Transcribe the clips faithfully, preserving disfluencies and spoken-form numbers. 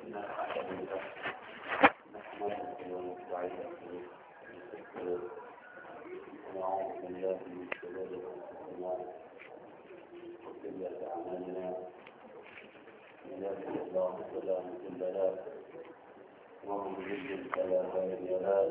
إن الحمد لله نحمده ونستعينه ونستغفره ونعوذ بالله من شرور أنفسنا وسيئات أعمالنا من يهده الله فلا مضل له ومن يضلل فلا هادي له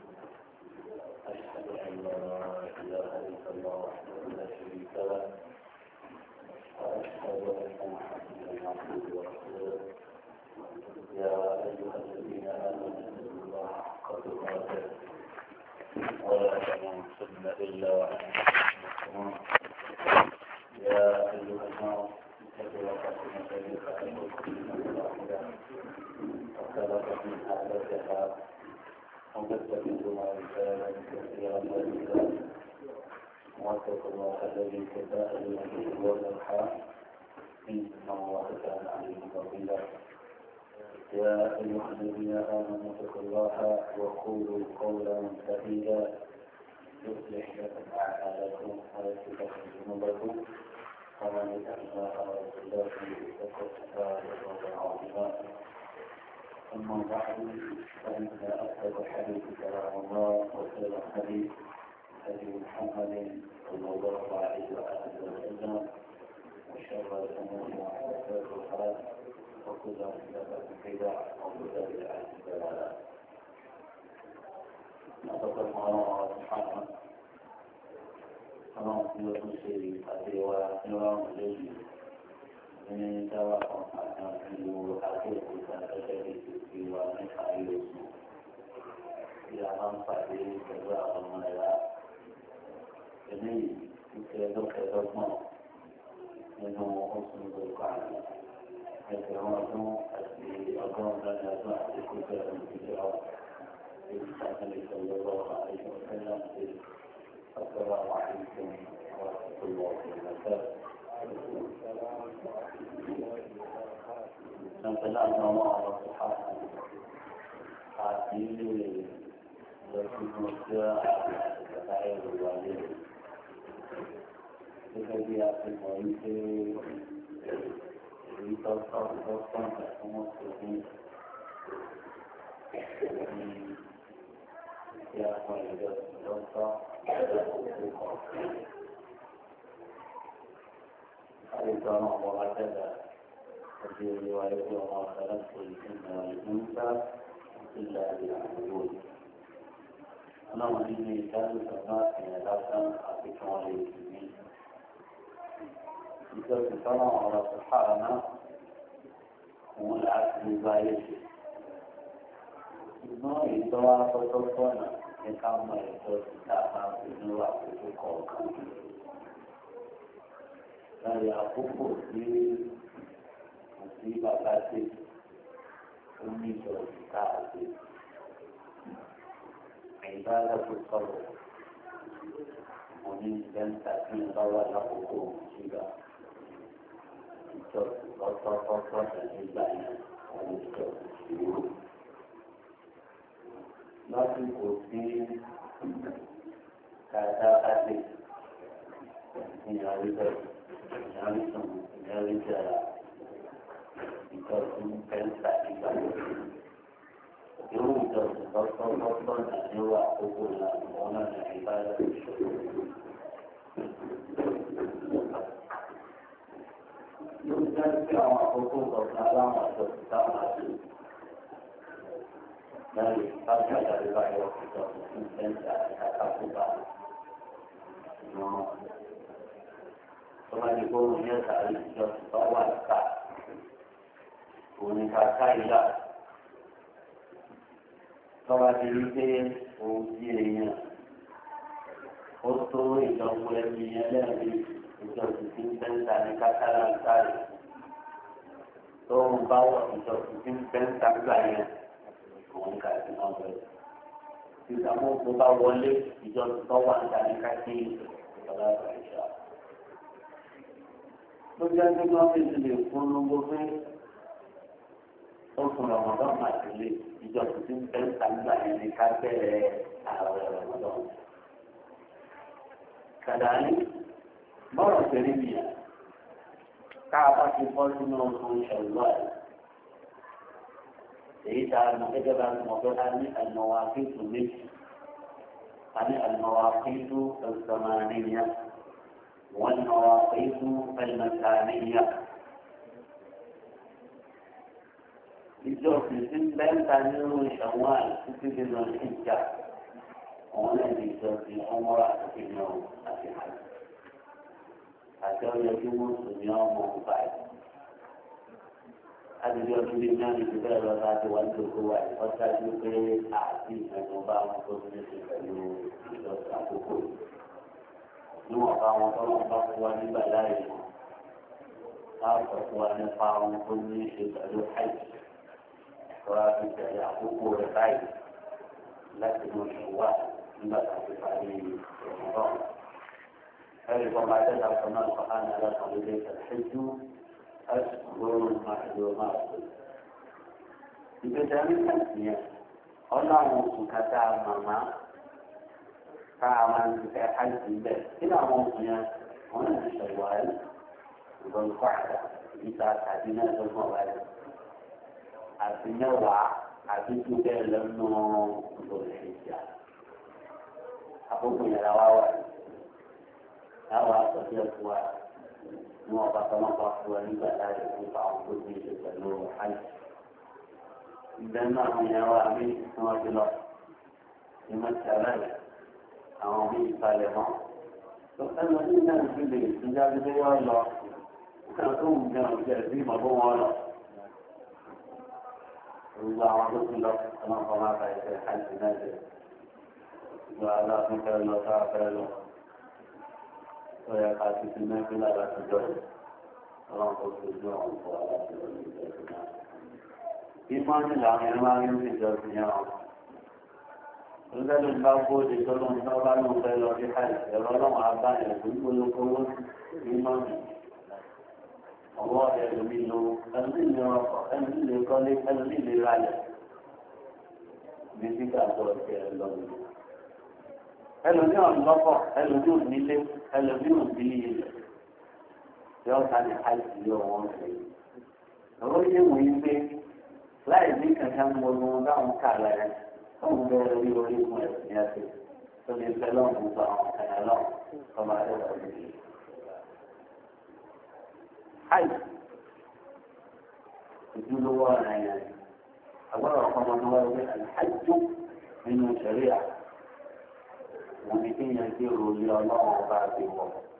أشهد أن لا إله إلا الله وحده لا شريك له وأشهد أن محمدا عبده ورسوله يا أيها الذين آمنوا اتقوا الله حق تقاته ولا تموتن إلا وأنتم مسلمون يا أيها الناس اتقوا ربكم الذي خلقكم من نفس واحدة وخلق منها زوجها وبث منهما رجالا كثيرا ونساء واتقوا الله الذي تساءلون به والأرحام إن الله كان عليكم رقيبا يا أيها الذين آمنوا اتقوا الله وقولوا قولا سديدا يصلح لكم أعمالكم ويغفر لكم ذنوبكم ومن يطع الله ورسوله فقد فاز فوزا عظيما أما بعد فإن أصدق الحديث كلام الله وخير الحديث هدي محمد صلى الله عليه وآله وسلم وشر الأمور محدثاتها وكل محدثة بدعة وكل بدعة ضلالة. نتقبل الله سبحانه اللهم صل وسلم عليه وسلم من توافق على حقوق التجارب في ونفعه إلى منفعه كذا ومنلا ini dikira kira mau menunggu usul berkata kerana itu di agama dan agama itu kerana kita kita ini kalau ada yang Assalamualaikum warahmatullahi wabarakatuh. Nampaklah nama Allah Subhanahu Adil berkuasa saya berwajib. Jika dia akan kita tahu tentang semua ini, dia akan ada contoh ada ukur. Ada orang ada seperti riwayat Allah dalam Al-Quran Al-Insa illa bi'alul. Nama ini dan sama yang datang api kembali ini. Jika kita Allah Subhanahu Wataala baik, semua itu apa-apa yang kamu itu tidak mampu buat itu kau. Dari aku pun di musibah tadi, umi berkati. Ibadah berkorban, mungkin dan tak bawa lakukan juga. Untuk kotor-kotor dan ibadah untuk hidup. Lalu bukti kata tadi, ini itu, ini itu, ini itu, itu mungkin tak ibadah. Yung doktor-doktor na niwa pupulan muna na ibadah yung dati ang mapupukot na lang at tama dahil pagkakari tayo ito yung sensya at kakapupan sumali po niya sa alisyon bawal ka kung ikakailan Kalau diri uji ini, foto itu boleh diada di untuk disimpan dan katakan tadi. So bawa untuk disimpan tanggalnya, mungkin orang tidak mau buka boleh itu bawa dan kasih kepada mereka. Tujuan kita ini pun mungkin untuk Ramadan masih Ìjọ tuntun fẹ́ tàgbà ẹni ká bẹ̀rẹ̀ ààrẹ ọ̀dọ́. Kàdáyé, bọ́rọ̀ tẹ̀lé bìyà, káàbá ti bọ́ sínú ọdún ṣẹ̀lọ́ ẹ̀. èyí tá a mọ̀ gẹ́gẹ́ bá mọ̀ pé a ní àlùmọ̀wá kéètù méjì a ní àlùmọ̀wá kéètù الزمانية والمواقيت المكانية. ìjọsìn tí ń bẹ́ẹ̀ ta nínú Ṣawwal títí di lọ sí ìjà àwọn náà ní ìjọsìn ọmọra àti ìyàn àti àjò àti ọyọ tí wọ́n sùn ní ọmọ ọgbà ẹ̀. Adìyẹ ọdún bíi náà ní ìbílẹ̀ lọ láti wá ní oko wa ìfọ́sájú pé àti ìfẹ̀mọ́ bá wọn tó ní ṣe pẹ̀lú ìjọsìn àkókò. Níwọ̀n bá wọn tọ́lọ́ bá fún wa nígbà láàyè wọn. Láàbọ̀ fún wa nípa wọn tó ní ṣe pẹ̀lú àìsí. Tọ́lá fi tẹ̀lé àkókò rẹ̀ báyìí láti mú ìwà nígbà tá a ti parí ìrọ̀rùn. Ẹ̀rí kan máa tẹ́lá kan náà kọ́ á ní alákan lóde ìtẹ̀síjú ẹ̀sùn máàlú máàlú. Ìgbésẹ̀ ní kàǹtìyàn ọlọ́run oṣù kàtà màmá ká a máa ń fẹ́ àìsí bẹ́ẹ̀. Kí ni àwọn oṣù yẹn wọ́n ń Ṣawwal ìbọn kọ́ àdá ìta tàbí náà tó gbọ̀n wáyé. Àti mẹ́wàá àti tó bẹ́ẹ̀ lọ́nà ìbòlẹ̀ ìjà. Àkókò yẹn la wá wà. Láwọn àtọ́jú ẹ̀kú wa ní wọn bá tọ́lọ́ pa fún wa nígbà láyé fún àwọn tó ti ṣe pẹ̀lú àìsí. Ìgbẹ́ náà àwọn yẹn wà mí tí wọ́n ti lọ. Ìmọ̀ ti aláì àwọn mí ìbalẹ̀ mọ́. Ẹnu ní náà ti lè ìjà bí wọ́n lọ. Ìkà tó ń jẹun jẹ́ sí ìmọ̀ bó wọ́n lọ. Gbogbo àwọn tó ti lọ ọmọ kan máa bá ẹsẹ̀ àìsí náà jẹ. Gbogbo aláàfin fẹ́ lọ sáà fẹ́ lọ. Ó yẹ ká ti fi mẹ́fí lára ti jọ yìí. Ọlọ́run kò fi ojú àwọn ọ̀pọ̀ aláṣẹ lórí ìjọsìn náà. Ìmọ̀ ní làwọn ẹ̀rọ máa ń rí ìjọsìn yẹn wọn. Olùdarí bá bóde tó lóun tó bá lóun fẹ́ lọ sí àìsí. Ẹ̀rọ ọlọ́run á bá ẹ̀kú gbólógbó ìmọ̀ mi. Ọwọ́ ẹlòmí lo ẹlòmí lè rọpò ẹlòmí lè kọ́lé ẹlòmí lè ralẹ̀ bí síkà tó ọ̀sẹ̀ ẹ lọ nìyẹn. Ẹlòmí ọ̀nlọ́pọ̀ ẹlòmí ò nílé ẹlòmí ò bí ilẹ̀ yọ ká ní àìsí yọ wọn ṣe. Ọ̀rọ̀ yé wò yí pé láì ní kankan mo lu wọn dáhùn kà lẹ́yìn tóun bẹ́ẹ̀ rí orí fún ẹ̀sìn ẹ̀sìn tó lè fẹ́ lọ́hùn gbogbo àwọn kàyà lọ́hùn kọ́ba ẹ̀rọ ìdílé. حي يقول هو يعني أولا رقم هو الحج من الشريعة ومثل يسير إلى الله وبعده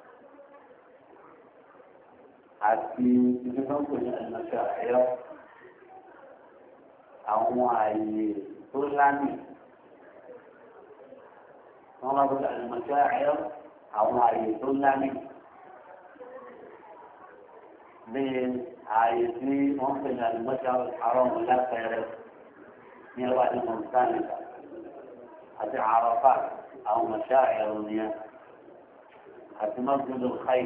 àti ìdíkọ́kọ̀ ní المشاعر àwọn ààyè tó lámì wọ́n máa bọ́lá المشاعر àwọn ààyè tó lámì bíi ààyè tí wọ́n pè ní àlùmọ́ṣà àrọ̀ lápẹẹrẹ ní ẹwà ní mọ̀tánìkà àti àrọ̀fà àwọn mọ̀ṣá ẹ̀rọ nìyẹn àti mọ́tòdó káyì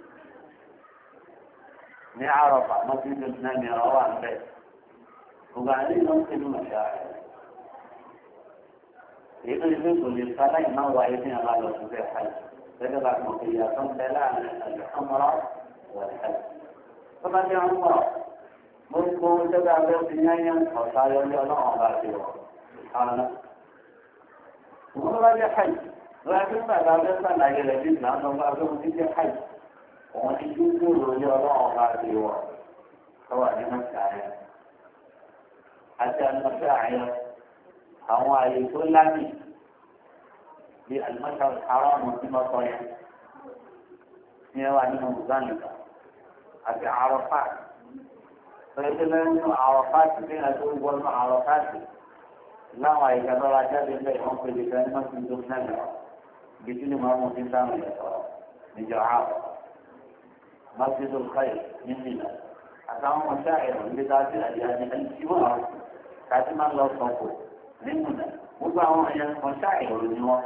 ní àrọ̀fà mọ́tòdó náà ní ọwọ́ àǹbẹ̀ gbogbo àlẹ́ ìlú ń pè ní mọ̀ṣá ẹ̀rọ. èyí tó ṣe kò lè fa láì máa wáyé ní àbá lọ sí bẹ́ẹ̀ káyì gẹ́gẹ́ bá mọ̀ pé ìyàtọ̀ ń bẹ láàrin àlùfáàmọ́rọ́ wà ní káyì. Tọ́ba jẹ́ ń wọ̀, gbogbo ìjọba abẹ́ ti yányán ọ̀sá ayọ́lé ọlọ́run ọba ti wọ̀. Àwọn ọmọ bá jẹ́ hajj, lọ́wọ́ tí ń bàbá abẹ́ sàlàyé rẹ̀ bí ìlànà tó ń bá abẹ́ ti jẹ́ hajj. Òun ti dúdú ìròyìn ọlọ́run ọba ti wọ̀. Tọ́wà ní mọ́tì ààyè. Àti àlùmọ́tì ààyè, àwọn ààyè tó lámì bí àlùmọ́tì àwọn ọmọ tí wọ́n sọ yẹn. Ní ẹwà nínú Mùsàlùmí. àti àròfáà pẹ̀lú lẹ́nu àròfáà ti fi hàn tó ń wọnú àròfáà ti láwọn àyíká lọ́wọ́ ajáde bẹ́ẹ̀ wọ́n pèlè fẹ́ ní wọ́n ti ń tó náà lọ bí tí ni wọ́n mú sí sáwọn ìyàtọ̀ níjọ ààbọ̀ masjidu al-khayr ní Mínà àtàwọn ọmọ sáà ẹ̀rọ níbi tá a ti àyè àyè ẹni tí wọ́n àwọn káàtì máa ń lọ sọ̀kò ní Mínà gbogbo àwọn ẹ̀yẹ kan sáà ẹ̀rọ ni wọ́n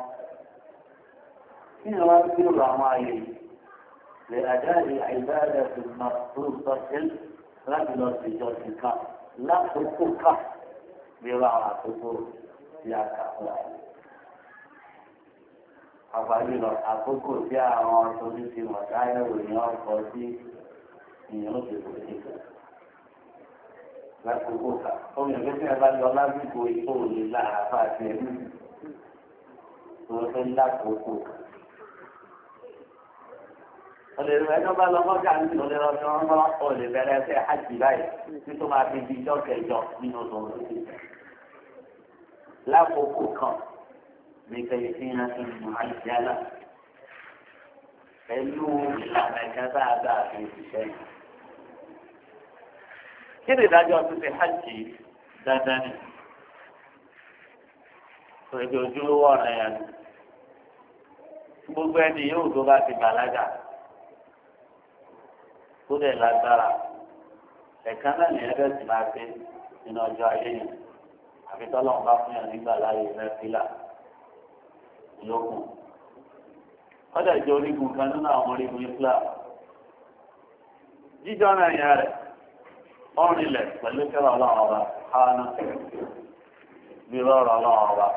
kí ni wọ́n ti rò àwọn àyè yìí لأداء عبادة مخصوصة رجل في جوزك لا حقوق بضع حقوق يا كفار àbájú lọ àkókò tí àwọn ọ̀tọ́jú ti wọ̀ sáyẹ̀ ìròyìn ọkọ̀ sí ìyẹn ó ti kò sí ìgbà. lákòókò ká omi ẹgbẹ́ tí ẹ bá lọ lásìkò ìfò òye lára bá ti ẹ̀ ní ìwọ fẹ́ lákòókò ká. olè rẹ ẹjọ́ bá lọ mọ́jà ní olè lọ sí wọn bá olè bẹ̀rẹ̀ ẹsẹ̀ hajj báyìí tí tó máa fi di ijọ́ kẹjọ nínú oṣù tó lákòókò kan ní kẹyìn tí wọn ti mú àìsíá náà pẹ̀lú ìlànà ìkẹta àgbà àti ìṣiṣẹ́ yìí. kí ni ìdájọ́ tó ti hajj dandan ni? òṣèlú ojúlówó ọ̀rẹ́ yẹn ni gbogbo ẹni yóò tó bá ti bàlágà tó dẹ̀ lágbára ẹ̀ka náà ní ẹgbẹ́ sì máa ṣe nínú ọjọ́ ayé yẹn àfi tọ́lọ́run bá fún yàn nígbà láàyè mẹ́fìlà lókun. ọjà ìjọ orígun kan nínú àwọn orígun Islam jíjọ́ náà yẹn rẹ̀ ọ̀rìn ilẹ̀ pẹ̀lú kẹ́rọ ọlọ́run ọba hánà bí rọrọ̀ ọlọ́run ọba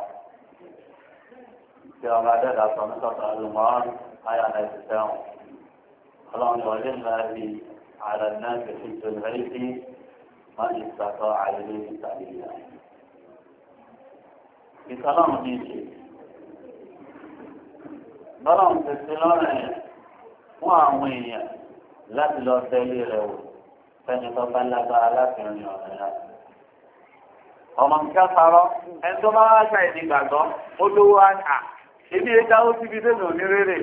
tí ọba dẹ́dà sọ ní sọ́tọ̀ àlùmọ́ọ́rùn ayà náà ti sẹ́wọ̀n ọlọ́run ní ọdún ńlá rí ààrẹ náà ti fi tó lẹ́yìn sí wọ́n ti sàtọ̀ àìlè ìtàlẹ̀ ìyá. ìtọ́lọ́run ní ìṣe bọ́lọ́run ti ṣe lọ́rọ̀ yẹn fún àwọn èèyàn láti lọ tẹ́lẹ̀ rẹ̀ wò fẹ́ni tó bá lágbára láti rìn ọ̀nà yẹn. ọmọ nǹkan parọ́ ẹni tó bá wá ṣàì ní gbàgbọ́ ó lówó àṣà ebi ẹja ó ti fi dènà onírèrè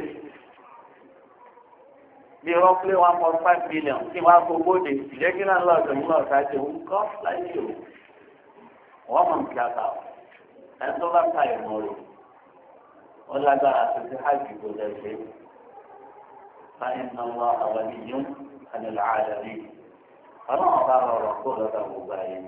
bí roughly one point five billion tí wọ́n á kó bóde ìjẹ́ kí náà lọ́ọ̀dọ̀ mú lọ́ọ̀ta ṣe ń kọ́ láyé o. wọ́n mọ̀ nǹkan parọ́ ẹni tó bá ṣàì mọ̀ rẹ̀ wọ́n lágbára àti ti hajj kò lè ṣe fáyín náà wá àwọn ènìyàn àti làálẹ̀ ọlọ́run bá rọrọ̀ kó lọ́dọ̀ gbogbo ayé.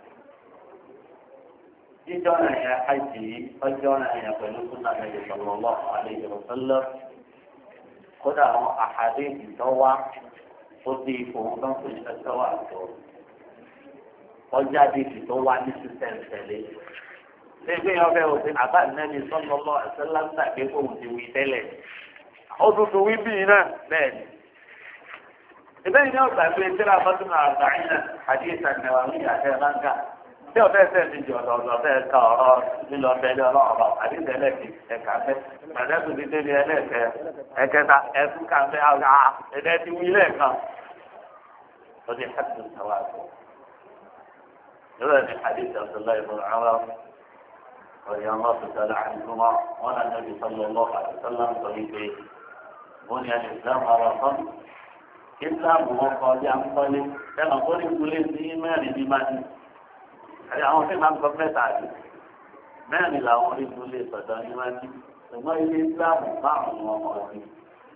jíjọ́ náà yẹn hajj yìí ọjọ́ náà yẹn pẹ̀lú súnà Nabi sallallahu alaihi wasallam kódà àwọn àhàdé ìtọ́wá ó di ipò tó ń pè ní ẹjọ́ wà tó ọjà bíbí tó wá ní sísẹ̀ǹtẹ̀lé. ṣé ìgbé yẹn fẹ́ òsè àbá Nabi sallallahu alaihi wasallam tàbí kò ti wí tẹ́lẹ̀ ó tuntun wí bíi náà bẹ́ẹ̀ ni. ìbẹ́ni ní ọ̀sán pé tíra fọ́tún àgbáyìn náà àdíyèsí àgbẹ̀wàmí àti ẹ̀láńgà tí ọ̀fẹ́ ẹ̀sẹ̀ ti jọ ọ̀dọ̀ ọ̀fẹ́ ẹ̀ka ọ̀rọ̀ lílọ bẹ́ẹ̀lẹ́ ọlọ́ọ̀bà àdíyèsí ẹlẹ́kì ẹ̀ka fẹ́ pàdébù ti débi ẹlẹ́kẹ́ ẹ̀kẹta ẹ̀fún kàfẹ́ àgbà ẹ̀dẹ́ ti wí lẹ́ẹ̀kan ó ti hàtì ìtawà tó lórí ẹni àdíyèsí Abdullahi ibn Umar ọ̀rẹ́ ọmọ fìtàlá àdìgúnmọ́ wọn náà Nabi sallallahu alaihi wasallam sọ wípé bóni al-Islam arafan Islam wọn kọ bí a ń kọ́lé ẹnà tó ní kulé sí mẹ́rin ní máa ní àti àwọn tí máa ń kọ́ mẹ́ta àti mẹ́rin làwọn orí kulé sọ̀dọ̀ ní máa ní ṣùgbọ́n ilé Islam márùn-ún wọn kọ́ sí.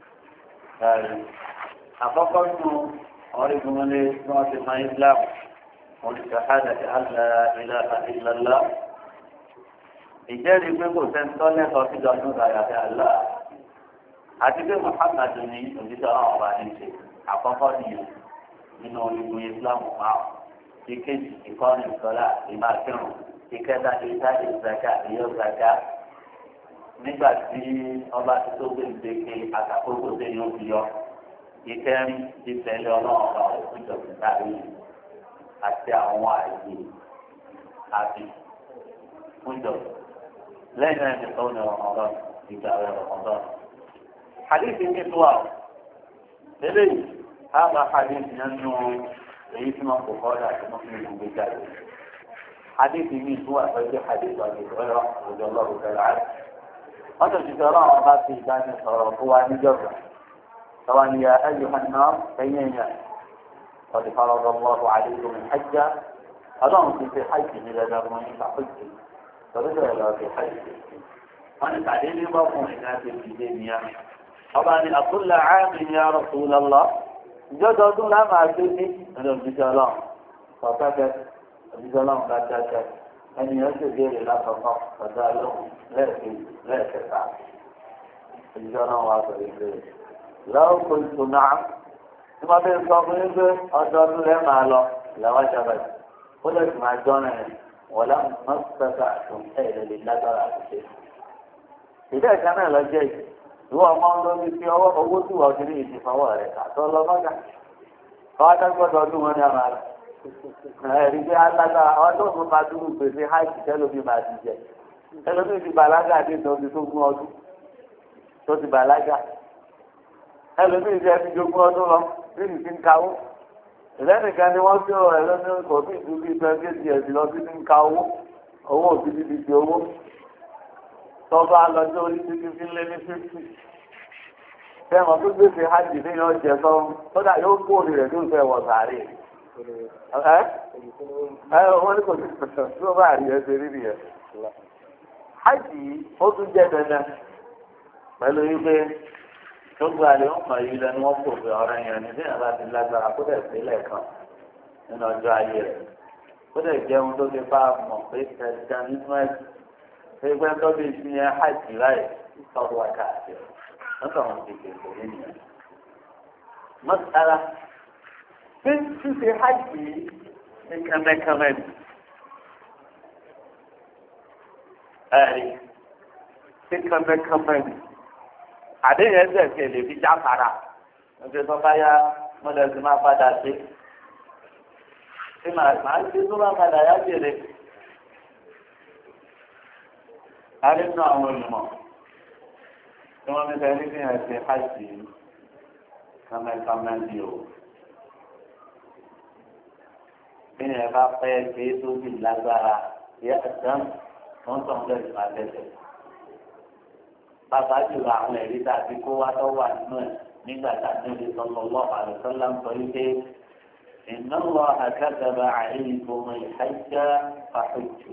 àkọ́kọ́ nínú orí kulé tí wọ́n ti máa Islam wọn ti ṣàhádà sí alla ilaha illallah ìjẹ́rìí pé kò sẹ́ńtọ́ lẹ́tọ̀ọ́ sí lọ́dún àyàfẹ́ àlá àti pé Muhammad ní òjíṣẹ́ ọ̀hún ọba ní ṣe àkọ́kọ́ nìyẹn nínú orígun Islam máa ìkejì ìkọ́ni ìsọ́lá ìmákírun ìkẹta ìta ìzàká ìyọ́ zàká nígbà tí ọba ti tó gbé ìgbéke àtàkókò sẹ́yìn ó fi yọ ìkẹrin ìtẹ̀lé ọlọ́run ọba òfin ìjọba tàbí àti àwọn àìsí àti fúnjọ lẹ́yìn náà ti sọ́wọ́n ní ọ̀rọ̀ ìgbà rẹ̀ ọ̀rọ̀. حديث النسوة إليه هذا حديث أنه يسمى بخاري مسلم بجاله حديث النسوة فهي حديث أبي هريرة رضي الله تعالى عنه هذا الشجراء قال في ذلك صرفوا عن جرة سواء يا أيها الناس كينيا قد فرض الله عليكم الحج هذا في حج من الأمر حج فرجع إلى في حج أنا تعليمي بابهم الناس في الدنيا ọba ni àkúlà áàmì ya Rasulullah ìjọba ọdún láà máa gbé ní ẹni òjíṣẹ́ ọlọ́run ọ̀tẹ́tẹ́ òjíṣẹ́ ọlọ́run bá dájẹ́ ẹnìyàn sì béèrè lákọ̀ọ́kọ́ ọ̀dọ́ ọlọ́run lẹ́ẹ̀kejì lẹ́ẹ̀kẹta òjíṣẹ́ ọlọ́run wà pẹ̀lú ìbéèrè lọ́wọ́ kò tó náà tí wọ́n bẹ sọ fún yín pé ọdún ọdún lẹ́ẹ̀ máa lọ làwọn ṣàbẹ̀ ó lè sì máa jọ́nà ẹ̀ wọ́n láwọn mọ́tòkà àtúntẹ̀ ìrẹ̀lẹ̀ lágbára àtúnṣe ìdá ìka náà lọ jẹ́ yìí ìwọ ọmọ ń lórí fi ọwọ́ owó tí wọ́n ti ní ìdí fọwọ́ rẹ̀ kà tó lọ mọ́gà káwá dágbọ́dọ̀ ọdún wọn ní àmà rẹ̀ ẹ̀rí pé alága àwọn tó ń bá dúró gbèsè háìkì tẹ́lómi máa ti jẹ ẹlòmíì ti bàlágà dé ìtọ́jú tó gún ọdún tó ti bàlágà ẹlòmíì ti ẹni jogún ọdún lọ nínú ti ń kawó ìlẹ́nìkan ni wọ́n tí ó rẹ̀ lọ́nà kò sí ìlú bíi twenty years lọ sí ní ń ka owó owó òbí bíi ti owó tọ́ba lọ́jọ́ orí títí fi ń lé ní fifty fẹ́ràn tó gbèsè hajj ní yọ jẹ sọ́run kódà yóò kó orí rẹ̀ tó fẹ́ wọ̀ sàárè ẹ ẹ wọ́n ní kò sí pẹ̀sẹ̀ tí ó bá rí ẹ ṣe rí nìyẹn hajj ó tún jẹ́ dandan pẹ̀lú wípé tó gba àlè wọn kàn yìí lẹnu wọn kò fẹ́ ọ̀rẹ́ yẹn ní bíyànjú bá ti lágbára kó dẹ̀ sílẹ̀ kan nínú ọjọ́ ayé rẹ̀ kó dẹ̀ jẹun tó ti bá mọ̀ pé ẹ̀dá nínú ẹ̀sìn pé pé tó bí ti yẹn hajj láì sọ́dọ̀ wákàtí lọ́sọ̀ wọn ti kéde nínú ẹ̀. mọ́tàlá tí ṣíṣe hajj ní kẹ́mẹ́kẹ́mẹ́ ni ẹ̀rí tí kẹ́mẹ́kẹ́mẹ́ ni àdéhùn ẹsẹ̀ ṣe lè fi já fara nígbà tó bá yá mọ́lẹ́sì máa padà ṣe ṣé màá ṣe tó bá padà yá jèrè. a rí nínú àwọn olùmọ̀ tí wọ́n ní sẹ́ni fi hàn ṣe hajj kámẹ́kámẹ́lì o. bí ẹ bá pẹ́ ṣe é tó bì lágbára yẹ ẹ̀sán wọ́n tàn lẹ́sìn máa tẹ̀sẹ̀. bàbá jùlọ àwọn ẹ̀rí tá a ti kó wá tó wà nínú ẹ̀ nígbà tá a níbi sallallahu alaihi wasallam ń sọ wípé inna Allaha kataba alaykum al-hajja fahujju.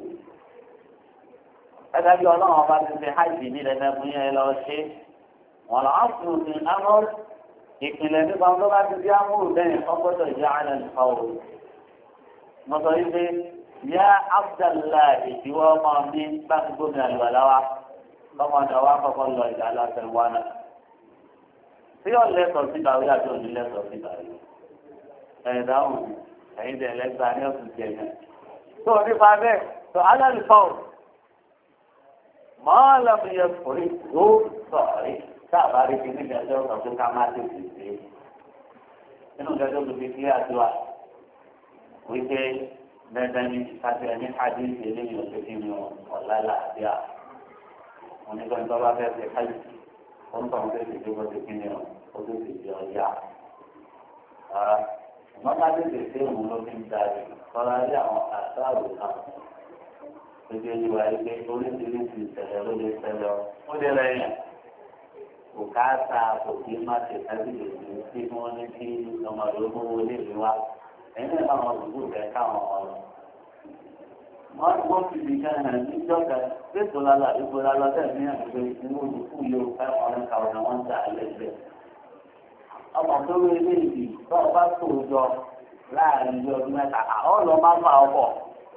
ẹ̀dá bí ọlọ́run ọba ti fi hajj ní dandan fún yẹn lọ ṣe wọn lọ áfù ní amọ́r ìpìlẹ̀ nípa tó bá ti di amúrù bẹ́ẹ̀ ọgbọ́dọ̀ jẹ́ àlẹ́ nìkan o. mo sọ wípé yá Abdullahi ìdíwọ́ ọmọ mi bá ti gómìnà àlùbàlá wa lọ́mọdé wa kọ́kọ́ lọ ìdá aláṣẹ wa náà. tí yóò lẹ́tọ̀ọ́ sí ìbáwí àti òní lẹ́tọ̀ọ́ sí ìbáwí. ẹ̀ dáhùn ẹ̀yin tẹ̀ lẹ́gbàá ní ọ̀sùn tiẹ̀ náà. tó o nípa bẹ́ẹ̀ tó alẹ́ nìkan máa lọ́mọ yẹ kórè tó sọ̀rí sábà rí kí níbi ẹjọ́ sọ pé ká má tètè ṣe. nínú ìdájọ́ tó fi kílé àdúrà wípé dandan ní káṣí ẹni àdéhùn eléyìí ọ̀sẹ̀ kí ni ọ̀la làbíà. wọn ní gbọ́dọ̀ bá fẹ́ ṣe káyì ó ń tọ́wọ́n tètè ṣe bó ṣe kí ni ó tó ṣe ṣe ọ̀yà. wọ́n bá tètè ṣe òun ló fi ń darí kọ́lá rí àwọn àṣàrò náà. Gbogbo ìwà ẹgbẹ́ oríṣiríṣi ìṣẹ̀lẹ̀ ló lè ṣẹlẹ̀ ọ́. Ó lè lẹ́yìn. Bùkátà òkè má ṣe tábìlì ìlú tí wọ́n ní kí ọmọ ìlú wọlé ìlú wa. Ẹ̀yin náà bá wọn dùgbò bẹ́ẹ̀ káwọn ọ̀rọ̀. Wọ́n wọ́n fi di kan hàn ní ìjọba gbèsò lálá ìgbò lálá bẹ́ẹ̀ ní àgbègbè ìlú olùkú yóò fẹ́ ọ̀rẹ́ kàwọn àwọn ń ta ẹlẹ́gbẹ́. Ọmọ tó wé ilé ìdì tó ọba tó jọ láàrin ìjọ ọdún mẹ́ta àwọn lọ máa ń fa ọkọ̀.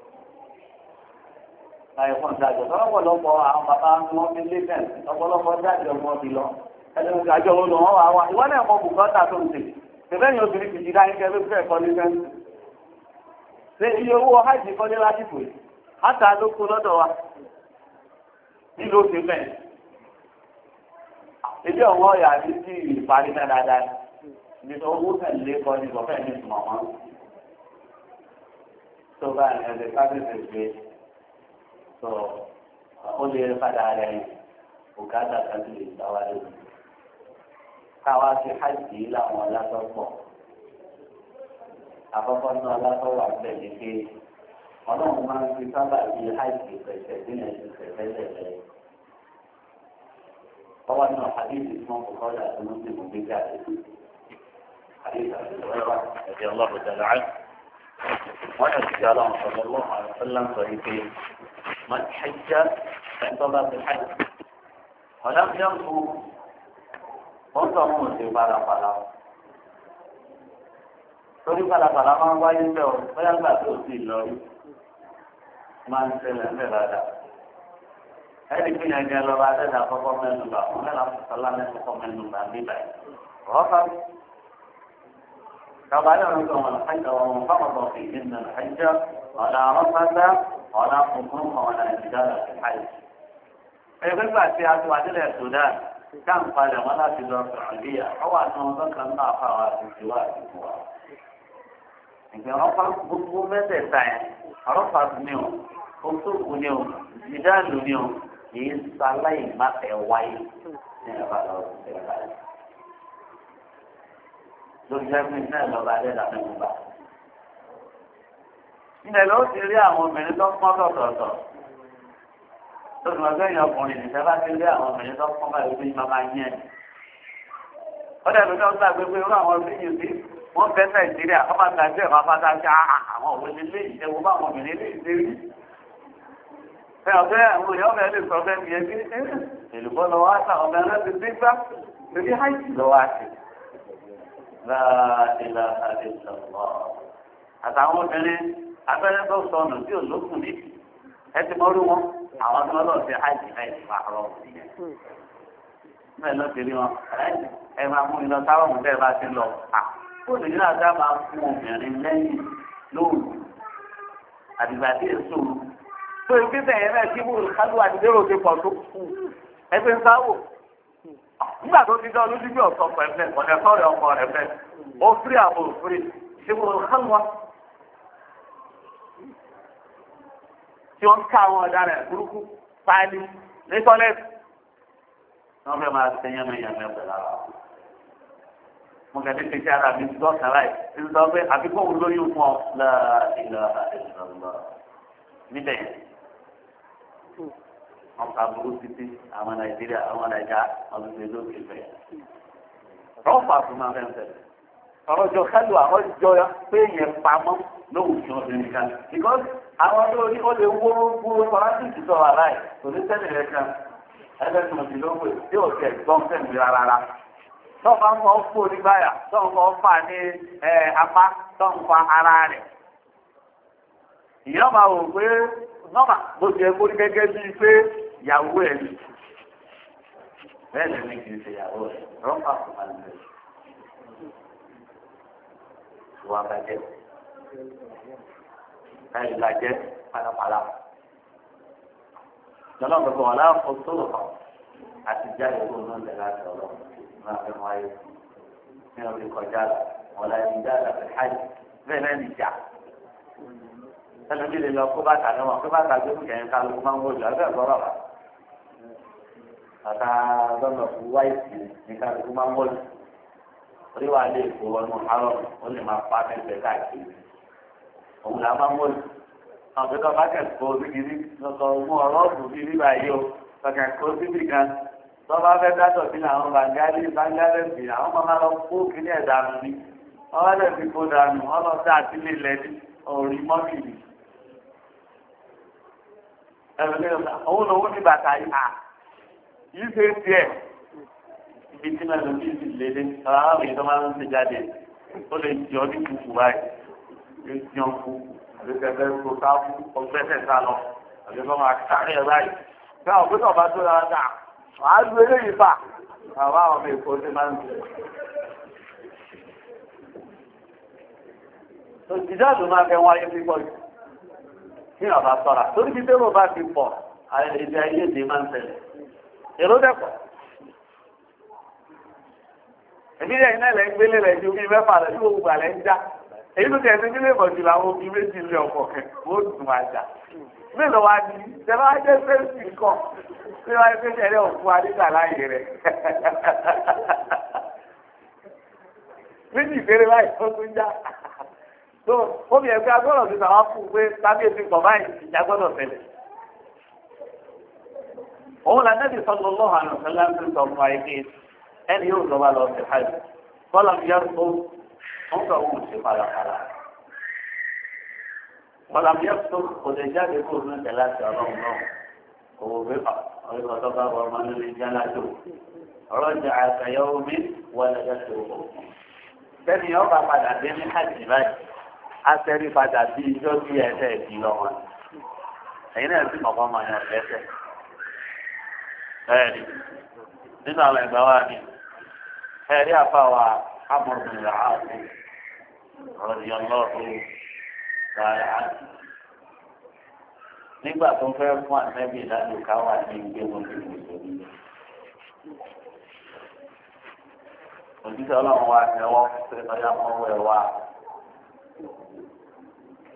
Àìfọ̀n ìdájọ́ lọ́pọ̀lọpọ̀ àwọn bàbá wọn fi lé bẹ́ẹ̀ lọ́pọ̀lọpọ̀ dájọ́ wọn ti lọ. Ẹni ìdájọ́ wọn lọ wọ́n wà wá. Ìwọ́n náà mọ bùkọ́tà tó ń tè. Ṣèbẹ́yìn obìnrin ti di láyé kẹ́ ló fẹ́ kọ́lé fẹ́ǹsì. Ṣé iye owó hajj kọ́lé lásìkò yìí? Hátà ló kó lọ́dọ̀ wa. Nílò òkè bẹ́ẹ̀. Ilé ọ̀wọ́ ọ̀yà ní sí ìparí náà dáadáa. Ní owó tẹ̀lé kọ́ ní ìgbọ̀fẹ́ ní ìtumọ̀ wọn. Tó bá ẹ̀ẹ́dẹ̀ kábíyèsí gbé tó ó lè padà rẹ̀ bùkátà kájú lè gbà wá lórí. Káwá sí hajj láwọn alásọ̀ pọ̀. Àkọ́kọ́ náà alásọ̀ wà bẹ́ẹ̀ ni pé ọlọ́run máa ń fi sábà bí hajj pẹ̀sẹ̀ sílẹ̀ sí pẹ̀sẹ̀ lẹ̀. Ọwọ́ náà hadith tí wọ́n kọ́kọ́ dà tó ń sèkú gbé jáde. Hadith àti ìwọ́wà ẹ̀jẹ̀ ọlọ́run tẹ̀lé àyè. Wọ́n yẹ kí ọlọ́run sọ̀rọ̀ lọ́wọ́ àwọn sọ́lá ń sọ yìí pé من حج فانتظر بالحج ولم ينفو وانتظروا في بلا بلا torí balabala máa ń wáyé bẹ́ẹ̀ o bóyá gbà tó sì lọ rí máa ń ṣẹlẹ̀ ń bẹ̀ dáadáa ẹni kí yẹn jẹ lọ́ba adẹ́dà kọ́kọ́ mẹ́nu bá wọn mẹ́la sọ́lá mẹ́nu kọ́ mẹ́nu bá níbà yìí rọ́ọ̀fà kaba yóò ń sọ wọn àìsàn wọn fáwọn bọ̀ fi ìdínnà àìjọ ọ̀nà àrọ́fàdá ọ̀nà kùnkùn ọ̀nà ìdára àìsàn. ẹgbẹ́ gbà tí a ti wà nílẹ̀ Sudan káàmpalẹ̀ wọn láti lọ sọ̀rọ̀ bí i ọwọ́ àti wọn bọ́kàn náà fáwọn àtúntì wà àtúntì wa. ìgbẹ́ ọ̀pá gbogbo mẹ́tẹ̀ẹ̀ta yẹn ọlọ́pàá ni o oṣooṣù ni o ìdáàlú ni o kìí sáláì má fẹ́ wáyé ní ẹ̀bá lọ sí ẹ̀bá yẹn. lórí ẹgbẹ́ náà lọ́ba adẹ́dà mẹ́nu bá. ilẹ̀ ló ti rí àwọn obìnrin tó pọ́n lọ́tọ̀ọ̀tọ̀. lórí ọjọ́ ìyẹn ọkùnrin nìkan bá ti rí àwọn obìnrin tó pọ́n báyìí bí máa yẹn. ó dẹ̀ lójú ọgbà gbégbé irú àwọn obìnrin yìí wọ́n fẹ́ nàìjíríà wọ́n máa gbàgbé ẹ̀ máa bá dá sí àwọn òwe nílé ìṣẹ́wó bá àwọn obìnrin lè ṣe rí. ẹ ọ̀fẹ́ àwọn èèyàn ọ̀fẹ́ lè sọ fẹ́ mi ẹbí èlùbọ́ lọ́wọ́ àti àwọn ọmọ ẹlẹ́sìn tí gbá torí háìsì lọ́wọ́ àti. láàdìlà àdìsọ̀rọ̀ àtàwọn obìnrin abẹ́rẹ́ tó sọnù tí ò lókun ní ẹ ti mọ́rú wọn àwọn tó lọ́ọ̀ sí háìsì háìsì máa rọ̀ bẹ́ẹ̀ ló ti rí wọn ẹ máa mú iná táwọn ọmọdé bá ti lọ ó lè ní àdá máa fún obìnrin lẹ́yìn lóòrùn àdìgbà tí èso tó ibi bẹ̀yẹn náà kí wọ́n kálù àdìgbèrò ti pọ̀ tó kú ẹgbẹ́ ń sáwò nígbà tó ti dán lójú bí ọ̀sán pẹ̀lẹ́ ọ̀dẹ̀ sọ̀rọ̀ ọkọ rẹ̀ fẹ́ ó fírí àbò fírí ṣé wọ́n kálù wa tí wọ́n ká àwọn ọ̀daràn burúkú páálí ní tọ́lẹ́tì wọ́n fẹ́ máa ṣe yánmẹ́yánmẹ́ pẹ̀lú ara wọn. mo kẹ́ ní kékeré ara mi ti dọ́kàn láì ti sọ pé àfikún òun lóyún fún ọ láìlọ àìlọ níbẹ̀ yẹn. wọ́n ka burú títí àwọn nàìjíríà àwọn nàìjà ọdún tó lókè fẹ́. rọ́ọ̀fù àfúnmá fẹ́ fẹ́. ọ̀rọ̀ jọ kálù àwọn jọ pé yẹn pamọ́ lóhùn tí wọ́n fi nìkan. because àwọn tó ní ó lè wó wó fọlásìkì sọ wà láì kò ní sẹ́ni rẹ̀ kan ẹgbẹ́ tó ti lówó tí ò tẹ̀ gbọ́n sẹ́ni rárá. tọ́ba ń fọ́ fún onígbáyà tọ́ ń fọ́ fà ní apá tọ́ ń fa ara rẹ̀. ìyá máa wò pé nọ́mà bó ti ẹ kórí gẹ́gẹ́ bíi pé ìyàwó ẹ̀ ní. bẹ́ẹ̀ ni kì í ṣe ìyàwó ẹ̀ rọ́pà kò máa ń bẹ̀rẹ̀. ìwà bàjẹ́ káyọ̀ ìbàjẹ́ pàlàpàlà. lọ́nà gbogbo wọn láàpọ̀ tó lọ àti jáde kó náà lè láti ọ̀rọ̀ náà fẹ́ wáyé ní orí kọjá lọ wọn láti já lọ́pẹ́ hajj bẹ́ẹ̀ náà nìjà. ẹlòmíì lè lọ kó bàtà lọ́wọ́ kó bàtà tó kù kẹ́yìn kálukú máa ń wọlé ọ̀bẹ́ ẹ̀gbọ́rọ̀ wa. bàtà lọ́nà fún wáìsì ní kálukú máa ń wọlé. orí wa lè kó ọnù àárọ̀ ó lè máa pa mẹ́fẹ̀ẹ́ káàkiri. òun là máa ń wọlé. àwọn tó bá kẹ́kọ̀ọ́ síbi lọ́kọ̀ mú ọ̀rọ̀ ọ̀dùn bíi nígbà yìí o kẹ́kọ̀ọ́ síbi kan tó bá fẹ́ dátọ̀ sí àwọn bàngálí bàngálẹ́sì àwọn máa lọ kó kíní ẹ̀ dànù ni wọ́n bá lẹ̀ fi kó dànù wọ́n lọ sí àtìlẹ́ lẹ́ni orí mọ́bìlì. òun lòun ní bàtà yìí à yìí ṣe é tiẹ̀ ibi tí mẹ́lò bí ti lé lé ọ̀rọ̀ àwọn èèyàn tó máa ń ṣe jáde ó lè jọ ní kùkù báyìí ó jẹun kú àbí kẹfẹ́ kó ká fún ọgbẹ́sẹ̀ sá lọ àbí kọ́ máa sáré ẹ̀ báyìí. bí àwọn òpótọ̀ bá tó dára dáa wàá lu eléyìí fà àwọn àwọn ọmọ èkó ṣe máa ń ṣe. òṣìṣẹ́ àdùn máa fẹ́ wáyé pípọ̀ jù kí ọba sọ̀ra torí bí tẹ́lọ̀ bá ti pọ̀ àìlèdè ayédè máa ń tẹ̀lé èrò dẹ́pọ̀. èmi yẹn iná ilẹ̀ ń gbélé rẹ̀ ju bí mẹ́fà rẹ̀ tí gbogbo àlẹ́ ń já èyí tó tẹ̀sí nílé ìbọ̀jù làwọn obì méjì lé ọkọ̀ kẹ̀ ó dùn àjà mélòó wa ni tẹ̀lé wá jẹ́ fẹ́ǹsì kọ̀ tí wọ́n á fẹ́ tẹ̀lé òfin adígbà láàyè rẹ̀ méjì ìbéèrè báyìí tó tún já tó omi ẹgbẹ́ agbọ́dọ̀ ti sàwọn fún un pé kábíyèsí kọ̀ báyìí ìjà gbọ́dọ̀ tẹ̀lé. òun là nẹ́bí sọ́dọ̀ lọ́wọ́ àrùn sẹ́lá ń tún sọ fún wa yìí ẹni yóò lọ́wọ́ lọ sí hajj bọ́lá mi yá tó wọ́n sọ òun ṣe pàlàpàlà. bọ́lá mi yá tó kò lè jáde kó ní tẹ̀lé àti ọlọ́run náà kò wò pé ọ̀rẹ́ ọ̀tọ́ bá wọ ọmọ nílé jálájò ọ̀rọ̀ jà àgbàyàwó mi wọlé ẹ̀ṣẹ̀ òkú. sẹ́ni ọba padà dé ní hajj báyìí asẹ́rí padà bí ijó bí ẹsẹ̀ ìdí lọ́wọ́ ẹ̀yin náà sì mọ̀kọ́ mọ̀ yẹn lẹ́sẹ̀. ẹ̀rí nínú àwọn ẹ̀gbẹ́ wa ni ẹ̀rí àfàwà amọ̀rùn ìlàáfù rọ̀dì ọlọ́run dáadáa. nígbà tó fẹ́ fún àtẹ́bí ìdádùká wà ní ìgbé wọn ní ìgbésórí. òjíṣẹ́ ọlọ́run wa ẹ̀wọ́ pé ọjà mọ́wọ́ ẹ̀ wá.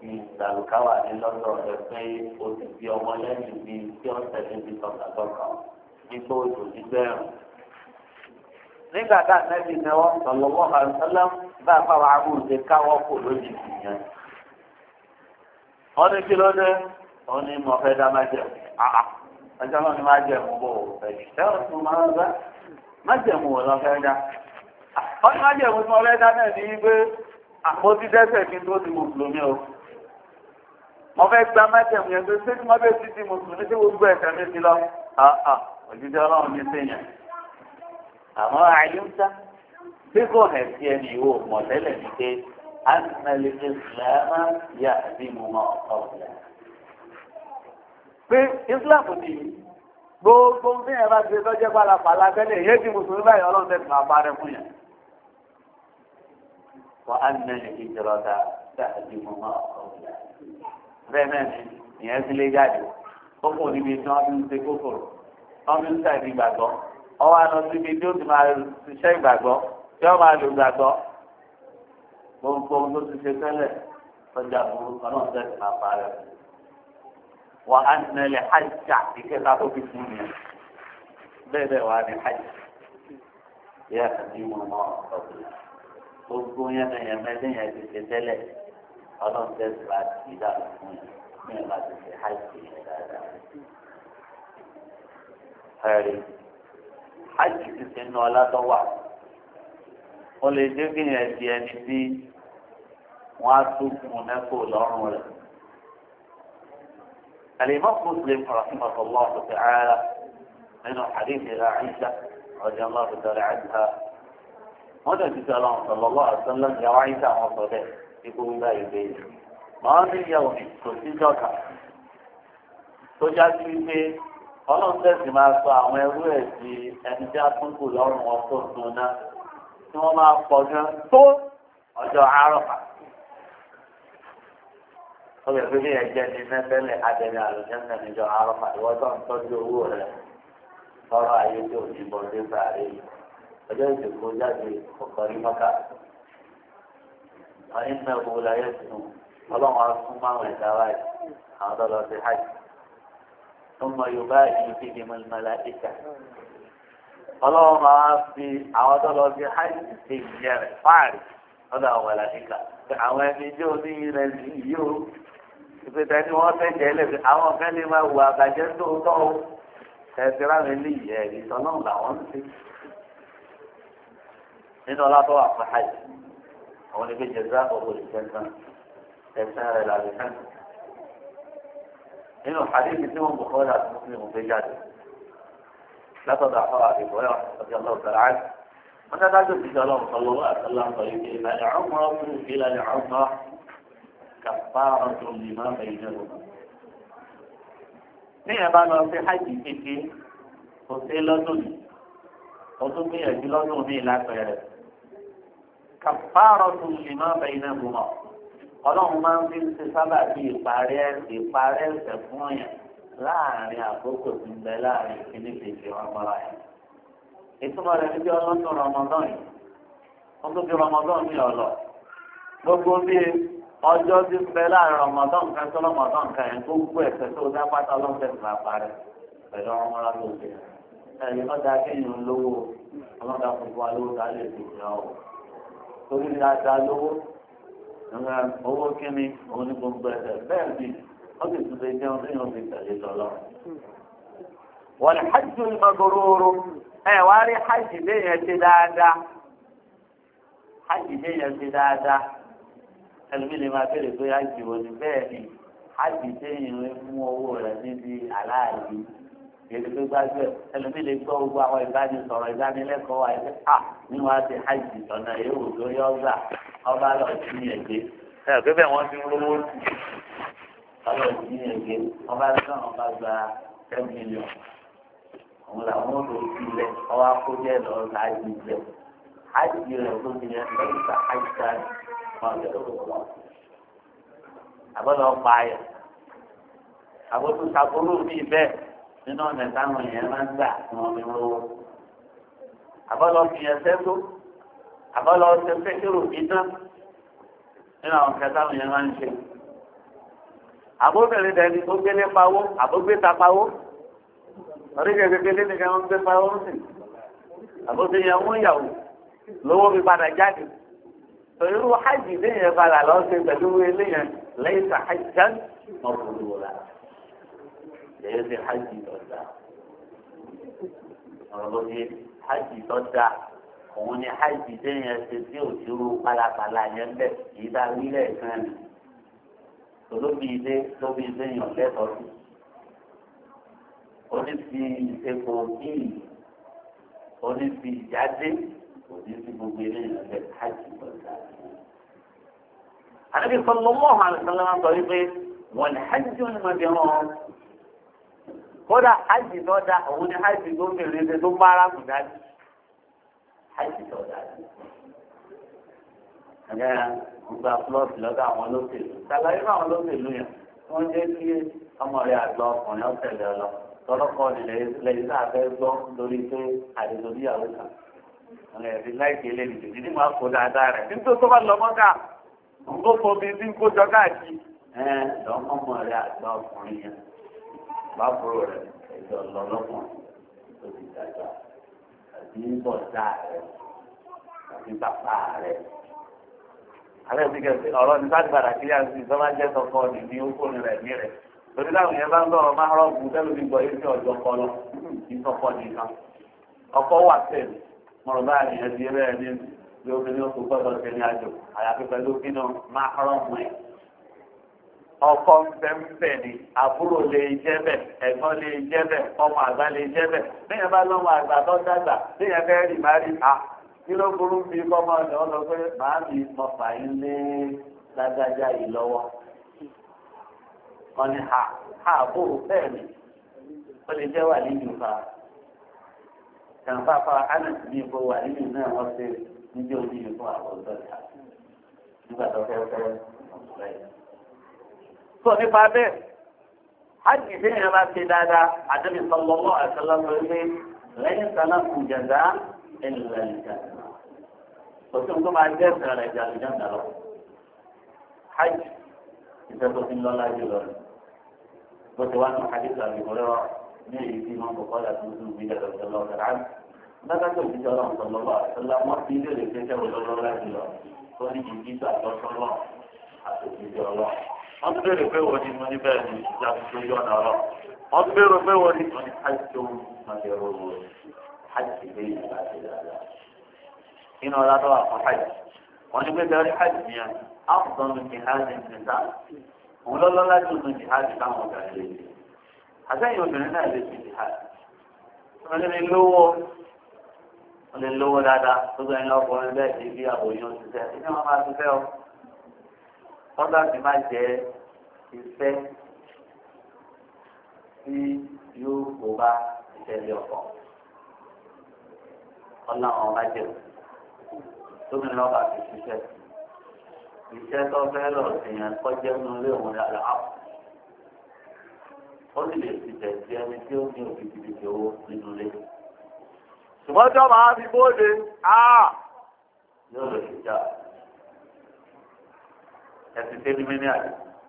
ìgbàlùkáwà ní lọ́dọ̀ rẹ̀ pé o ti fi ọmọ lẹ́yìn bí tí ó tẹ̀lé bí tọkàtọkà nígbà òjò nígbẹ̀rún. nígbà tá a nẹ́bí náwó sọ̀lọ́wọ́ àlùsọ́lá bá a fáwọn amúnṣe káwọ́ kò lójijì yẹn. wọ́n ní kí ló dé wọ́n ní mo fẹ́ dá májẹ̀mú àà ọjọ́ náà ni májẹ̀mú bò ẹ̀ṣẹ́ ọ̀tún máa ń bá májẹ̀mú wò lọ fẹ́ dá. wọ́n ní májẹ̀mú tí wọ́n fẹ́ dá náà ní pé àpótí dẹ́sẹ̀ kí n tó di mùsùlùmí o. mo fẹ́ gba májẹ̀mú yẹn tó ṣé tí mo bẹ́ẹ̀ ti di mùsùlùmí tí gbogbo ẹ̀sẹ̀ mi ti lọ. òjijì ọlọ́run ní sèyàn. àmọ́ àyùntà tí kò hẹ̀ sí ẹni ìwò mọ̀tẹ́lẹ̀ ní pé àtìmẹ́lẹ́ ìsìlámà yà bí mo máa ọ̀pọ̀. pé islam ni gbogbo ní ẹ̀rọ àti ìtọ́jẹ́ pàlàpàlà tẹ́lẹ̀ yé di mùsùlùmí báyìí ọlọ́run tẹ̀sí máa parẹ́ fún yẹn. wọ́n á nà ní ìjọba tàbí mo máa ọ̀pọ̀. bẹ́ẹ̀ náà ni ìyẹn ti lé jáde kókò níbi tí wọ́n fi ń ṣe kókòrò wọ́n fi ń ṣàìdí ìgbàgbọ́ ọwọ́ àná síbi tí ó ti máa ṣiṣẹ́ ìgbàgbọ́ tí wọ́n máa lò ìgbàgbọ́ gbogbo ohun tó ti ṣe tẹ́lẹ̀ tọ́jà burúkú náà tẹ̀sí máa parẹ́. wọ́n á nílẹ̀ hajj ìkẹta tó fi fún yẹn bẹ́ẹ̀ bẹ́ẹ̀ wà ní hajj yẹ àti mọ̀ mọ́ ọ̀gbìn gbogbo yẹn lẹ́yìn mẹ́lẹ́ yẹn ti ṣe tẹ́lẹ̀ ọlọ́run tẹ̀sí láti ìdá fún yẹn ní ẹ̀ láti ṣe hajj yẹn dáadáa. ẹ̀rí hajj ti ṣe nu ọlátọ́ wà ó lè jẹ́ kí yẹn di ẹni tí wọ́n á tún fún un mẹ́kọ̀ọ́ lọ́rùn rẹ̀. الإمام مسلم رحمه الله تعالى من حديث عائشة رضي الله تعالى عنها هذا كلام صلى الله عليه وسلم يا عائشة وصدق يقول لا يبين ما من يوم تسجدك تجد فيه ọlọ́run tẹ̀sí máa sọ àwọn ẹrú ẹ̀ sí ẹni tí a tún kù lọ́rùn wọn tó tún náà tí wọ́n máa pọ̀ gan tó ọjọ́ àárọ̀fà. ọbẹ̀ pé bí ẹ̀jẹ̀ ní mẹ́fẹ́lẹ̀ adẹ̀rẹ̀ àlùjẹ́ńdà níjọ́ àárọ̀fà ìwọ́n tó ń tọ́jú owó rẹ̀ lọ́rọ̀ ayé tí ò ní bọ́ dé sáré ọjọ́ ìdìbò jáde ọkọ̀ rí mọ́ká. wọ́n ní mẹ́wòó láyé sínú ọlọ́run á fún máwọn ẹ̀dá wáyé àwọn tó lọ sí hajj. ثم يباهي بهم الملائكة ọlọ́run máa fi àwọn tó lọ sí hajj ṣe ìyẹn rẹ̀ fáàrí lọ́dọ̀ àwọn màláíkà àwọn ẹni tí ó ní ilẹ̀ sí yìí ó ìpèsè ni wọ́n fẹ́ jẹ́ lẹ́sẹ̀ àwọn kan lè máa wù àbàjẹ́ tó tọ́ ó ẹ̀sìn rámi lè yẹ ẹ̀rí sọ́nà làwọn ń ṣe. nínú ọlọ́tọ́ wà fún hajj àwọn ẹni pé jẹ̀dá ọ̀pọ̀ ìṣẹ́ńtàn ẹ̀sìn rẹ̀ làbí sẹ́ńtàn. nínú hadithi tí wọ́n bùkọ́ láti mùsùlùmí gbé jáde látọ̀dọ̀ àfọwọ́ àdìgbò ẹ̀ ọ̀sẹ̀ ọlọ́run tẹ̀lé àjẹ́ wọ́n ní adájọ́ ti jọ ọlọ́run sọ̀rọ̀ wọ́n àti ọlọ́run sọ̀rọ̀ yìí ìlànà ọmọ ọmọ ìlànà ọmọ kàfàrà tó lè má bẹ̀yìn náà. ní ẹ̀ bá lọ sí hajj kékeré kò sí lọ́dún ní o tún gbìyànjú lọ́dún ní ìlàpẹ̀rẹ̀ kàfàrà tó lè má bẹ̀yìn náà bùnà ọlọ́run máa ń fi ṣe sábà bí ìparí ẹ̀sìn ìparí ẹ̀sẹ̀ fún ọ̀yàn láàrin àkókò tí ń bẹ láàrin ìpínlẹ̀ kejì wọn mọ́ra yẹn. ìtumọ̀ rẹ̀ níbi ọlọ́dún rọmọdán yìí wọ́n tó fi rọmọdán ní ọ̀lọ́. gbogbo bí ọjọ́ tí ń bẹ láàrin rọmọdán kan tó rọmọdán kan yẹn gbogbo ẹ̀sẹ̀ tó dá pátá ọlọ́sẹ̀ tó máa parẹ́ pẹ̀lú ọmọ ọlá tó ṣe. ẹ̀yìn ọjà kéèyàn lówó ọlọ́dà fúnfún alówó tá a lè fi jọ ọ́ torí ní adá lówó owó kíni òun ní gbogbo ẹsẹ̀ bẹ́ẹ̀ ni ó sì tún lè jẹun tí yóò fi tẹ̀lé lọ́lọ́. wọ́n ní hajj mabrur ẹ wá rí hajj léyìn ṣe dáadáa hajj léyìn ṣe dáadáa ẹlòmíì lè máa bèrè pé hajj wo ni bẹ́ẹ̀ ni hajj léyìn mú owó rẹ̀ níbi aláàbí èdè tó gbájú ẹ̀ ẹlòmíì lè gbọ́ gbogbo àwọn ìbánisọ̀rọ̀ ìdánilẹ́kọ̀ọ́ wa ẹ̀ à ní wọ́n á ti hajj tọ̀nà yóò tó yọ ọ́gbà ọba lọ sí ní ẹgbẹ́ ẹ pé bẹ́ẹ̀ wọ́n ti ń rówó sí ọba sí ní ẹgbẹ́ ọba náà ọba gba ten million òun làwọn ò lò sí ilẹ̀ ọwọ́ akójẹ́ lọ láàyè ilẹ̀ ájì rẹ̀ tó ti yẹn lọ́wọ́ ìta ájìká wọn lè lọ́wọ́ wọn. àbọ̀dọ̀ pa ayọ̀ àbọ̀dọ̀ sàkóró bíi bẹ́ẹ̀ nínú ọ̀nà táwọn èèyàn máa ń gbà tí wọ́n fi rówó. àbọ̀dọ̀ fi yẹn sẹ́tó àbọ̀dọ̀ ṣe fẹ́kẹ́rò ìdán nínú àwọn kẹta àwọn èèyàn máa ń ṣe àbóbìnrin dẹni tó gbélé pawó àbógbé ta pawó oríṣi kékeré nìkan wọn gbé pawó sí àbóbìnrin yẹn mú ìyàwó lówó fi padà jáde pẹ̀lú hajj léyìn padà lọ sí pẹ̀lú eléyìn lẹ́yìn tí hajj jẹ́ ọ̀pọ̀lọpọ̀ la lẹ́yìn tí hajj tó dá ọ̀rọ̀ ló dé hajj tó dá òun ni hajj léyìn ẹsẹ̀ tí ò dúró pálapàla yẹn bẹ́ẹ̀ kì í dá wílẹ̀ kan ni olóbi ilé lóbi ilé yàn lẹ́tọ̀ọ́ sí onífi epo kíì onífi ìjáde onífi gbogbo ilé yàn lẹ́ hajj tó dá. Ànábì sallallahu alaihi wasallam sọ wípé wọ́n ní hajj ní mọ̀bìrán kódà hajj tó dá òun ni hajj tó bèrè ṣe tó bára kù dájú hajj tó dá. Ẹ̀yẹ́ gba plọ́ọ̀tì lọ́dọ̀ àwọn olóṣèlú ṣàlàyé fún àwọn olóṣèlú yẹn wọ́n jẹ́ kí ọmọ rẹ̀ àgbà ọkùnrin ọ̀tẹ̀lẹ̀ ọlọ tọ́lọ́kọ́ lẹ́yìn náà fẹ́ gbọ́ lórí pé àdéhùn oníyàwó kan ọ̀nà ẹ̀rí láìpẹ́ ilé nìkejì ní máa kó dáadáa rẹ̀ nítorí tó bá lọ mọ́ká nǹkó fomi tí ń kójọ káàkiri ẹ̀ lọ́mọ rẹ̀ àgbà ọkùnrin yẹn bábúrò rẹ̀ ẹ̀jọ̀ lọ́lọ́kùnrin tó ti dàgbà àti bọ̀dá rẹ̀ àti bàbá rẹ̀ alẹ́ ti kẹsì ọ̀rọ̀ ní sáà ti padà kí yára sí ìjọba jẹ́ sọ̀kọ ní ní oko ní rẹ̀ ní rẹ̀ torí láwọn yẹn bá ń sọ̀rọ̀ máa rọ̀ kù tẹ́lẹ̀ fi gbọ́ yé sí ọjọ́ kọ lọ kí sọ̀kọ nìkan ọkọ wà tẹ̀lé mọ̀rọ̀ bá yẹn di ẹrẹ́ ní bí obìnrin oṣù gbọ́dọ̀ ṣe ní àjò àyàfi pẹ̀lú kínú máa rọ̀ mọ́ ẹ̀. ọkọ ńfẹ́ńfẹ́ ni àbúrò lè jẹ́ bẹ̀ ẹ̀gbọ́n lè jẹ́ bẹ̀ ọmọ àgbà lè jẹ́ bẹ̀ bẹ́ẹ̀ bá lọ́mọ àgbà tó dàgbà bẹ́ẹ̀ fẹ́ rì má rí a kí ló burú bí kọ́mọ ọ̀dọ́ ọ lọ pé màá mi mọ fàyín lé lágbájá yìí lọ́wọ́. wọ́n ní ha ha àbúrò bẹ́ẹ̀ ni ó lè jẹ́ wà nínú ìfà kàǹfà ánà ní ipò wà nínú náà wọ́n ṣe níjẹ́ ojú yìí fún àwọn ọ̀dọ́ ìta nígbà tó fẹ́ fẹ́ ọ̀sùn rẹ̀. sọ nípa bẹ́ẹ̀ hajj ìdíyẹn bá ṣe dáadáa àdébí sallallahu alaihi wasallam pé lẹ́yìn sálá kù jẹ̀dá ẹ̀lẹ́ ìjà òtún tó máa jẹ́ ìsẹ̀rẹ̀ ìjà ìjà ìjà lọ. hajj ìfẹ́ tó ti lọ́lá jù lọ rẹ̀ bó ti wá ní hadith àbí ìmọ̀lẹ́wà ní èyí tí wọ́n kọ́kọ́ dà tó tún bí dàgbà tó lọ́ọ́ kẹrẹ́ àti lọ́kàtà òjijì ọlọ́run sallallahu alaihi wasallam wọ́n ti ilé rẹ̀ kẹ́kẹ́ wọ lọ́lọ́lá jù lọ tó ní ìjíjà lọ́sọ́lọ́ àti òjijì ọlọ́run. wọ́n ti béèrè pé wọ́n ní mo ní bẹ́ẹ̀ ni ìjà tó yọ ọ̀nà ọlọ́ wọ́n ti béèrè pé wọ́n ní mo ní hajj tó máa yẹ owó hajj lé ìgbà àti dáadáa. inú ọ̀la tó wà fún hajj wọ́n ní pé bẹ́ẹ̀ hajj yẹn áfùtọ́ ní jihad nìta òun lọ́lọ́lá jù ní jihad táwọn ọ̀gá lè ṣe. àtẹ̀yìn obìnrin náà lè ṣe jihad. wọ́n lè lówó wọ́n lè lówó dáadáa tó gbé ẹni ọkùnrin bẹ́ẹ̀ ṣe bí àbòyún òṣìṣẹ́ ẹni wọ́n máa ṣiṣẹ́ o. wọ́n bá ti máa jẹ iṣẹ́ tí yóò kó bá ìṣẹ̀lẹ̀ ọkọ̀. ọ̀nà àwọn ọba jẹun tóbi náà bá fi ṣiṣẹ́. iṣẹ́ tó fẹ́ lọ èèyàn kọjá nínú ilé òun yàrá ápù. ó sì lè ti tẹ̀sí ẹni tí ó ní òkìtìkìtì owó nínú ilé. ṣùgbọ́n tí wọ́n máa fi bóde yóò lè fi jà ẹ̀sìn tẹ́lẹ̀ mẹ́rin àti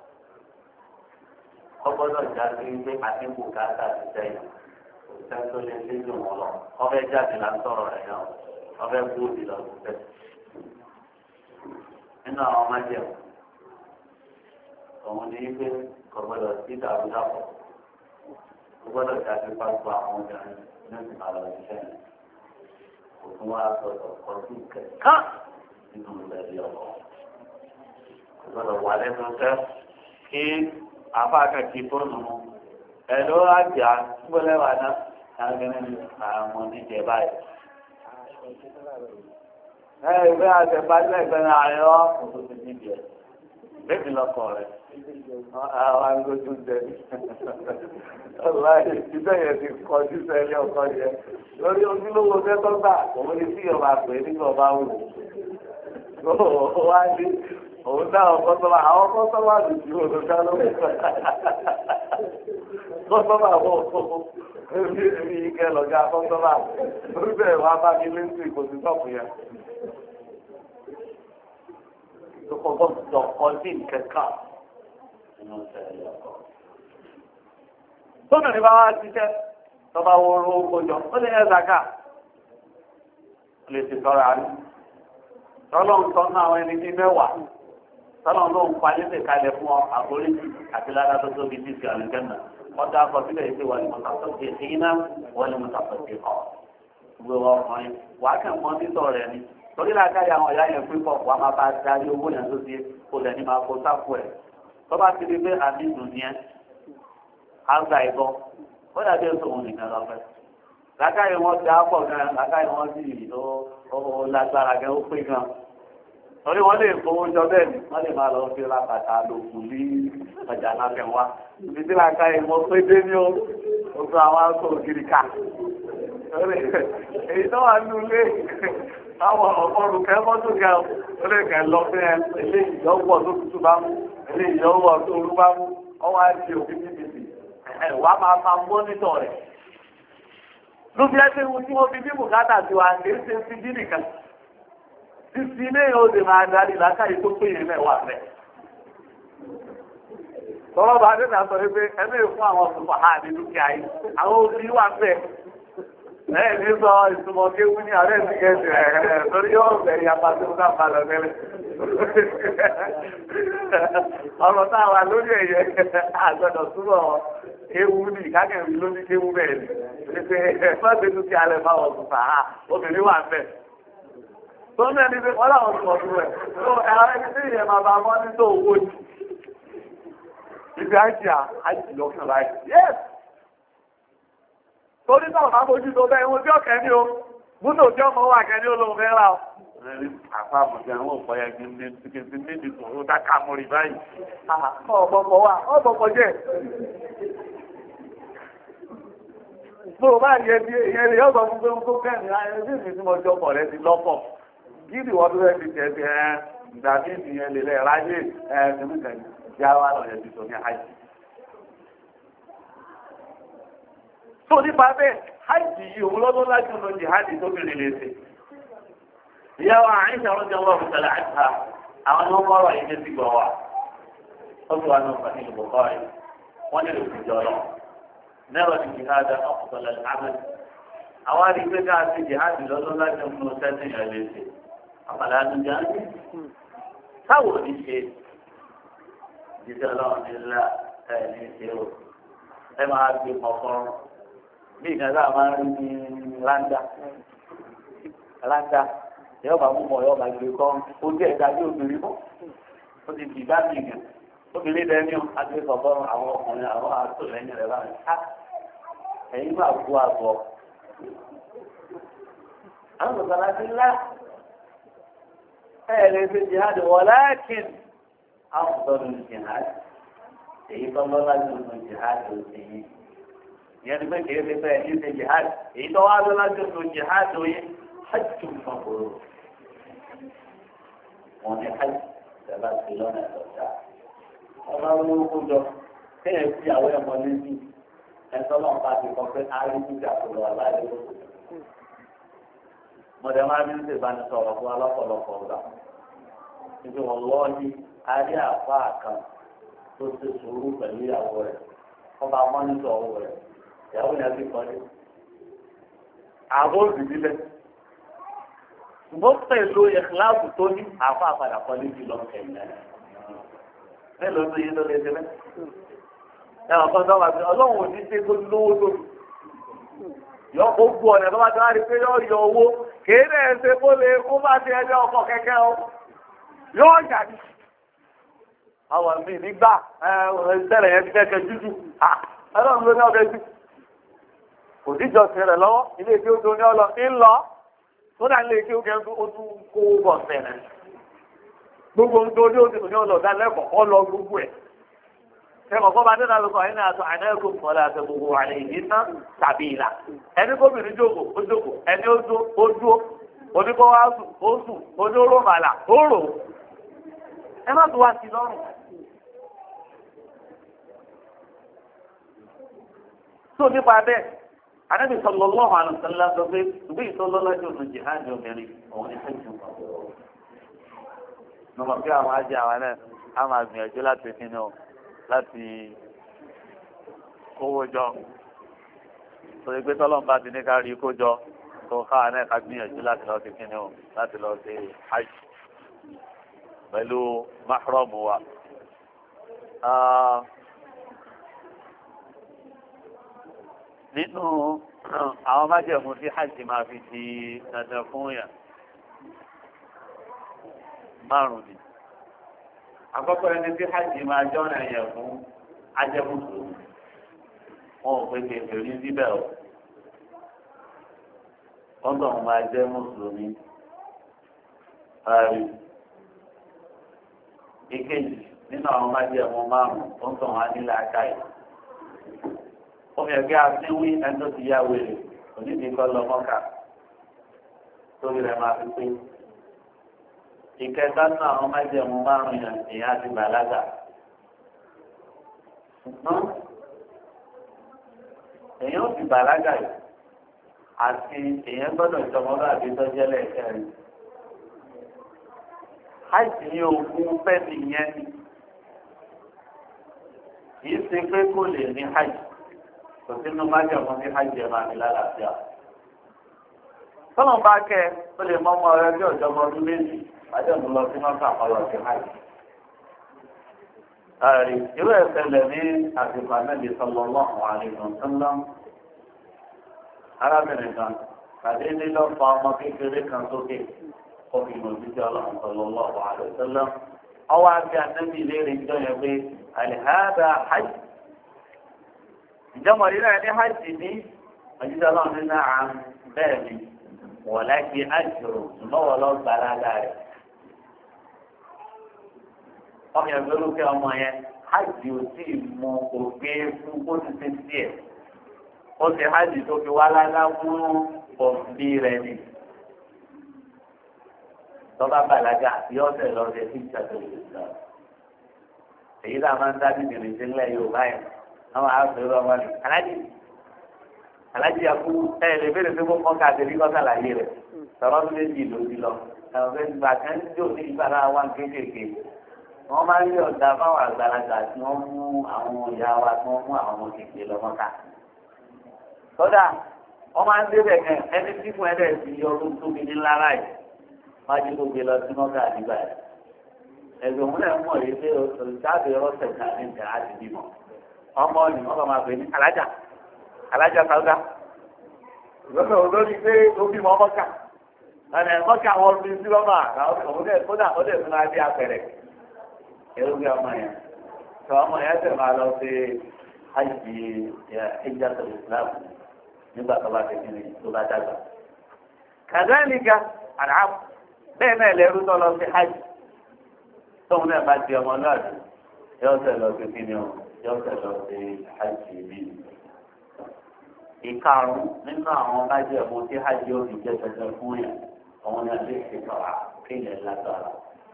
ọgbọ́dọ̀ já sí pé àdínkù káàkiri àti sẹ́yìn òṣìṣẹ́ tó lè ṣe jù wọ́n lọ ọbẹ̀ jáde là ń sọ̀rọ̀ rẹ̀ náà ọbẹ̀ bóde lọ sí tẹ́ nínú àwọn májẹ̀ òun ní pé kò gbọ́dọ̀ sí dàrúdàpọ̀ kò gbọ́dọ̀ já sí pàṣẹ àwọn obìnrin ní ìsìn àlọ́ ìṣẹ́ yìí. Òtún wá sọ̀rọ̀ ọdún kẹ̀kẹ́ nínú ìbẹ̀rẹ̀ ọ̀rọ̀. Ìgbọ́dọ̀ wà lẹ́nu sẹ́ kí afáàkàkì fóònù mu. Ẹ̀ló àjà gbọ́lẹ́wà náà lágbẹ́rẹ́ ní àwọn oníjẹ báyìí. Ẹ ìwé àtẹ̀bájẹ́ ìgbẹ́ni àyọ́ òtò ti níbi ẹ̀. Bébì lọkọ̀ rẹ̀. Àwọn agbójú jẹ ní. Ọláyé ìbẹ́ yẹn ti kọjú sẹ́lẹ̀ ọkọ yẹn. Lórí ojúlówó tẹ́tọ́gbà, òun ni tí ọba pè nígbà ọba wù. Ó wá ní òun dá ọkọ sọ́wọ́, àwọn ọkọ sọ́wọ́ àdùjú òdòdó lórí. Kọ́sọ́wọ́ àwọn òkú. Ebi ebi ike lọ́gá kọ́sọ́wọ́. Lórí bẹ́ẹ̀ wá bá mi lé kò sí sọ́ọ̀pù yẹn. Ìkọ̀kọ̀ dọ̀kọ̀ sí kẹ̀kẹ́. nínú ìṣẹ̀lẹ̀ ọkọ̀. tóbi ní bá wá ṣiṣẹ́ tọ́ba wo owó kójọ ó lè yẹ zaka ó lè ti tọ́ra rí tọ́lọ́ ń tọ́ náà àwọn ẹni ní mẹ́wàá tọ́lọ́ ló ń palẹ́ lè kalẹ̀ fún ọ àforíjì àti ládàá tó tóbi ní ti àlùjẹ́nà wọ́n dá akọsílẹ̀ yìí pé wọ́n ní mọ̀tàkọ́sí ìná wọ́n ní mọ̀tàkọ́sí ọ̀ gbogbo ọkùnrin wàá kàn mọ́ títọ̀ rẹ̀ ni torí làákàyà àwọn ìyá yẹn pípọ̀ wàá máa bá darí owó yẹn tó ti kó lẹ́ni máa kó sáfù ẹ̀ tó bá ti di pé àmì ìdùn yẹn á gba ìbọn ó dàbí èso òun nìkan lọ́fẹ́ làákàyè wọn ti á pọ̀ gan làákàyè wọn sì ó lágbára gan ó pé gan torí wọ́n lè fowó jọ bẹ́ẹ̀ ni wọ́n lè máa lọ fi ra bàtà lòkù ní ọjà láfẹ́ wa ibi tí làákàyè wọn pé dé ní o gbogbo àwọn aṣọ ògiri ká èyí tó wà nínú ilé àwọn ọ̀pọ̀rùn kẹ́mọ́ tó ga ó lè kẹ́ lọ fún ẹ eléyìí yọ̀wọ̀ tó tútù bá mú eléyìí yọ̀wọ̀ tó orú bá mú ọwọ́ àti òfin bíbí ẹ̀ wá máa máa mọ́nítọ̀ rẹ̀. lóbi ẹgbẹ́ wo tí wọ́n fi bí bùkátà sí wa kì í ṣe ti bí nìkan títí ilé yóò lè máa darí làákàyè tó péye mẹ́wàá rẹ̀. tọ́lọ́ bá dé náà sọ pé ẹgbẹ́ fún àwọn ọ̀sùnfà hà ní dúkìá yìí àwọn òbí wà bẹ́ẹ̀. Ẹ ní sọ ìtumọ̀ kéwú ní ààrẹ ti kẹ́sì ẹ̀ torí yóò bẹ̀rẹ̀ yàpá tó ká balọ̀ tẹ́lẹ̀. Ọ̀rọ̀ tá a wà lórí ẹ̀yẹ àgbẹ̀dọ̀ túbọ̀ kéwú ní ìkákẹ́rin lórí kéwú bẹ́ẹ̀ ni. Ṣé ẹ̀fọ́ gbé dúkìá alẹ́ bá wọ̀ sùn fàá obìnrin wà bẹ́ẹ̀. Tó ń bẹ́ẹ̀ ni wọ́n láwọn sùn ọ̀tún rẹ̀. Tó ẹ̀rọ ẹni tí ìyẹn máa bá wọn ní tó owó ni. Ibi àjà àjì lọ́kàn báyìí. Torí náà máa bójú tó bẹ́ẹ̀ wọ́n tí ọ̀kẹ́ ní o, mútò tí ọmọ wà kẹ́ ní olóhùn fẹ́ ra ọ. Àpá àmọ̀jẹ́ àwọn òpó ya gbé ní tíkẹ́tì méjì tó ó dáká mú rí báyìí. Ọ̀pọ̀pọ̀ wà, ọ̀pọ̀pọ̀ jẹ́. Mo bá yẹ bí ìyẹn lè yọ̀gbọ̀n fún pé ń kó kẹ́rin ayẹyẹ bí mi tí mo jọ pọ̀ rẹ ti lọ́pọ̀. Gíìdì wọ́n tó fẹ́ fi jẹ́ bí ẹ ìgbà bí ìyẹn lè lẹ́ ráyè ẹ̀ ẹ̀ẹ́dùnúkẹ́ jáwá lọ́yẹ̀ ti sọ ní àìsí. tó nípa bẹ́ẹ̀ hajj yìí òun lọ́dún láti lọ jihadi tó bèrè léṣe. ìyàwó àìsàn ọ̀rọ̀ jẹ́ ọlọ́run tẹ̀lé àìsà àwọn ọmọ ọmọ yìí ti gbọ̀ wá. ó ti wá ní ọ̀pọ̀ ní ìbùkọ́ rẹ̀ wọ́n ní lòdì jọ lọ. mẹ́rọ̀ ní jihadi ọ̀pọ̀lọpọ̀ àmì. àwọn àdìgbé ká sí jihadi lọ́dún láti mú sẹ́sìn yẹn léṣe. àpàlà àdúgbò táwọn ò ní ṣe jíjẹ́ ọlọ́run ní ńlá ẹ̀ ní ṣe o ẹ máa gbé mọ́kọ́rọ́ bí ìgbà tá a máa ń rí ní láńdá láńdá yóò bá mú mọ yóò bá gbé kọ́ ó jẹ́ ìgbà tí obìnrin mọ́ ó ti dì bá mi gàn obìnrin dẹ́ni ó adé sọ̀bọ́ àwọn ọkùnrin àwọn àtò lẹ́yìn rẹ̀ báyìí ká ẹ̀yin máa kú àgọ́ àwọn sọ̀rọ̀ àti ńlá ẹ̀ lè fi jihad walakin afdal jihad èyí tó lọ́la ju ọ̀nà jihad ló ti yí. ìyẹn ni pé kì í fi fẹ́ ẹ̀yìn ṣe jihad èyí tó wá lọ́la ju ọ̀nà jihad ló yẹ hajj nǹkan kúrò. wọ́n ní hajj ìjọba ti lọ́nà ìtọ́jà. ọba olówó kó jọ kéèyàn fi àwọn ẹ̀mọ́ létí ẹ̀sọ́ náà bá ti kọ́ pé àárín jíjà kò lọ aláìlú lóko. mọ̀dẹ̀ máa ń ṣe ìbánisọ̀rọ̀ fún alọ́pọ̀lọpọ̀ ọ̀gá. níbi wọn lọ́ọ́ ní adé àpá kan tó ṣe sùúrù pẹ̀lú ìyàwó rẹ̀ ọba mọ́nítọ̀ ọwọ́ rẹ̀ ìyàwó yẹn ti kọ́lé. àbó òbílẹ̀ ṣùgbọ́n pẹ̀lú ìkíláàsì tó ní àfa àpàdà kọ́lé jù lọ kẹ̀yìn náà. mélòó ló yẹ ló lè ṣe mẹ́. ẹ̀wọ̀n kan sọ wà pé ọlọ́run ò ní ṣe kó lówó tó yọ kó gbọ́ ọ̀nà tó bá ti wá rí pé yọ yọ owó kéde ẹ̀ ṣe kó lè kó bá ti ẹjọ́ ọkọ̀ kẹ̀kẹ́ o yóò jà ní. àwọn míì nígbà ìṣẹ̀lẹ̀ yẹn ti kẹ́kẹ́ jújù ọlọ́run ló ní ọbẹ̀ jù kò díjọ sí rẹ̀ lọ́wọ́ ilé kí ó tó ní ọlọ ń lọ tó dà ilé kí ó kẹ́ ó tún kó bọ̀ sẹ̀rẹ̀ gbogbo ń tó ní ó ti ní ọlọ dálẹ́kọ̀ọ́ ọ lọ gbogbo ẹ̀ sẹ́wọ̀n kọ́ bá dé náà lóko àyìn náà àtọ̀ àyìn náà kò mọ̀ ọ́ àti gbogbo àlẹ́ yìí ná tàbí ìlà ẹni gómìnà jókòó ó jókòó ẹni ó dó ó dúó oníkó wá sùn ó sùn onírò màlà ó rò ẹ má tó wá sí lọ́rùn. tó nípa bẹ́ẹ̀ Ànábì sallallahu alaihi wasallam sọ pé ìgbé ìtọ́lọ́lájú ọ̀nà jihad obìnrin òun ní fẹ́ẹ́ jùlọ. mo mọ̀ pé àwọn ajé àwọn náà á máa gbìyànjú láti fi ní o láti kówó jọ torí pé tọ́lọ́mù bá ti ní ká rí kó jọ tó káà náà ká gbìyànjú láti lọ sí kíní o láti lọ sí hajj pẹ̀lú mahram wa. nínú àwọn májẹ̀mú tí hajj máa fi di dandan fún yàn márùn ni àkọ́kọ́ ẹni tí hajj máa jọ́nà yẹn fún ajẹ́mùsù wọn ò pé kéèké rí síbẹ̀ o wọ́n tó ń máa jẹ́ mùsùlùmí ààrí ìkejì nínú àwọn májẹ̀mú márùn tó ń tọ̀ wá nílẹ̀ akáyì omi ẹ̀gẹ́ àfíwí ẹni tó ti yá wèrè onídìí kọ́ lọ mọ́kà torí rẹ̀ máa fi pé ìkẹta náà àwọn májẹ̀mú márùn yẹn èèyàn àti bàlágà ṣùgbọ́n èèyàn ò fi bàlágà yìí àti èèyàn gbọ́dọ̀ ìjọmọlá àbí tọ́jẹ́lẹ̀ kẹrin hajj ní ogún fẹ́mi yẹn kìí ṣe pé kò lè ní hajj kò sínú májẹ̀mú ní hajj ẹ̀ máa ní lálàáfíà tọ́lọ̀ bá kẹ́ ó lè mọ́ ọmọ rẹ bí ọ̀jọ́ ọdún méjì májẹ̀mú lọ sí mọ́tò àpọ̀lọ̀ sí hajj. Ààrí irú ẹ̀sẹ̀lẹ̀ ní àsìkò Ànábì sallallahu alaihi wasallam arábìnrin kan tàbí nílò fa ọmọ kékeré kan sókè kọfí mọ̀jíjẹ́ ọlọ́run sallallahu alaihi wasallam ọwọ́ àti Ànábì léèrè ìjọ yẹn pé àlìhádà hajj ìjọmọ̀ rí náà ní hajj ní mọ̀jíjẹ́ ọlọ́run ní náà bẹ́ẹ̀ ni wọ́n láti àjòrò ṣùgbọ́n lọ gbàlágà rẹ̀ ọmọ yẹn ló lókè ọmọ yẹn hajj ò tí ì mú ògbé fún bó ti ṣe tiẹ̀ ó ti hajj tó fi wá lálá fún òbí rẹ̀ ni tọ́ba bàlágà yóò tẹ̀ lọ sí ìjàdọ̀ ìjọba èyí náà máa ń dá ní ìrìnsí ńlẹ̀ Yorùbá yẹn àwọn àgbèrè ọmọ rẹ̀ alájì alájì àkú ẹ̀ lè bẹ̀rẹ̀ pé kó kọ́ káàkiri kọ́ sàlàyé rẹ̀ sọ̀rọ̀ tó lè jì lòdì lọ ẹ̀rọ fẹ́ gbà kẹ́ ń jò ní ìbára wa kéékèèké wọ́n máa ń rí ọ̀dà fáwọn àgbàlagbà tí wọ́n mú àwọn ìyá wa tí wọ́n mú àwọn ọmọ kékeré lọ́mọ́ká. kódà wọ́n máa ń débẹ̀ kẹ́ ẹni tí fún ẹ̀dẹ̀ ti yọ ọdún tóbi ní lára yìí wọ́n á jí kó gbé lọ sí mọ́ká àdìgbà yìí. ẹ̀gbọ́n múlẹ̀ mọ̀ yìí pé olùdáàbò rọ́ọ̀sẹ̀ kan ní ìjà àti bímọ. ọmọ ni wọ́n bá máa pè ní alájà alájà sáúdà. ìgbọ́dọ̀ olórí pé ó bímọ mọ́ká. ọ̀nà mọ́ká wọn fi sí lọ́mà kódà ó dẹ̀ tún á dé apẹ̀rẹ̀ ẹrúgbẹ ọmọ yẹn tó ọmọ yẹn tẹ máa lọ sí hajj hijjatul islam nígbà tó bá ti kí ni tó bá dàgbà. kàdáníkà àràm bẹ́ẹ̀ náà lẹ́rú tó lọ sí hajj tóun náà bá di ọmọ náà yóò tẹ̀ lọ sí kí ni o yóò tẹ̀ lọ sí hajj mi. ìkarùn nínú àwọn májèmú tí hajj yóò fi jẹ́ tẹ̀tẹ̀ fún yẹn òun náà lè ṣe kọ̀wá kéèyàn lágbára.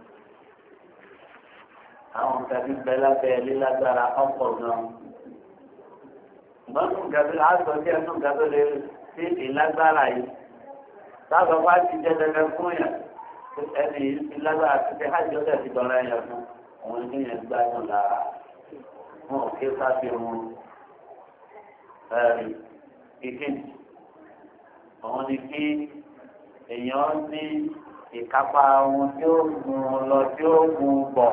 àwọn kàbí bẹ lábẹ́ lílágbára ọ̀pọ̀ gan. Ìmọ̀nù kàbí àásọ sí ẹnu kàbí lè sí ìlágbára yìí. Sábà wá ti jẹ́ dandan fún yàn. Ẹni ìlágbára ti fi hajj ọ̀sẹ̀ ti dọ̀rọ̀ ẹ̀yàn fún. Òun ní yẹn gbádùn lára. Wọn ò ké sáfì wọn. Ẹ̀rì ìkejì. Àwọn ni kí èèyàn ní ìkápá ohun tí ó gùn lọ tí ó gùn bọ̀.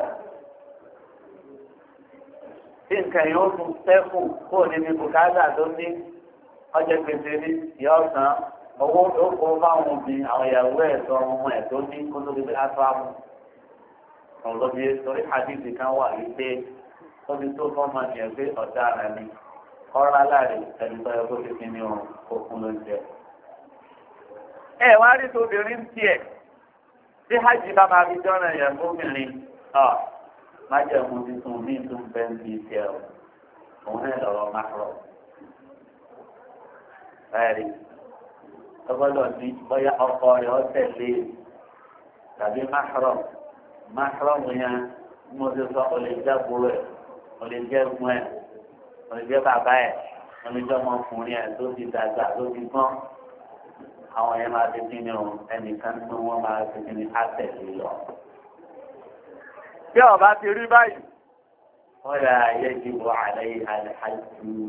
Tí nǹkan yóò tún sẹ́kù kó níbi bùkátà tó ní ọjọ́ gbèsè ní ìyá ọ̀sán owó tó kó fáwọn obìnrin àwọn ìyàwó ẹ̀tọ́ ọmọ ẹ̀ tó ní kó tó fi áfáàmù. Ọ̀rọ̀ bí torí àdìsí kan wà wípé ó ti tó fọ́mọ yẹn pé ọ̀dà rẹ̀ ni ọ̀rá láàrin ẹni tó yẹ kó ti fi ní ọ̀run kó fún lóúnjẹ. Ẹ wá rí tóbìnrin tiẹ̀ tí hajj bá máa fi jọ́nà yẹn fóbìnrin májẹ̀mú tuntun ní ìtún bẹ́ńkì ìṣẹ́ ọ̀ òun náà lọ́rọ̀ mákàrọ̀. Báyìí ọgbọ́dọ̀ ní bóyá ọkọ rẹ̀ ó tẹ̀lé tàbí mákàrọ̀ mákàrọ̀ yẹn mo ti sọ ọ lè jẹ́ àbúrò ẹ̀ ọ lè jẹ́ ẹ̀gbọ́n ẹ̀ ọ lè jẹ́ bàbá ẹ̀ ọ lè jẹ́ ọmọkùnrin ẹ̀ tó ti dàgbà tó ti gbọ́n àwọn yẹn máa ti kí ni o ẹnìkan tó wọ́n máa ti kí ni á tẹ̀lé lọ. Bí ọba ti rí báyìí, ولا يجب عليها الحج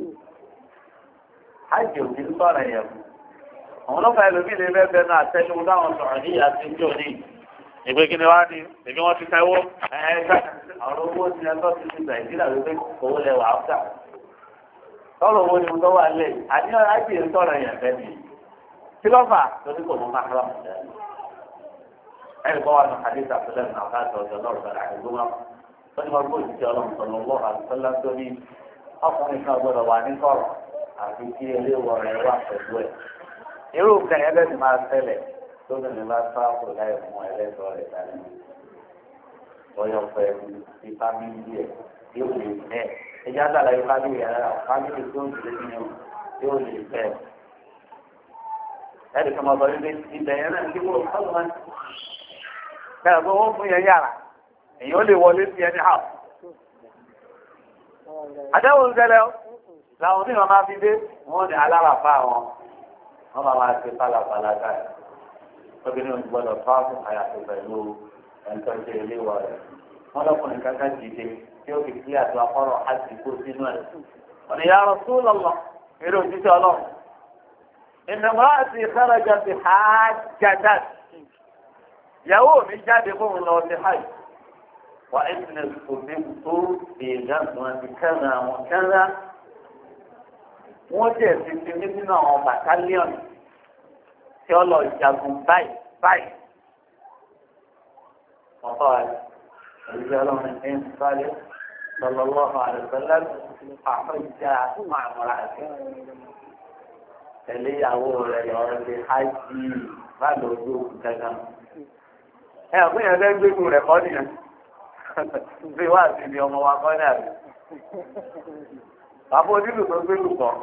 حج في الصلاة àwọn ọlọ́pàá ẹlòmíì lè fẹ́ bẹnu àtẹnu láwọn sọ̀rọ̀ ní àti ìjọ ní ìgbé kí ni wá ní ìgbé wọn ti tẹ́wọ́ ẹ̀ẹ́dá àwọn owó ti ẹgbẹ́ ti ti nàìjíríà wípé owó lẹ́wà áfíà tọ́lọ̀ owó ni mo tọ́wọ́ alẹ́ àníyàn láti èyí sọ̀rọ̀ yẹn fẹ́ mi kí ló fà lórí kò mọ máa rà mọ́ ẹ̀rí kọ́ wa ní àdéhùn àfẹ́lẹ́ ní àwọn àti ọ̀dọ́ lọ́rùn bẹ̀rẹ̀ àdúgbò wọn tó ní wọn kó ìdíje ọlọ́run sọ̀rọ̀ lọ́wọ́ àtúntọ́lá sórí ọkùnrin kan gbọ́dọ̀ wà ní kọ̀rọ̀ àfi kí eléwọ̀ rẹ̀ wà pẹ̀lú ẹ̀ irú nǹkan yẹn bẹ́ẹ̀ ti máa ṣẹlẹ̀ tó ní ní bá sáàpù láì fún ẹlẹ́tọ̀ọ́ rẹ̀ dání lọ́yọ̀ pẹ̀lú ti fámìlì ẹ̀ yóò lè fẹ́ ẹjẹ́ àtàlàyé fámìlì ẹ̀ rẹ̀ fámìlì tó ń ṣe nínú yóò lè fẹ́ ẹ̀rí kan máa bọ̀ wípé ibẹ̀ yẹn náà kí wọ́n kọ́ lọ́wọ́ bẹ́ẹ̀ bó wọ́n fún yẹn yàrá èèyàn lè wọlé sí ẹni hà àdéhùn ṣẹlẹ̀ làwọn onímọ̀ máa fi dé wọ́n ní aláràfà wọn wọ́n máa máa ṣe pálapàla káyọ̀ obìnrin ò gbọ́dọ̀ tó àpò àyàtọ̀ pẹ̀lú ẹ̀ńtọ́jú iléèwọ̀ rẹ̀ wọ́n lọ́kùnrin kankan dìde tí ó fi kí àtọ̀ akọ́rọ̀ àti kó sínú ẹ̀. wọ́n ní ya Rasulullah eré òjíṣẹ́ ọlọ́run ìnáwó àti ìkárajọ ti hajjata ìyàwó mi jáde fóun lọ sí hajj wà ẹ̀sìn òbí tó èèyàn tó ti kẹ́rin àwọn kẹ́rin wọ́n jẹ́ ti ti ní nínú àwọn bàtálíọ̀nù tí ó lọ jagun báyìí báyìí. ọ̀pọ̀ àìsí ọlọ́run ẹ̀ ń sáré sallallahu alaihi wasallam àfẹ́jà màmúra àti tẹ̀lé ìyàwó rẹ̀ lọ́rọ́ ṣe hájì bá lójú gángan. ẹ ọ̀gbìn yẹn fẹ́ gbégun rẹ̀ kọ́ nìyẹn bí wá sí ibi ọmọ wa kọ́ ní àná. Bàbá onílù tó gbé lù kọ́.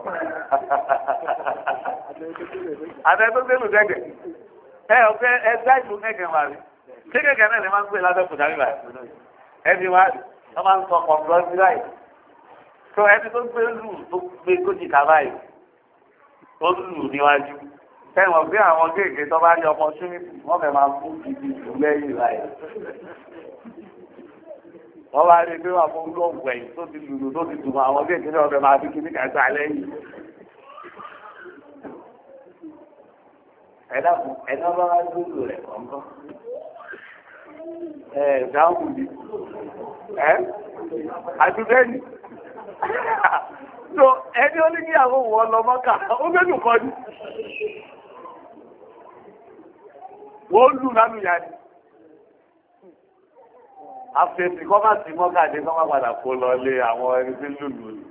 Àbẹ tó gbé lù gẹ́gẹ́. Ẹ ọ̀fẹ́ ẹgbẹ́ ìlú gẹ́gẹ́ wà rí. Ṣé gẹ́gẹ́ náà ni máa ń gbé lábẹ́kùn dárí báyìí? Ẹni wá rí. Wọ́n máa ń sọ kọ̀ǹgọ́ sí báyìí. Tó ẹni tó gbé lù tó gbé kójì ká báyìí. Tó lù níwájú. Fẹ́wọ̀n gbé àwọn kéèké tó bá ní ọmọ súnmítì wọ́n fẹ́ máa fún ibi ìlú lẹ́yìn báyìí. Wọ́n bá rí pé wà fún lọ́ọ̀gbọ̀ ẹ̀yìn tó ti lùlù tó ti dùn àwọn kéèké náà fẹ́ máa fi kíní kẹta lẹ́yìn. Ẹ̀dá fún ẹ̀dá bá wá lùlù rẹ̀ kọ̀ọ̀kan. Ẹ̀ dáhùn bí. Ẹ́ àdúgbẹ́ni. So ẹni ó ní kí àwọn òun lọ mọ́kà ó gbẹ́dùn kọ́ ni. Wọ́n lù lánàá yá ni. Àfẹ́sì kọ́ máa ti mọ́ káàdé kọ́ máa padà kó lọ lé àwọn ẹni tí ń lùlù ni.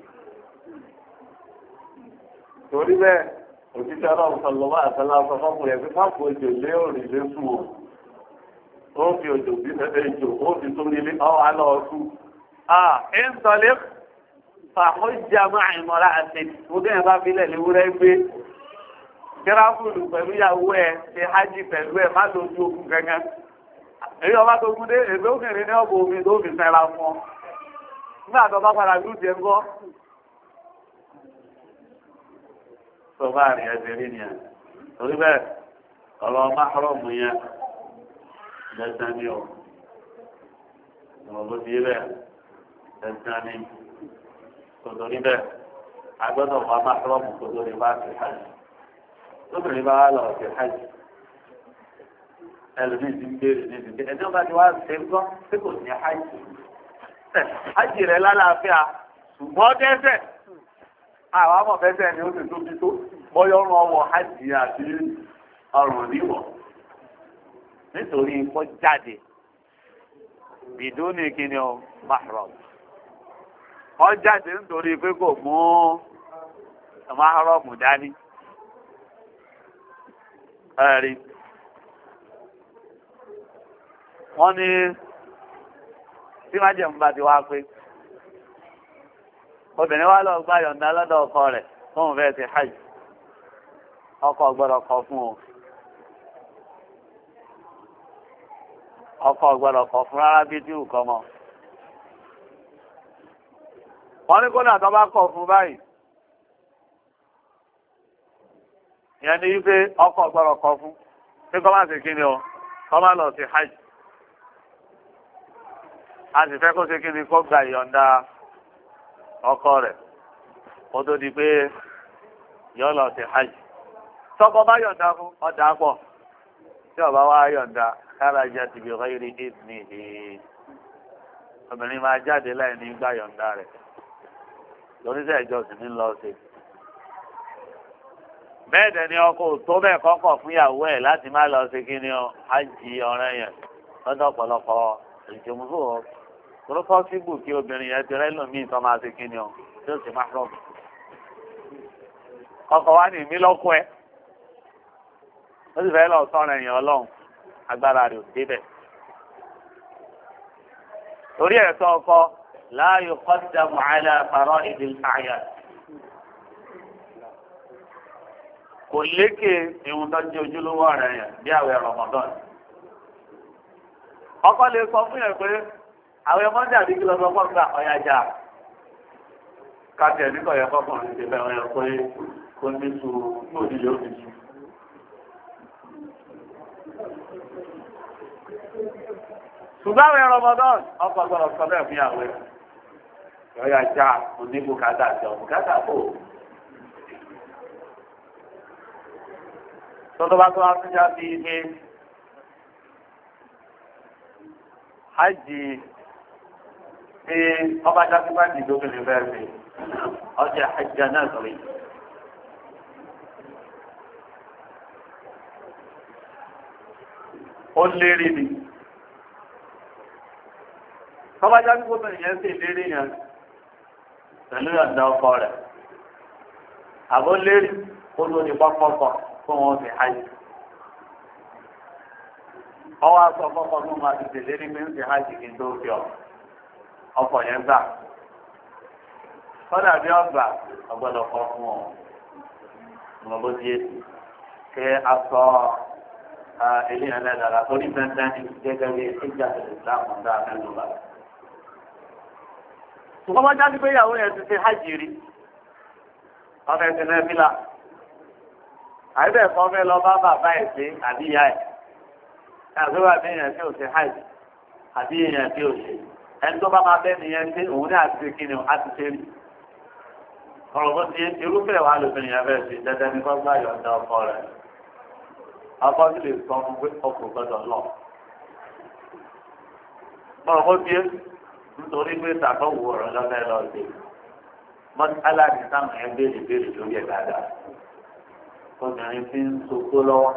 Torí bẹ́ẹ̀, òtítọ́ ọlọ́run sọ lọ́wọ́ àtàlà sọ fọ́kùnrin ẹ̀fí má kó ejò lé òrìn lé sùn o. Ó fi òjò bí fẹ́fẹ́ ejò, ó fi sórí ilé ọ̀ wá lọ sùn. À ń sọlé fàkó jà máa ìmọ̀ra àti ìfúdẹ́ ẹ̀ bá filẹ̀ léwúrẹ́ gbé. Kíráfùlù pẹ̀lú ìyàwó ẹ̀ ṣe hájì pẹ̀lú ẹ̀ má lójú ogun gẹ́gẹ́. Èyí ọba tó gúndé èdè òkèrè ní ọgbọ̀ omi tó fi fẹ́ra fún ọ. Nígbà tó bá padà lú jẹ ńgọ́. Tó bá rí ẹsẹ̀ rí ni ẹ̀. Torí bẹ́ẹ̀, ọ̀rọ̀ máhárọ̀mù yẹn dandan ni ọ̀. Ọ̀rọ̀ bó ti yé bẹ́ẹ̀ dandan ni. Tòtòrí bẹ́ẹ̀, a gbọ́dọ̀ wá máhárọ̀mù tó lórí bá ti hajj. Lóbìnrin bá wà lọ sí hajj. Ẹlòmíì ti ń béèrè ní ìdíje ẹjọ́ bá ti wá ṣe ń gbọ́ tí kò ní hajj. Hajj rẹ̀ lálàáfíà ṣùgbọ́n dẹ́sẹ̀. Àwọn amọ̀fẹ́sẹ̀ ni ó ti tóbi tó bọ́yọ́ rán ọwọ́ hajj àti ọrùn níwọ̀. Nítorí kó jáde bìdúnì kíni o mahram. Wọ́n jáde nítorí pé kò mú mahram dání. Ẹ̀rí. Wọ́n ní tí má jẹun bá ti wá pé obìnrin wá lọ gbá yọ̀ǹda lọ́dọ̀ ọkọ rẹ̀ fún fẹ́ ti hajj ọkọ gbọ́dọ̀ kọ fún o ọkọ gbọ́dọ̀ kọ fún rárá bí tí ò kọ mọ́ wọ́n ní kódà tó bá kọ fún báyìí ìyẹn ni wípé ọkọ gbọ́dọ̀ kọ fún pé kọ́ máa ṣe kí ni o kọ́ máa lọ sí hajj a sì fẹ́ kó ṣe kí ni kó gba ìyọ̀ǹda ọkọ rẹ̀ kó tó di pé yọ lọ sí hajj tọkọ bá yọ̀ǹda fún ọ̀dà pọ̀ tí ọba wa yọ̀ǹda kárajà ti bí ọ̀gáyìrì ìdí obìnrin máa jáde láì ní gbà yọ̀ǹda rẹ̀ lóníṣẹ́ ìjọsìn ní lọ sí. bẹ́ẹ̀ dẹ̀ ni ọkọ tó bẹ́ẹ̀ kọ́kọ́ fún ìyàwó ẹ̀ láti má lọ sí kí ni ọ hajj ọ̀rẹ́ yẹn lọ́dọ̀ ọ̀pọ̀lọpọ̀ ìjòmùsù ọ torúkọ síbù kí obìnrin yẹn ti rẹ́ lòmíì tó máa sí kí ni ọ tí ó sì má rọ̀ ọkọ wa ní ìmí lọ́kọ ẹ̀ ó sì fẹ́ lọ sọ̀rọ̀ ẹ̀yìn ọlọ́run agbára rẹ̀ ò débẹ̀. torí ẹ̀ sọ ọkọ láàyò kọ́jà mọ̀álà àpárọ̀ ìdí àyà kò lékè ìhun tó jẹ́ ojúlówó ọ̀rẹ́ yẹn bí àwẹ̀ Ramadan. ọkọ lè sọ fún yẹn pé àwẹ̀ mọ́jà bí kí lọ́sọ fún gbà ọ̀yájà káàkiri nígbà yẹn fọkùnrin ti bẹ̀rẹ̀ yẹn pé kó ní su ní òdìlé òdìjú. ṣùgbọ́n àwọn Ramadan ọkọ̀ gbọ́dọ̀ sọ bẹ́ẹ̀ fún ìyàwó ẹ̀ lọ́yà já òní bùkátà jọ bùkátà kò. tọ́tọ́ bá tó wá sí já sí ilé hajj tí ọba já sí bá dìde obìnrin bẹ́ẹ̀ fi ọjà hajj náà sọ̀rọ̀ ó lérí ni tọ́ba já sí gómìnà yẹn sì lérí yẹn pẹ̀lú ọ̀dà ọkọ rẹ̀ àbó lérí ó ló ní pọ́pọ́pọ́ fún wọn fi hajj ọwọ́ aṣọ pọ́pọ́ tó máa ti tẹ̀lé ní fi hajj kí n tó fi ọ ọkọ̀ yẹn gbà kọ́dà bí ọgbà ọgbọ́dọ̀ kọ́ fún ọ ọmọ bó ti yé kí aṣọ eléyàn lẹ́dàá torí bẹ́ẹ̀ ní gẹ́gẹ́ bí ìjà ìsìlámù dáa mẹ́nu bá. ṣùgbọ́n wọ́n jáde pé ìyàwó yẹn ti ṣe hajj rí ọ̀fẹ́ ti náà fílà àìbẹ̀ kan fẹ́ lọ bá bàbá ẹ̀ sí àbí ìyá ẹ̀ àbí wà bí èèyàn tí ò ṣe hajj àbí èèyàn tí ò ṣe ẹni tó bá máa bẹ́ẹ̀ nìyẹn sí òun ní àti kíni á ti ṣe rí ọ̀rọ̀ bó ti irúfẹ́ wà lóbìnrin yẹn fẹ́ ṣe dandan ní kọ́ gbá yọ̀ǹda ọkọ rẹ̀ ọkọ sì lè sọ fún pé ọkọ gbọ́dọ̀ lọ ọ̀rọ̀ bó ti nítorí pé sàkọwò ọ̀rọ̀ lọ́fẹ́ lọ sí mọ́tálá ní táwọn ẹ̀ béèrè béèrè lórí ẹ̀ dáadáa obìnrin fi ń sokó lọ́wọ́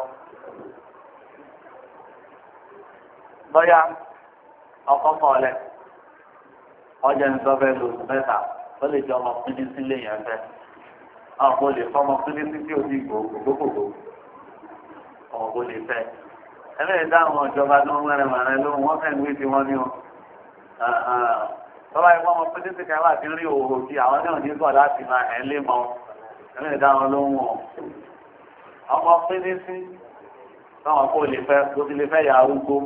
bọ́yá ọkọ mọ́ọ̀lẹ́ ọjà ní sọ́fẹ́ lóṣù mẹ́ta ó lè jẹ́ ọmọ pínlẹ̀ sílé yẹn fẹ́ àwọn kò lè fọ́ ọmọ pínlẹ̀ sí tí ò ní gbogbogbò ọmọ kò lè fẹ́ ẹlẹ́yìn dáhùn ìjọba tó ń wẹ́rẹ̀ màrẹ́ lóhùn wọ́n fẹ́ ń wí tí wọ́n ní wọn. Tọ́lá ìwọ́n ọmọ pété ti kẹ́ wà tí ń rí òwò tí àwọn náà ní kọ̀ láti máa ẹ̀ lé mọ́ ẹ̀mí dáhùn lóhùn ọ̀. Ọmọ pété sí táwọn kò lè fẹ́ tó ti lè fẹ́ ya arúgbó.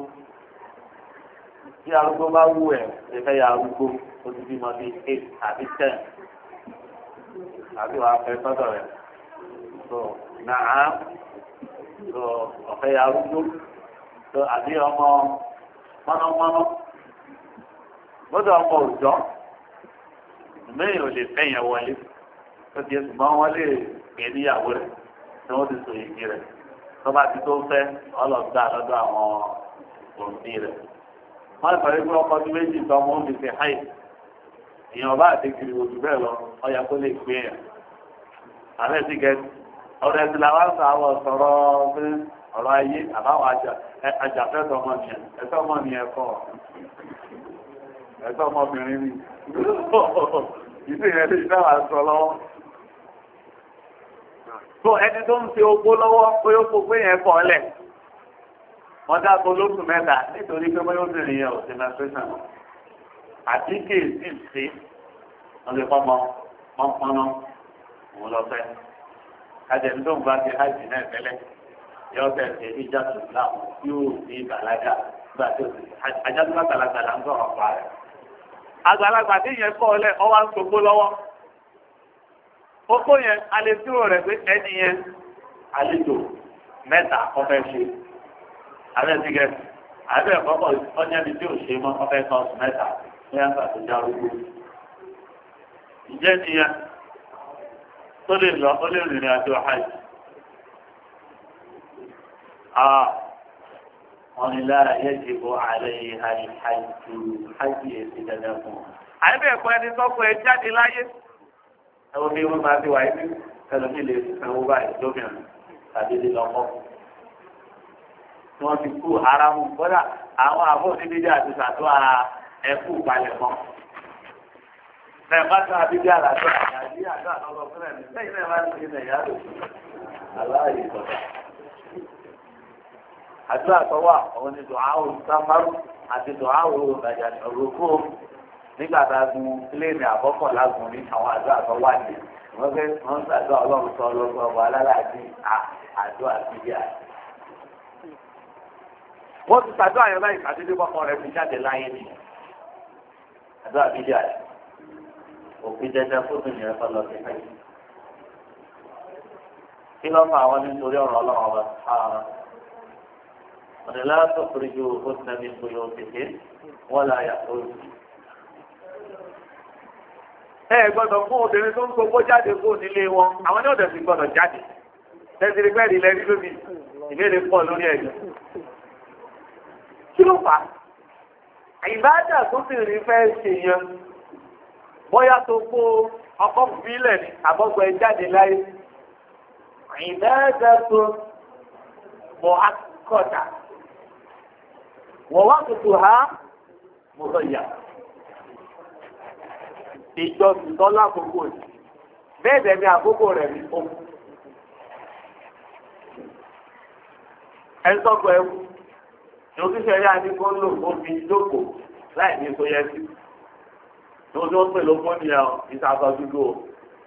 Tí arúgbó bá wù ẹ̀ lè fẹ́ ya arúgbó ó ti bímọ bí eight àbí ten. Àbí wàá fẹ́ sọ́dọ̀ rẹ̀. So nàá so ọ̀fẹ́ ya arúgbó. So àbí ọmọ mọ́nàmọ́ná. Gbọ́dọ̀ ọmọ òjọ́ mẹ́rin ò lè fẹ́yìn wọlé tó ti ẹ̀sùn máa wọ́n lè pè níyàwó rẹ̀ tí wọ́n ti sọ èyí rẹ̀ tó bá ti tó fẹ́ ọlọ́gbà lọ́dọ̀ àwọn òǹdí rẹ̀. wọ́n lè fẹ́rẹ́ pé ọkọ̀ ọdún méjì tó ọmọ òǹdí fi háì èèyàn bá àti kiri ojú bẹ́ẹ̀ lọ ọyà kó lè gbé yẹn. àbẹ́ ti gẹ̀ ọ̀rẹ́ ti làwọn sọ àwọn sọ̀rọ̀ pé ọ̀rọ̀ ayé àbáwọn ajàfẹ́tọ̀ ọmọnìyàn ẹ̀tọ́ ọmọnìyàn kọ́ ẹ̀tọ́ ọmọbìnrin ni ìdí ìyẹn lè dáwà sọ lọ́wọ́. tó ẹni tó ń fi ogbó lọ́wọ́ pé ó kó pé yẹn kọ́ lẹ̀ wọ́n dáko lóṣù mẹ́ta nítorí pé bóyá obìnrin yẹn ò sí menstruation àti kéèsì sí wọ́n lè fọ́mọ pọ́npọ́nà òun lọ fẹ́ kájẹ̀ni tó ń bá ti háìsì náà tẹ́lẹ̀ yọ tẹ̀sẹ̀ ìjà tó láwọn yóò ní ìbàlágà gbà tó ajá tó látàlágbà là ń sọ̀rọ̀ pa rẹ̀. àgbàlagbà tí yẹn kọ́ ọlẹ́ ọwọ́ ń sopó lọ́wọ́ okó yẹn alẹ́ dúró rẹ̀ pé ẹni yẹn àlejò mẹ́ta ọfẹ́ ṣe abẹ́ ti gẹ̀ abẹ́ ìkọ́kọ́ ọjọ́ ibi tí ò ṣe mọ́ ọfẹ́ kan oṣù mẹ́ta ní àgbà tó já rúgbó ìjẹ́ nìyẹn tó lè lọ ó lè rìnrìn àjò hajj. wọ́n ní lára yẹ́jì bó àlẹ́ ìhàlì hajj hajj èsì dandan fún un. àyẹ̀bẹ̀ ẹ̀kọ́ ẹni sọ́kọ̀ ẹ jáde láyé. ẹ̀wọ̀n bí wọ́n máa fi wáyé bí ẹlòmíì lè sanwó báyìí lómìnira tàbí lè lọ́kọ́. tí wọ́n ti kú haramu kódà àwọn àbọ̀ níbi dí àti sàtúwà ẹ̀kú balẹ̀ mọ́. bẹ́ẹ̀ bá tún àbí dí àlàjọ àyàjí àjọ àtọ́kọ̀ fúnlẹ̀ ní sẹ́yìn náà máa ń ṣe ilẹ̀ yàrá aláàyè sọ̀tà. àjọ àtọwà òun ni dùhàwù sáfárù àti dùhàwù ìbàjá òrùkú nígbà tá a gun pílẹ̀nì àkọ́kọ́ lágùn ní àwọn àjọ àtọwà ní wọ́n fẹ́ wọ́n ń sàdó ọlọ́run sọ ọlọ́sọ ọba alálàájì àjọ àtijọ́. wọ́n ti sàdó àyẹ̀wò ìpàdé kọ́kọ́ rẹ̀ fi jáde láyé ni àjọ àtijọ́ rẹ̀ òfin dandan fún mi nìyẹn fọlọ́ sí ẹ̀. kí ló fà wọ́n nítorí ọ̀rọ̀ ọlọ́run ọba sáárá ọ̀nà láti fúrijù ó ti nàbí ìpòyò òkèké wọ́n là yà tó yìí. ẹ gbọ́dọ̀ fún obìnrin tó ń gbogbo jáde kó nílé wọn àwọn ní ọ̀dọ̀ sì gbọ́dọ̀ jáde tẹ́sírí pẹ́ẹ́rì lẹ́rí lómi ìbéèrè pọ̀ lórí ẹ̀jẹ̀. kí ló fà á ìbáàdà tó sì rí fẹ́ ṣe yẹn bóyá tó kó ọkọ̀ fílẹ̀ ní àbọ̀gbọ̀ ẹ jáde láyé ìbáàdà tó mọ̀ akọ̀dà wọ́n wá tuntun ha mo sọ yà. ìjọ ìtọ́lá àkókò yìí bẹ́ẹ̀ dẹ̀ ni àkókò rẹ̀ ní òun. ẹ sọ́kọ̀ ẹ̀kú ní oṣìṣẹ́ yá ní kó lò ó fi jókòó láì ní tó yẹ sí. ní oṣù tó pè ló fún ní ẹ̀ ìsàkọ̀ dúdú o.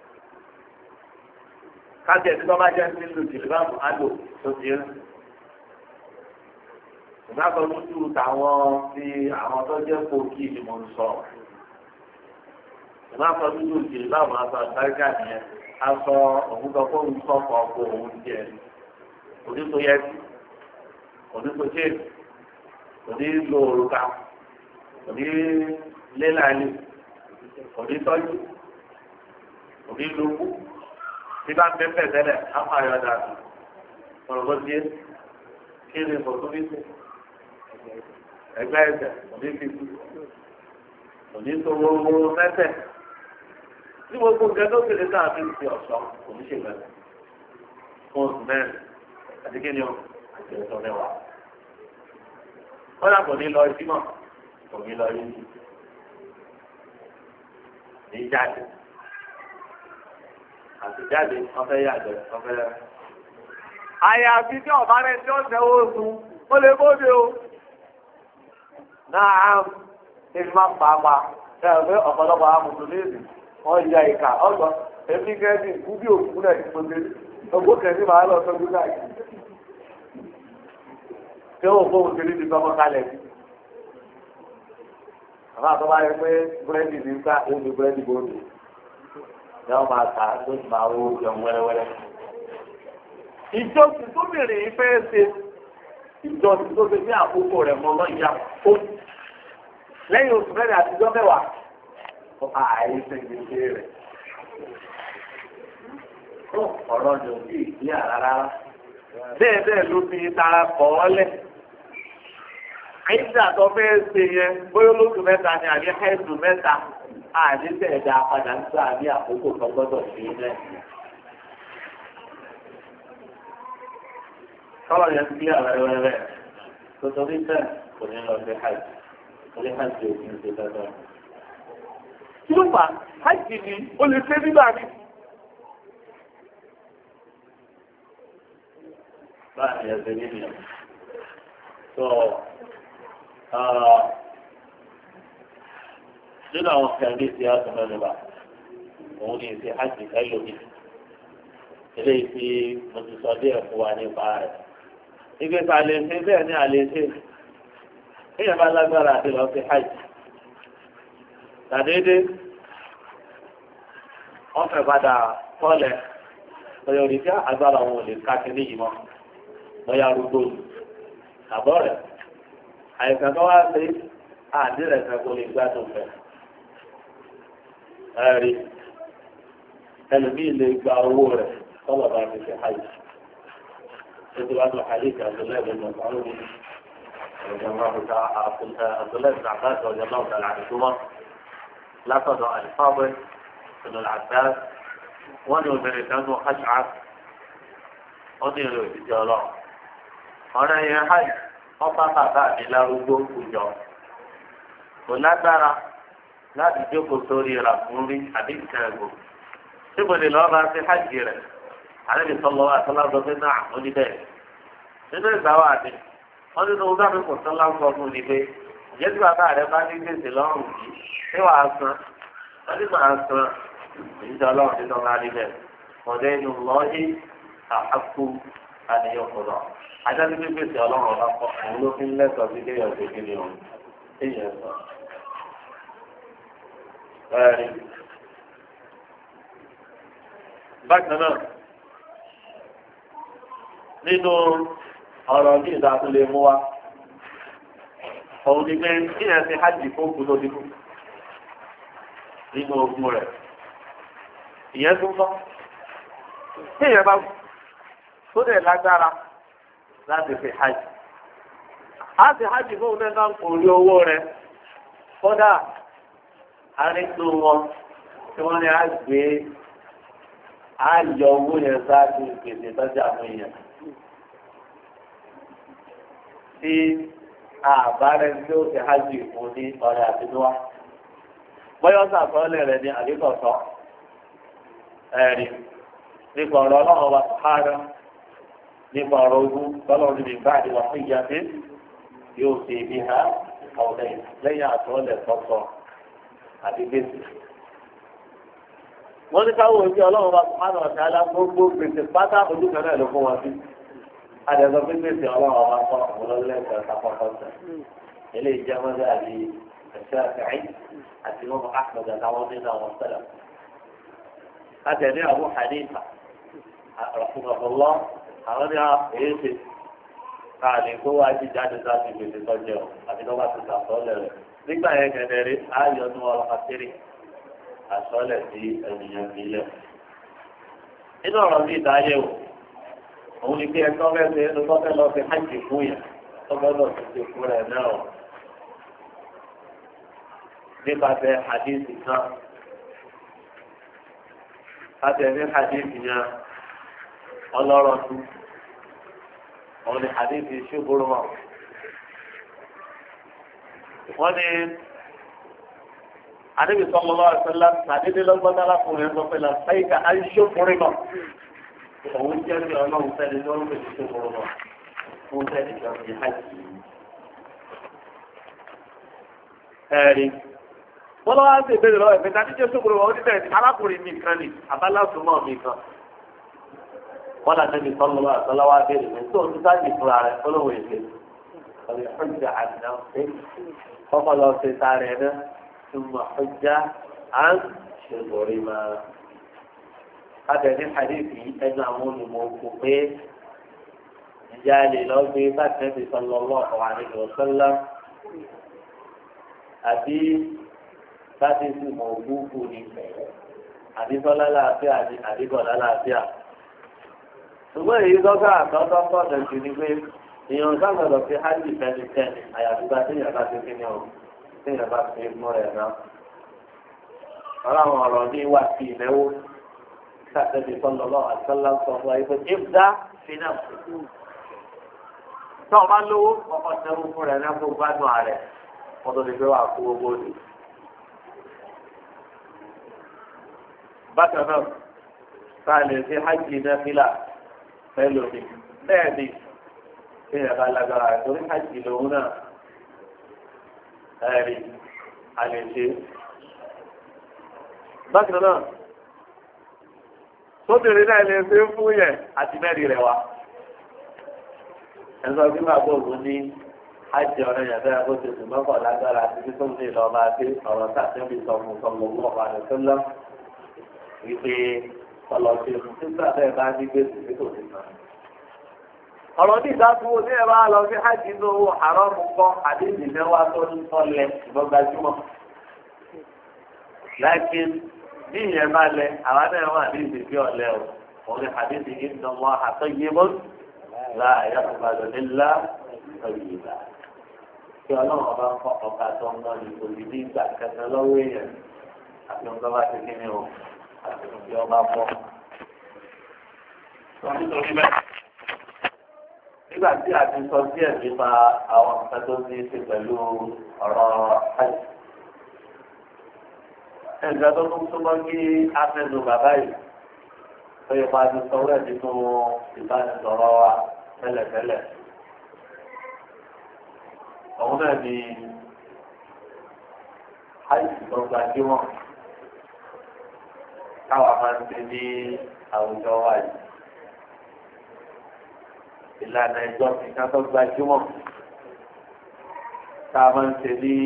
káàkiri ẹ̀sìn tó bá jẹ́ sí ìlú jìlìbáàmù àlò tó ti rí. ìgbàgbọ́ lójú táwọn ti àwọn tó jẹ́ kókì ni mo ń sọ. ìgbàgbọ́ lójú jìlìbáàmù aṣọ àgbáríkà nìyẹn aṣọ òun sọ pé òun sọ̀kọ̀ ọkọ̀ òun jẹ òní tó yẹ sí òní tó jẹ́ òní lo òrùka òní lélàálì òní tọ́jú òní lókù tí bá ń bẹ́ bẹ́ẹ̀ tẹ́lẹ̀ á máa yọ dàbí ọ̀rọ̀ bó tiẹ̀ kí ni kò tó ní sí ẹgbẹ́ ẹsẹ̀ òní fi kú òní tó wọ́wọ́ mẹ́tẹ̀ tí gbogbo nǹkan tó kéde náà fi ń fi ọ̀ṣọ́ òní ṣe mẹ́tẹ̀ fún oṣù mẹ́rin àti kí ni ó àti ẹ̀sọ́ mẹ́wàá. wọ́n yà kò ní lọ sí mọ̀ kò ní lọ yìí ní jáde àti jáde wọ́n fẹ́ yàgbẹ́ wọ́n fẹ́ yàgbẹ́. àyàfi tí ọ̀bá rẹ̀ tí ó ṣẹ́wó oṣù ó lè bóde o. náà èmi máa ń pa á pa ṣe é pé ọ̀pọ̀lọpọ̀ àwọn mùsùlùmí wọ́n ya ìka ọ̀gbọ́n èmi kẹ́sì kú bí òkú náà ti pèsè ọgbọ́n kẹ́sì máa lọ sọ́jú náà. ṣé o fóun ṣe ní ti sọmọ kalẹ̀ sí? àwọn àtọ́wá yẹ pé búrẹ́dì ní ká ó ní búrẹ́dì bóde yọ máa ta tó sì máa wó jẹun wẹ́rẹ́wẹ́rẹ́. ìjọsìn tó bèrè ìfẹ́ ṣe ìjọsìn tó ṣe ní àkókò rẹ̀ mọ́ lọ́ ìyá ó lẹ́yìn oṣù mẹ́rin àtijọ́ mẹ́wàá ó àìsàn ìgbésẹ̀ rẹ̀. ọ̀rọ̀ ni ò sí ìdíyà rárá bẹ́ẹ̀ bẹ́ẹ̀ ló fi tara kọ́ ọ́ lẹ̀. àyíṣà tó fẹ́ ṣe yẹn bóyá olóṣù mẹ́ta ni àbí ẹ̀ẹ́dùn mẹ́ta àdéhùn ẹ̀dá padà ń gbà ní àkókò tó gbọ́dọ̀ ṣe é náà. Kọ́lọ̀ yẹn ti kílẹ̀ rẹ̀rẹ̀rẹ̀ tó torí bẹ́ẹ̀ kò ní lọ sí hajj torí hajj ò ní ṣe dandan. Kí ló fà hajj ni ó lè ṣe nígbà mi? Báyìí ẹ̀ ṣe nínú ẹ̀. Sọ nínú àwọn kẹ̀mí tí a tún mẹ́nu bá òun ní ìṣe hajj ẹlòmí. Eléyìí tí mo ti sọ díẹ̀ fún wa nípa rẹ̀. Ike ta lè ṣe bẹ́ẹ̀ ní àlè ṣe. Èèyàn bá lágbára àti lọ sí hajj. Tàdédé wọ́n fẹ́ padà kọ́lẹ̀ lọ́yọ̀ òdì tí agbára wọn ò lè ká kí níyì mọ́. Lọ́yà arúgbó àbọ̀ rẹ̀. Àìsàn tó wá sí àdírẹ̀ kan kò lè gbádùn fẹ́. Ẹ̀rí ẹlòmíì lè gba owó rẹ̀ tọ́lọ̀ bá ti ṣe hajj. Ètò wa lọ hadith Abdullahi bin Mas'ud radiyallahu ta'ala Abdullahi bin Abbas radiyallahu ta'ala anhuma látọ̀dọ̀ al-Fadil bin al-Abbas wọ́n ní obìnrin kan nù Ash'ath wọ́n ní èrè òṣìṣẹ́ ọlọ́run. ọ̀rẹ́ yẹn hajj ọba bàbá mi lárúgbó kùjọ kò lágbára láti jókòó sórí ràkúnrí àbí ìkẹrẹ̀gbò síbo ni lọ́ọ́ bá ṣe hajj rẹ̀ àlejò sọlọ àtàlágbọ́ pé náà ó ní bẹ́ẹ̀ nínú ìgbà wa àti wọ́n nínú ọgbà mi kò sọ́lá ń sọ fún mi pé ìjẹ́ tí bàbá rẹ̀ bá ní gbèsè lọ́rùn yìí ṣé wàá san wọ́n ní màá san ìjọ ọlọ́run nínú ọ̀la níbẹ̀ ọ̀dẹ́ inú lọ́ọ́yì àkú àníyàn kọ̀ọ̀lọ́ ajáde pé gbèsè ọlọ́run ọba kọ òun ló fi ń lẹ́sọ̀ọ́ sí kéèyàn ṣe kí ni òun kéèyàn sọ. bákan náà nínú ọ̀rọ̀ ní ìdákúlé mú wa òun ni pé kí ẹ ti hajj fún òkú tó dìbò nínú ogun rẹ̀ ìyẹn tún kọ́ tí ìyẹn bá tó dẹ̀ lágbára láti fi hajj á ti hajj fún òun náà kò rí owó rẹ̀ kódà àríkú wọn tí wọ́n ní á gbé á yọ owó yẹn sáájú gbèsè tọ́jú àwọn èèyàn tí àbárẹ̀ tí ó ti hajj fún ní ọ̀rẹ́ àtinúwá. Bọ́yọ́ sàkọọ́lẹ̀ rẹ̀ ní àdíkọ̀tọ́ ẹ̀rí nípa ọ̀rọ̀ ọlọ́run wa sàárẹ̀ nípa ọ̀rọ̀ ogun tọ́lọ́run ní ìgbà àdìwà fún ìyá tí yóò fi ibi ha ọ̀lẹ́ lẹ́yìn àtọ́lẹ̀ tọ́tọ́ àti gbèsè. Wọ́n ní káwọ́ ojú ọlọ́run wa sàárẹ̀ ọ̀sẹ̀ alá gbogbo gbèsè pátá ojú kan náà ló fún wọn sí. Adẹ̀sọ pé gbèsè ọlọ́run ọba kọ́ àwọn ọlọ́lẹ́sẹ̀ kápọ́kọ́ sẹ̀. Eléyìí jẹ́ mọ́tò àti ẹ̀ṣẹ́ àfẹ́yìn àti mọ́mọ́ Ahmed àtàwọn nínú àwọn sẹ́lẹ̀. Látẹ̀lé Abu Hanifa rahimahullah àwọn ní èyí ṣe káàní kó wá jí jáde láti gbèsè tọ́jú ọ̀ àti lọ́wọ́ ti sàtọ́lẹ̀ rẹ̀. Nígbà yẹn kẹ̀dẹ̀rẹ́ ayọ̀ ní wọn àtẹ́rẹ́ àsọ́lẹ̀ sí ènìyàn nílẹ̀. Nínú ọ̀rọ̀ bíi ìdáyẹ̀wò òun ni pé ẹjọ́ fẹ́ ṣe ẹnu tó fẹ́ lọ fi hajj fún yẹn tó gbọ́dọ̀ ti ṣe fún rẹ̀ náà nípasẹ̀ hadith kan láti ní hadith yẹn ọlọ́rọ̀ tún òun ni hadith ṣubúrú mọ́ wọ́n ní àdébí sallallahu alaihi wasallam àdébí lọ́gbọ́dá lákùnrin ẹ̀sọ́ pé làṣáìkà á ń ṣókùnrin mọ́. Òun jẹ́ bí ọlọ́run fẹ́ni lọ́rùn lè ṣe kúrò náà fún fẹ́ni jọ sí hajj. Ẹ̀rí. Wọ́n lọ́wọ́ sí ìbéèrè lọ́wọ́ ìpínlẹ̀ àti jẹ́ sókòrò wọn níbẹ̀ ní arákùnrin mi kan ní abálásùmọ̀ mi kan. Wọ́n là tẹ́bi sọ́lọ́wọ́ àtọ́láwá béèrè pé tó o ti sáàjì fúnra rẹ̀ fọlọ́wọ́ èdè. Ọ̀rẹ́ ọjà àdìdá pé kọ́kọ́ lọ sí sáré náà túmọ̀ ọjà à ń ṣègbòrí máa. Adẹ̀ní hadithi ẹnu àwọn olùmọ̀ọ́kù pé ìjà lè lọ gbé bàtẹ́bí sallallahu alaihi wasallam àbí bàtẹ́bí mọ̀ọ́kù kù ní àbí tọ́lá láàfíà àbí àbíbọ̀lá láàfíà. Ṣùgbọ́n èyí lọ́gà àtọ́tọ́ pọ̀jù jù ní pé èèyàn sábàdọ̀ fi hajj fẹ́ni tẹ́ni àyàfi bá téèyàn bá ti kíni o téèyàn bá fi mú rẹ̀ náà. Ọlọ́run ọ̀rọ̀ ní wà sí ìnáwó. Sàtẹ̀bí sọ́lọ́lọ́ àtọ́lá sọ fún wa ìfẹ́ ìbdá fínàmù. Tí wọ́n bá lówó, ọkọ̀ tẹ́wọ́ fún rẹ̀ náà fún gbádùn ààrẹ. Wọ́n tó lè gbé wà fún owó ni. Bákan náà, ká lè fi hajj náà fílà pẹ̀lú mi. Bẹ́ẹ̀ ni, ṣé ẹ bá lágbára rẹ̀ torí hajj lòun náà. Ẹ̀rí, a lè ṣe. Bákan náà, sóbìnrin náà lè ṣe fún yẹn àti mẹ́rin rẹ̀ wá. Ẹ̀sọ́ bí bàbá òun ní hajj ọ̀rẹ́ yẹn fẹ́ kó ti sùn mọ́kàn lágbára àti bí tó ń lè lọ́ọ́ máa gbé ọ̀rọ̀ sàtẹ́bí sọmù sọmù mọ́ ọ̀rọ̀ àdìsọ́lá wípé ọlọ́ọ̀ṣẹ́ nígbà bẹ́ẹ̀ bá ní gbèsè tí kò ní sàn. Ọ̀rọ̀ ní ìdásíwò ní ẹ̀ bá lọ sí hajj ní owó àrọ́mù kọ́ àdéhùn mẹ́wàá tó ń tọ́lẹ̀ ìgbọ́gbajúmọ̀. Lákìn bí ìyẹn bá lẹ àwọn náà wà ní ìdíje ọ̀lẹ́ o òun ni àdéhùn ìdíje ọmọ àtọ́yé mọ́ la ẹ̀yà kọ̀ọ̀bàdàn nílá ọ̀yẹ̀ la kí ọlọ́run ọba ń kọ́ ọ̀gá tó ń lọ ní òbí ní ìgbà kẹta lọ́wọ́ èèyàn àti ọ̀gá bá ti kíni o àti ọ̀gá ọba bọ́. nítorí bẹ́ẹ̀ nígbà tí a ti sọ díẹ̀ nípa àwọn nǹkan tó ní í ṣe pẹ̀lú ọ̀rọ̀ àìsí. ẹ̀ka tó tún túmọ̀ kí afẹ́nu bàbá yìí ó yẹ kó a ti sọ wẹ́ẹ̀ nínú ìbánisọ̀rọ̀ wa tẹ́lẹ̀tẹ́lẹ̀. òun náà ni àìsí tó gbajúmọ̀ káwa máa ń ṣe ní àwùjọ wa yìí. ìlànà ìjọ nìkan tó gbajúmọ̀ tá a máa ń ṣe ní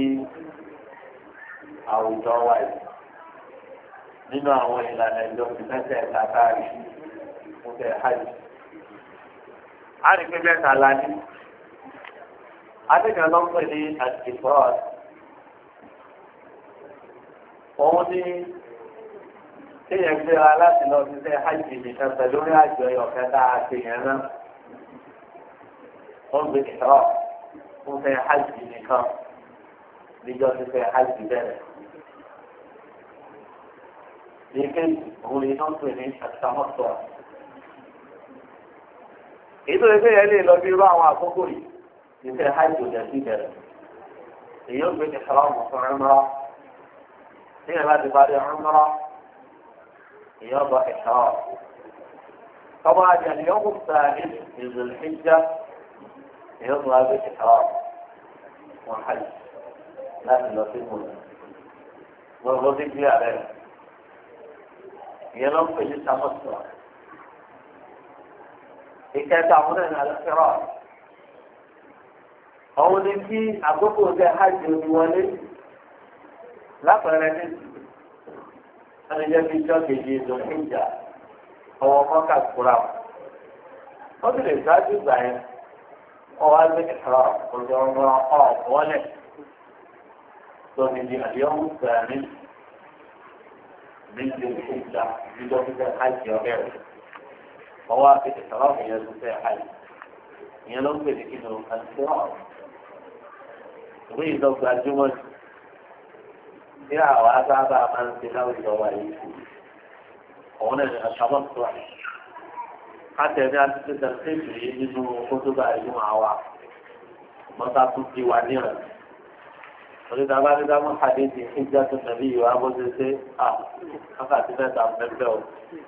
àwùjọ wa yìí nínú àwọn ìlànà ìjọ mẹ́tẹ̀ẹ̀ta káàrí fún tẹ̀ hajj. a rí pé mẹ́ta la ní. adékan ló ń pè ní àtìfọ́ọ̀d. òun ní kéèyàn gbéra láti lọ sí tẹ̀ hajj nìkan pẹ̀lú orí àjọ ìyọ̀kẹ́ tá a ṣe yẹn náà. wọ́n gbé ìṣọ́ fún tẹ̀ hajj nìkan níjọ́ tí tẹ̀ hajj bẹ̀rẹ̀. Lékin òun ni wọ́n pè ní àtàmọ́tọ̀. Èyí tó lè fẹ́ yẹn lè lọ bí irú àwọn àkókò yìí ní fẹ́ hajj òjò sí bẹ̀rẹ̀. Èyí ó gbé ní sàlámù fún ẹ̀mọ́rọ́. Ní ìyẹn láti parí ẹ̀mọ́rọ́, èyí ó bọ̀ ẹ̀ṣọ́. Tọ́wọ́ ajá ni ó kú sáàní ìzùl hijja, èyí ó tún wá gbé ẹ̀ṣọ́ wọn hajj láti lọ sí mùsùlùmí. Wọ́n lọ sí bí ààrẹ. ìyẹn ló ń pè ní sàmọ́sọ̀. ìkẹta àwọn náà ní alẹ́fẹ́rọ̀. òun ni kí àkókò tẹ hajj omi wọlé lápẹẹrẹ ní ẹnìjẹ́ bíi ijọ́ kejì ètò ìjà ọwọ́ mọ́kà kúra. wọ́n ti lè ṣáájú ìgbà yẹn wọ́n wá gbé ìṣòro òjò ọ̀rọ̀ ọ̀pọ̀lẹ̀ tó ní di àdéhùn gbàmí. من الحجة بدون الحج وغيره مواقف الصلاة يجوز الحج يلوم بذكره الصراط ويزوج الجمل يا وأتابع من تلاوي الجوائز هنا التبصر حتى إذا تدرس يجوز خطبة الجمعة ومتى تبدي ونيرا ولذا بعد ذلك من حديث حجة النبي وأبو زيد آه أخذت ذات عبد الدول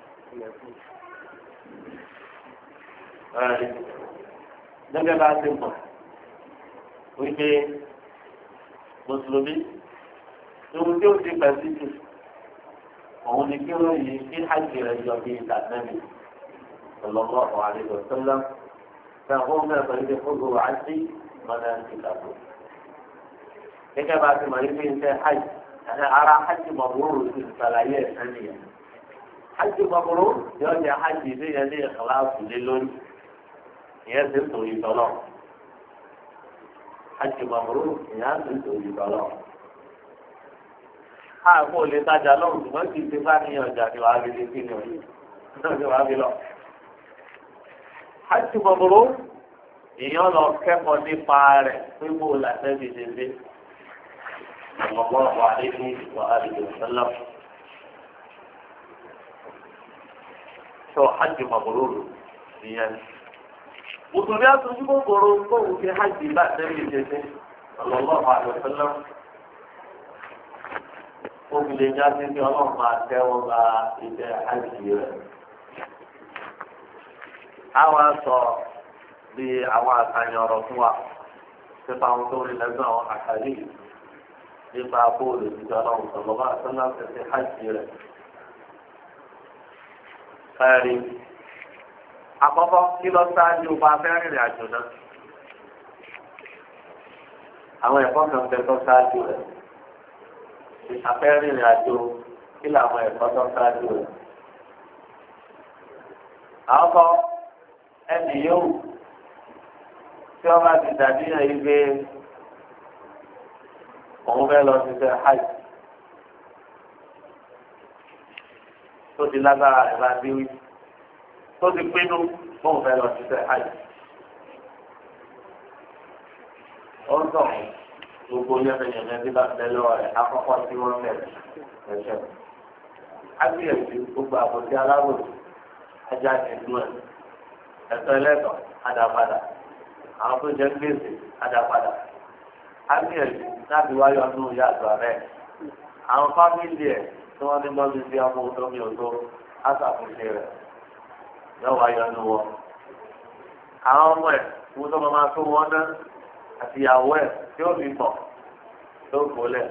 nígbà bá ti mọ̀ wípé mùsùlùmí ohun tí ó ti pẹ̀sí jù òun ni kí wọ́n yí kí hajj rẹ̀ jọ bí ìtànẹ́bì sallallahu alaihi wasallam fẹ́ fún mẹ́fà ilé fúgbò àti mọ́nà ìkàtó. gẹ́gẹ́ bá ti mọ̀ wípé ń tẹ́ hajj ara hajj mabrur ti ṣàlàyé ẹ̀sán nìyẹn. hajj mabrur yóò jẹ́ hajj ilé yẹn ní ìkàlàsù lé lórí. ìyẹn ti tò ìtọ́lọ̀. hajj mabrur ìyẹn ti tò ìtọ́lọ̀. àpò lè tajà lọ́wọ́ ṣùgbọ́n kì í ti bá níyàn ọjà ni wàá fi lè kí ni òye. náà ni wàá fi lọ. hajj mabrur ìyẹn lọ kẹ́kọ̀ọ́ nípa rẹ̀ pé bó o là tẹ́bi ṣe dé. sallallahu alaihi wa alihi wa sallam. sọ hajj mabrur ìyẹn. mùsùlùmí àtúntò kòkòrò kóhùn fi hajj bá tẹ́bi ṣe dé. sallallahu alaihi wa sallam. obìnrin jáde ní ọlọ́run máa tẹ́wọ́ gba ìṣe hajj rẹ̀. àwọn sọ bí àwọn àtàyàn ọ̀rọ̀ fún wa nípa àwọn tó rí lẹ́gbẹ̀ẹ́ àwọn àkàrí nípa bóòlù ìjọ ọlọ́run sọ̀rọ̀ bá sọ́nà tẹ̀sí hajj rẹ̀. ẹ̀rí àkọ́kọ́ kí lọ sáájú bá fẹ́ rìnrìn àjò náà. àwọn ẹ̀kọ́ kan fẹ́ tó sáájú rẹ̀. afẹ́ rìnrìn àjò kí làwọn ẹ̀kọ́ tó sáájú rẹ̀. àkọ́kọ́ ẹnì yóò tí wọ́n bá ti dàbí náà yí pé òun fẹ́ lọ sí fẹ́ hajj. tó ti lágbára rẹ̀ bá dé wí tó ti pinnu fóun fẹ́ lọ sí sẹ́ hajj. ó ń sọ gbogbo yẹ́fẹ̀yẹ̀fẹ́ tí bá tẹ lọ́wọ́ rẹ̀ akọ́kọ́ tí wọ́n bẹ̀rẹ̀ ẹ̀ṣẹ̀. ábíyèsí gbogbo àbòsí aláwòsí ajá ti dùn ẹ̀ ẹ̀tọ́ ẹlẹ́tọ̀ àdàpadà àwọn tó jẹ́ gbèsè àdàpadà ábíyèsí láti wáyọ̀ nù yàtọ̀ rẹ̀ àwọn fámìlì ẹ̀ tí wọ́n ní lọ́dún sí ọmọ omi òtó àṣàkóso rẹ̀ yóò wáyọ̀ nù wọn. àwọn ọmọ ẹ̀ wọ́n tó máa tó wọn náà àti ìyàwó ẹ̀ tí ó fi pọ̀ tó gbólẹ̀.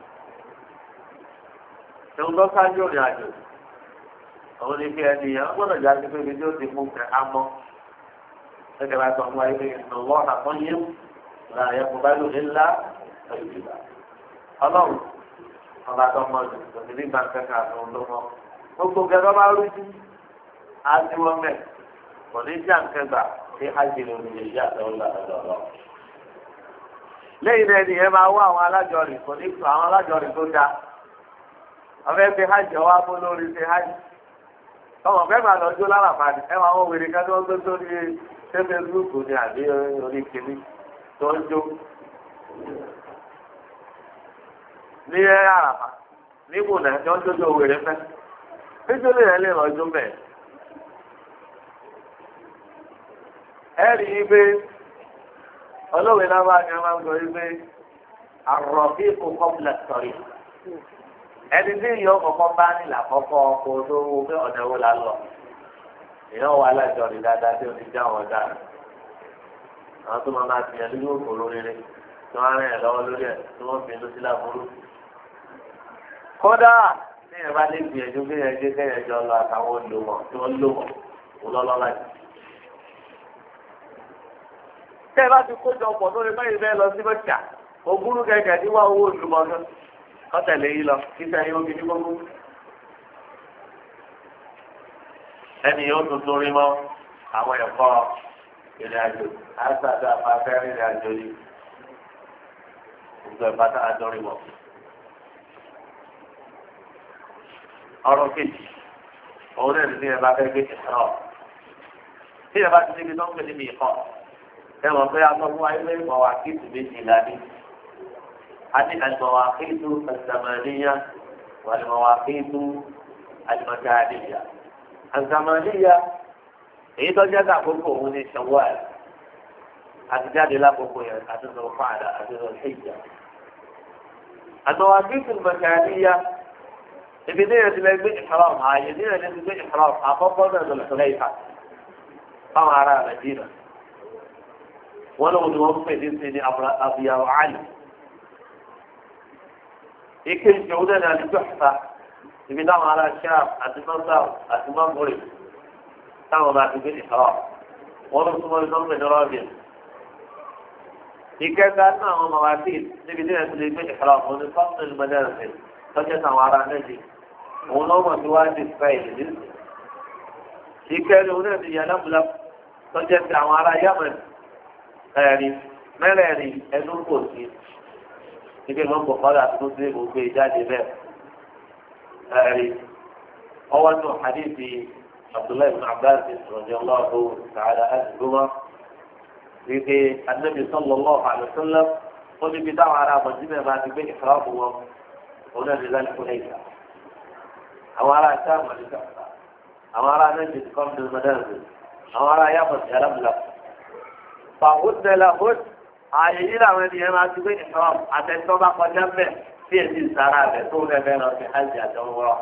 Ìwọ́n tó sáájú òrìn àjò. Àwọn ní kí ẹni yẹn gbọ́dọ̀ já sí pé ibi tí ó ti mú kẹ́ á mọ́. Gẹ́gẹ́ bá sọ fún wa pé ìnáwó àkọ́yé là yẹ kó bá lò ní ńlá ìgbà. Ọlọ́run ọba tó mọ jù kò sí nígbà kẹ́kẹ́ àti ohun tó mọ́. Gbogbo gẹ́gẹ́ bá rújú á sí wọ́n mẹ́. Kò ní jà ń kẹgbà sí ájìlì omi lè yá àtẹ̀wọ́ lọ́dọ̀ lẹ́yìn náà nìyẹn máa wá àwọn alájọrin kò ní sọ àwọn alájọrin tó dáa ọ̀fẹ́ fi hajj ọwọ́ abó lórí fi hajj ọmọ fẹ́ máa lọ jó lára pàdé ẹ máa wọ́n wèrè ká tó ń gbé sórí fẹ́fẹ́sibúùkù ní àbí orí kìíní tó ń jó ní ẹ àràpà ní ìbùnà tí wọ́n jójó wèrè fẹ́ nítorí ẹ lè lọ jó bẹ́ẹ̀ ẹ rí i pé olóòwe náà bá ní ọmọ ọgbọ yìí pé àròbí kò kọ́pìlẹ̀ sọ̀rí ẹni tí ìyọ́ kọ̀ọ̀kan bá ní làkọ́kọ́ ọkọ̀ tó wọ pé ọ̀nà wo la lọ èèyàn wà lájọ rí dáadáa tí ó ti já wọn dáa àwọn tó máa máa tìyàn nínú òkòrò rere tí wọ́n rìn ẹ̀ lọ́wọ́ lórí ẹ̀ tí wọ́n fi lóṣìlá burú. kódà tí ẹ bá lè gbìyànjú bí ẹ jẹ́ kẹ́yẹ̀ jọ lọ àtàwọn olùmọ̀ tí wọ́n lò wọ́n kó lọ́lọ́lá yìí. tẹ́ ẹ bá ti kójọ pọ̀ lórí báyìí bẹ́ẹ̀ lọ sí bọ́ọ̀ṣà ogúrú kẹ̀kẹ́ tí wọ́n owó olùmọ̀ọ́sán kọ́tẹ̀lé yìí lọ kí sẹ́yìn omi ní gbogbo. ẹni yóò tuntun rí mọ́ àwọn ẹ̀kọ́ ìrìn àjò àṣàdá afẹ́fẹ́ ìrìn àjò yìí gbogbo ẹ̀ bàtà àjọrí mọ́. ọ̀rọ̀ kejì òun náà ní ẹ bá fẹ́ gbé ìṣòro tí ẹ bá ti débi tó ń pè níbi ìkọ́ ẹ mọ̀ pé aṣọ fún ayé lẹ́yìn mọ̀ wá kí ìtù méjì lání àti al-mawaqit az-zamaniyya wal-mawaqit al-makaniyya. az-zamaniyya èyí tó jẹ́ àkókò òun ní Shawwal àti jáde lákòókò yẹn àti Dhul-Qa'dah àti Dhul-Hijjah. al-mawaqit al-makaniyya ibi ní ẹ̀sìn lẹ́gbẹ́ ìḥrām ààyè ní ẹ̀sìn lẹ́gbẹ́ ìḥrām àkọ́kọ́ náà Dhul-Hulayfa fáwọn ará Madina. wọ́n lọ́wọ́ ni wọ́n pè ní sí ní Abu Ali. ike ìṣòwò náà ní Al-Juhfa ibi táwọn ará Sham àti Masar àti Maghrib táwọn bá ti gbé ìḥrām wọ́n lọ súnmọ́ ní sọ́kùnrin ní Rabi'a. ìkẹta náà àwọn mawaqit níbi tí ẹ̀sìn lè gbé ìḥrām wọn ní sọ́kùnrin ní Madarij tọ́jú táwọn ará Najd òun lọ́wọ́ tí wọ́n á ti fẹ́ ìdí. ìkẹrin òun náà ti yàrá múlá tọ́jú tí àwọn ará Yemen ẹ̀rí mẹ́rẹ̀ẹ̀rin ẹnu kò sí níbi ìwọ̀n bọ̀ kọ́lá tó dé gbogbo ìjáde bẹ́ẹ̀ ẹ̀rí ọwọ́ nù hadithi Abdullahi ibn Abbas radiyallahu ta'ala anhuma wípé Annabi sallallahu alaihi wasallam ó níbi táwọn ará Mọ̀dínà bá ti gbé ìfúráàbù wọn òun náà ní láti kó lẹ́yìn àwọn ará sáà Mọ̀dínà àwọn ará Najd ti kọ́ ní Madarij àwọn ará yàtọ̀ sí alámùlá. فهد لهد ààyè làwọn ènìyàn máa ti gbé ìfọwọ́ àtẹ̀tọ́ bá kọjá bẹ́ẹ̀ tí èsì sára rẹ̀ tó rẹ̀ bẹ́ẹ̀ lọ sí hajj àtọwọ́.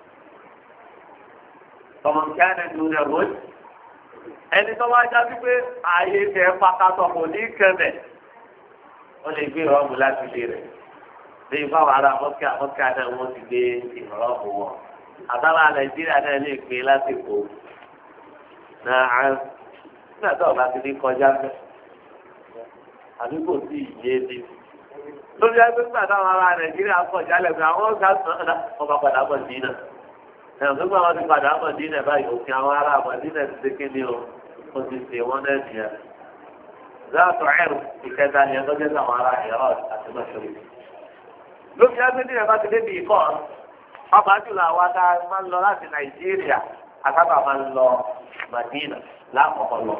tọmọkíánì tó rẹ̀ wọ́n ẹni tó wájá sí pé ààyè tẹ̀ pàkàtọ̀ kò ní kẹ̀mẹ̀ ó lè gbé ìrọ̀mù láti lé rẹ̀ bí ìfọwọ́ ara mọ́kà mọ́kà náà wọ́n ti gbé ìrọ̀mù wọn. àtàlà nàìjíríà náà lè gbé lásìkò náà nígbà tó ọba ti ní kọjá bẹ́ẹ̀ àbí kò sí ìyé ni lórí ẹgbẹ́ nígbà táwọn ará nàìjíríà kọ̀ jálẹ̀ pé àwọn ọ̀gá sọ̀rọ̀ ọba padà bọ̀ dínà ẹ̀rọ tó gbà wọn ti padà bọ̀ dínà báyìí òfin àwọn ará bọ̀ dínà ti ṣe ní o ó ti ṣe wọn náà nìyẹn láàtọ̀ ẹ̀rù ìkẹta ni ẹjọ́ jẹ́ àwọn ará ẹ̀rọ àti mọ́ṣọ́rì lórí ẹgbẹ́ nígbà bá ti débi ìkọ́ ọba jùlọ àwa tá a máa ń lọ láti Nàìjíríà àtàbà máa ń lọ Madina lákọ̀ọ́kọ́ lọ.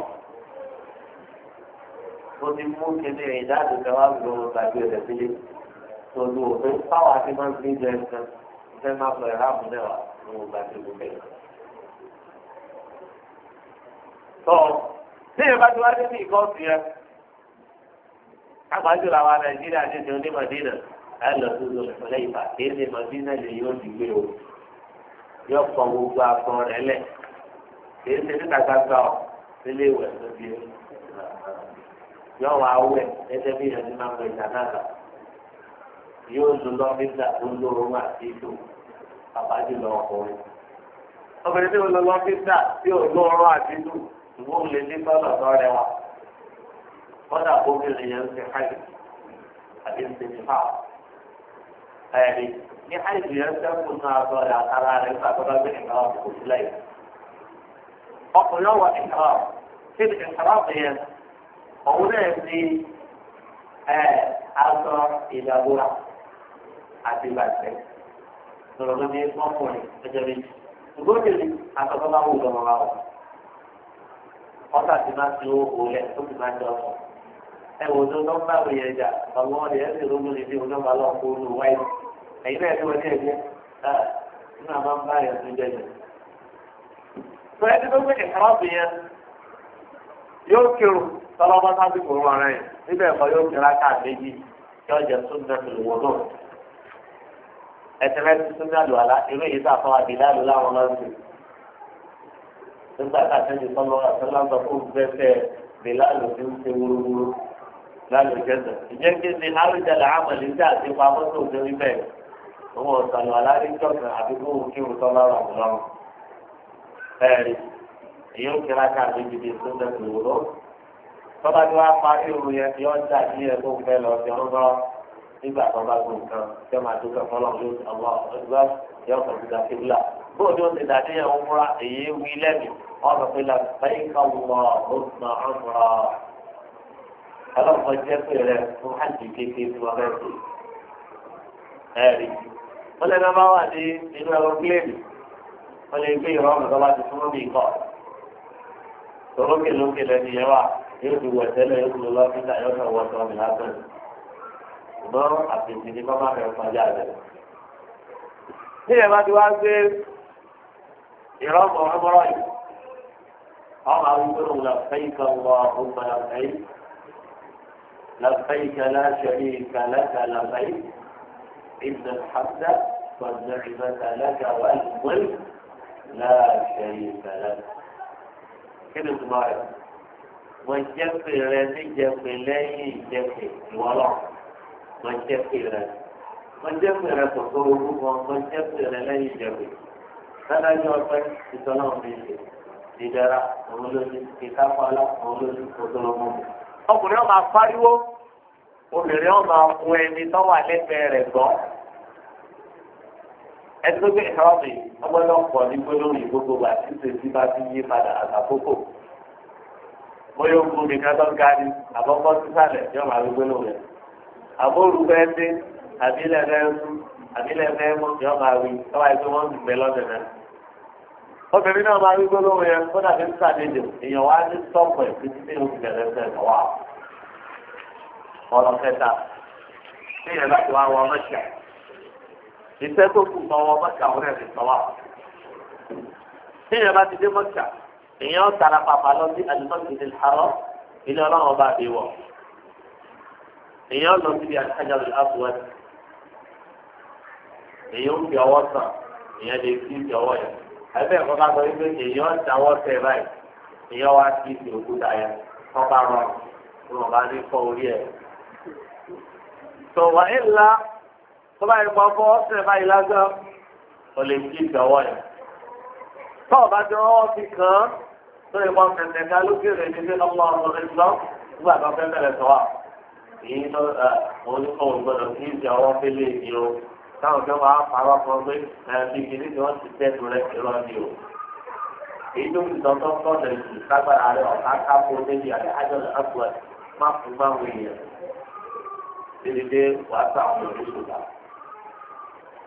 ó ti mú kéde ìdáàbò kan wá lọ gbàgbé rẹ̀ sílé. tòlú òfin fáwọn àti máa ń gbé jẹ nǹkan ìfẹ́ máa lọ ẹ̀rọ àmúlẹ̀wà ní wọn gbàgbé gbogbo ẹ̀. tọ́ tí ìyẹn bá ti wá dé sí ìkọ́ọ̀tù yẹn àgbájọ làwọn Nàìjíríà ti ṣe onímọ̀dínà ẹ lọ sí olùfẹ́lẹ́ ìfà kí ní mọ̀dínà lè yóò ti gbé o yóò kọ gbogbo akọ rẹ lẹ̀ kì í ṣe níta gbàgbà ọ nílé ìwẹ̀ tó di yóò wá wẹ̀ ẹsẹ̀ bí ìyẹn ti máa ń wẹ̀ ìdánáàlà yóò lu lọ́fíìsà tó lóorun àti ìlú àbájọ lọ ọkùnrin obìnrin tí ó lọ lọ́fíìsà tí ò lóorun àti ìlú ìwọ́n lè ní sọ́lọ̀ tó rẹwà kọ́dà obìnrin yẹn ń ṣe háyì àti ń ṣe nípa ẹ̀rí ní háyì yẹn sẹ́kùn náà sọ rẹ̀ àtàrà rẹ̀ gbàgbọ́dọ̀ bí nìkan ọ̀pọ̀ kò sílẹ̀ yìí. ọkùnrin ọwọ́ ìkàrà tí ìkàrà yẹn òun náà ti aṣọ ìdàgbòrà àti ìbàjẹ́ lọ́rọ̀ ló ní ọkùnrin ẹjọ́ méjì ṣùgbọ́n kìí àtọ́kọ́ bá wù lọ́wọ́ wa wọ̀ ọ̀tá ti máa ti owó lẹ̀ tó ti máa jọ ọ̀sán. ẹ wò tó tó ń bá wòye ẹja ọmọ ọdẹ ẹ sì lóògùn lè fi òun náà lọ kó olú wáyé ẹ̀yin náà ti wọ́n ní ẹ̀jẹ̀ nínú àwọn bá yẹn tó jẹ́ jẹ́. tó ẹni tó gbé ìkàrà ọ̀sìn yẹn yóò kírun tọ́lọ́ bá sábì kò rún ara yẹn níbẹ̀ ẹ̀kọ́ yóò kíra káà méjì yóò jẹ súnmọ́ ìwò náà. ẹ̀sẹ̀ mẹ́tí súnmọ́ àlùwàlá irú èyí tó àfọwọ́ àbílẹ̀ àlù láwọn lọ́sìn. nígbà tá a tẹ́lẹ̀ sọ́lọ́ àtọ́láńtọ́ fún fẹ́fẹ́ bíláàlù tí ń ṣe wúrúwúrú lálẹ́ ìjẹ́sẹ̀. ìjẹ́ kí ni àrùjẹ̀lẹ̀ àmọ̀lẹ́ tí a ti pa mọ́tò lórí bẹ́ẹ̀. òun ọ̀sàlù aláríjọ́sẹ̀ àbí kó kí n tọ́ lọ́rọ̀ lọ́rùn. ẹ̀rí èyí ó kíra ká méjì bíi sọ́dọ̀ ìwúrọ̀. tọ́ba tí wàá parí òun yẹn yọ ọjà sí ẹ̀ tó fẹ́ lọ sí ọ̀rọ̀ nígbà tó bá gbó nǹkan tẹ́ máa tó kẹ́ fọ́lọ́ bóòdù ti dàdé yẹn ń múra èyí wí lẹ́nu ọ̀rọ̀ pé la bẹ́ẹ̀ ká wọ ọ̀sán ọ̀rọ̀ ọlọ́pàá jẹ́ pé rẹ̀ fún hajj kékeré fún ọ̀rẹ́ sí ẹ̀rí. wọ́n lè máa wà ní inú ẹ̀rọ̀pílẹ̀nì wọ́n lè gbé ìrọ̀rùn tó bá ti fún mi kọ́ tòrókè lókè lẹ́nu yẹn wà yóò fi wẹ̀ tẹ́lẹ̀ yóò fi lọ́ fíta yóò fẹ́ wọ́ sọ́ọ́ mi lásán ṣùgbọ́n àpèjì ni kọ́ máa fẹ́ kọjá rẹ̀. ní ẹ̀ bá ti wá gbé ìrọ́pọ̀ ọmọrọ̀ yìí ọmọ àwùjọ لبيك اللهم لبيك لبيك لا شريك لك لبيك إن الحمد والنعمة لك والملك لا شريك لك كده سمعي وجفي رني جفي لي جفي ولا وجفي رني وجفي رني تصوره وجفي رني جفي sádájú ọpẹ́ ìtọ́nà méjì ìdára òun lójú ìkápálá òun lójú òtòlómọ. ọkùnrin ọmọ afáríwó obìnrin ọmọ fún ẹni tó wà lẹ́gbẹ̀ẹ́ rẹ̀ gbọ́. ẹni tó gbé ìkáwọ́ mi ọgbọ́dọ̀ pọ̀ ní gbólóhùn gbogbo wa tí tètè bá ti yí padà àtàkókò. bóyá ó kún nìkan tó ga ni àbọ̀bọ̀ sísàlẹ̀ yóò máa rí gbólóhùn rẹ̀. àbóru bẹ́ẹ̀ dé àbílẹ̀ bẹ́ẹ̀ sùn àbílẹ̀ fẹ́ mọ́ yọ máa wí lọ́wọ́ ẹgbẹ́ wọn ń gbẹ lọ́dẹ̀ náà. obìnrin náà máa wí gbólóhùn yẹn kó dàbí ń sàdédè èèyàn wá ní sọ́ọ̀pù ẹ̀ títí tí ó fi bẹ̀rẹ̀ fẹ́ wá. ọ̀rọ̀ kẹta téèyàn láti wá wọ mọ́ṣà ìfẹ́ tó kù mọ́ wọ mọ́ṣà wọn ẹ̀ fi sọ wá. téèyàn bá ti dé mọ́ṣà èèyàn tara pàpà lọ sí àdìmọ́sí ní àárọ̀ ilé ọlọ́run ọba àbí wọ̀. èèyàn lọ síbi àtàjà èyàn ń fi ọwọ́ sàn èyàn lè fi ìfi ọwọ́ yẹn ẹgbẹ́ ẹ̀kọ́ bá sọ wípé èyàn ń dáwọ́ tẹ̀ báyìí èyàn wá sí ìfi òkúta yẹn kọ́ bá rọrùn tí wọ́n bá ní kọ́ orí ẹ̀. tọ̀wá ńlá tó bá yẹ kọ́ fọ́ ọ̀sẹ̀ báyìí lásán ó lè fi ìfi ọwọ́ yẹn. tọ́ọ̀ bá ti rọ́wọ́ fi kàn án tó lè pọ́n kẹ̀kẹ́ ká lókèrè ní pé ọmọ ọmọ rẹ̀ lọ nígbà tó fẹ́ bẹ̀rẹ̀ sọ wà. èyí ló ń gbọ́dọ̀ kí ìfi ọwọ́ fẹ́lẹ̀ yìí o. táwọn tó máa ń parọ́ kan pé ẹbí kìíní ni wọ́n ti tẹ́tù rẹ̀ irọ́ ni o. èyí tó fi tọ́tọ́ tọ́ lẹ̀ jù lágbára rẹ̀ ọ̀ká kápó débi àlẹ́ ájọ́lẹ̀ àgbà má fún báwọn èèyàn. dédé dé wàá sá àwọn olóṣèlú.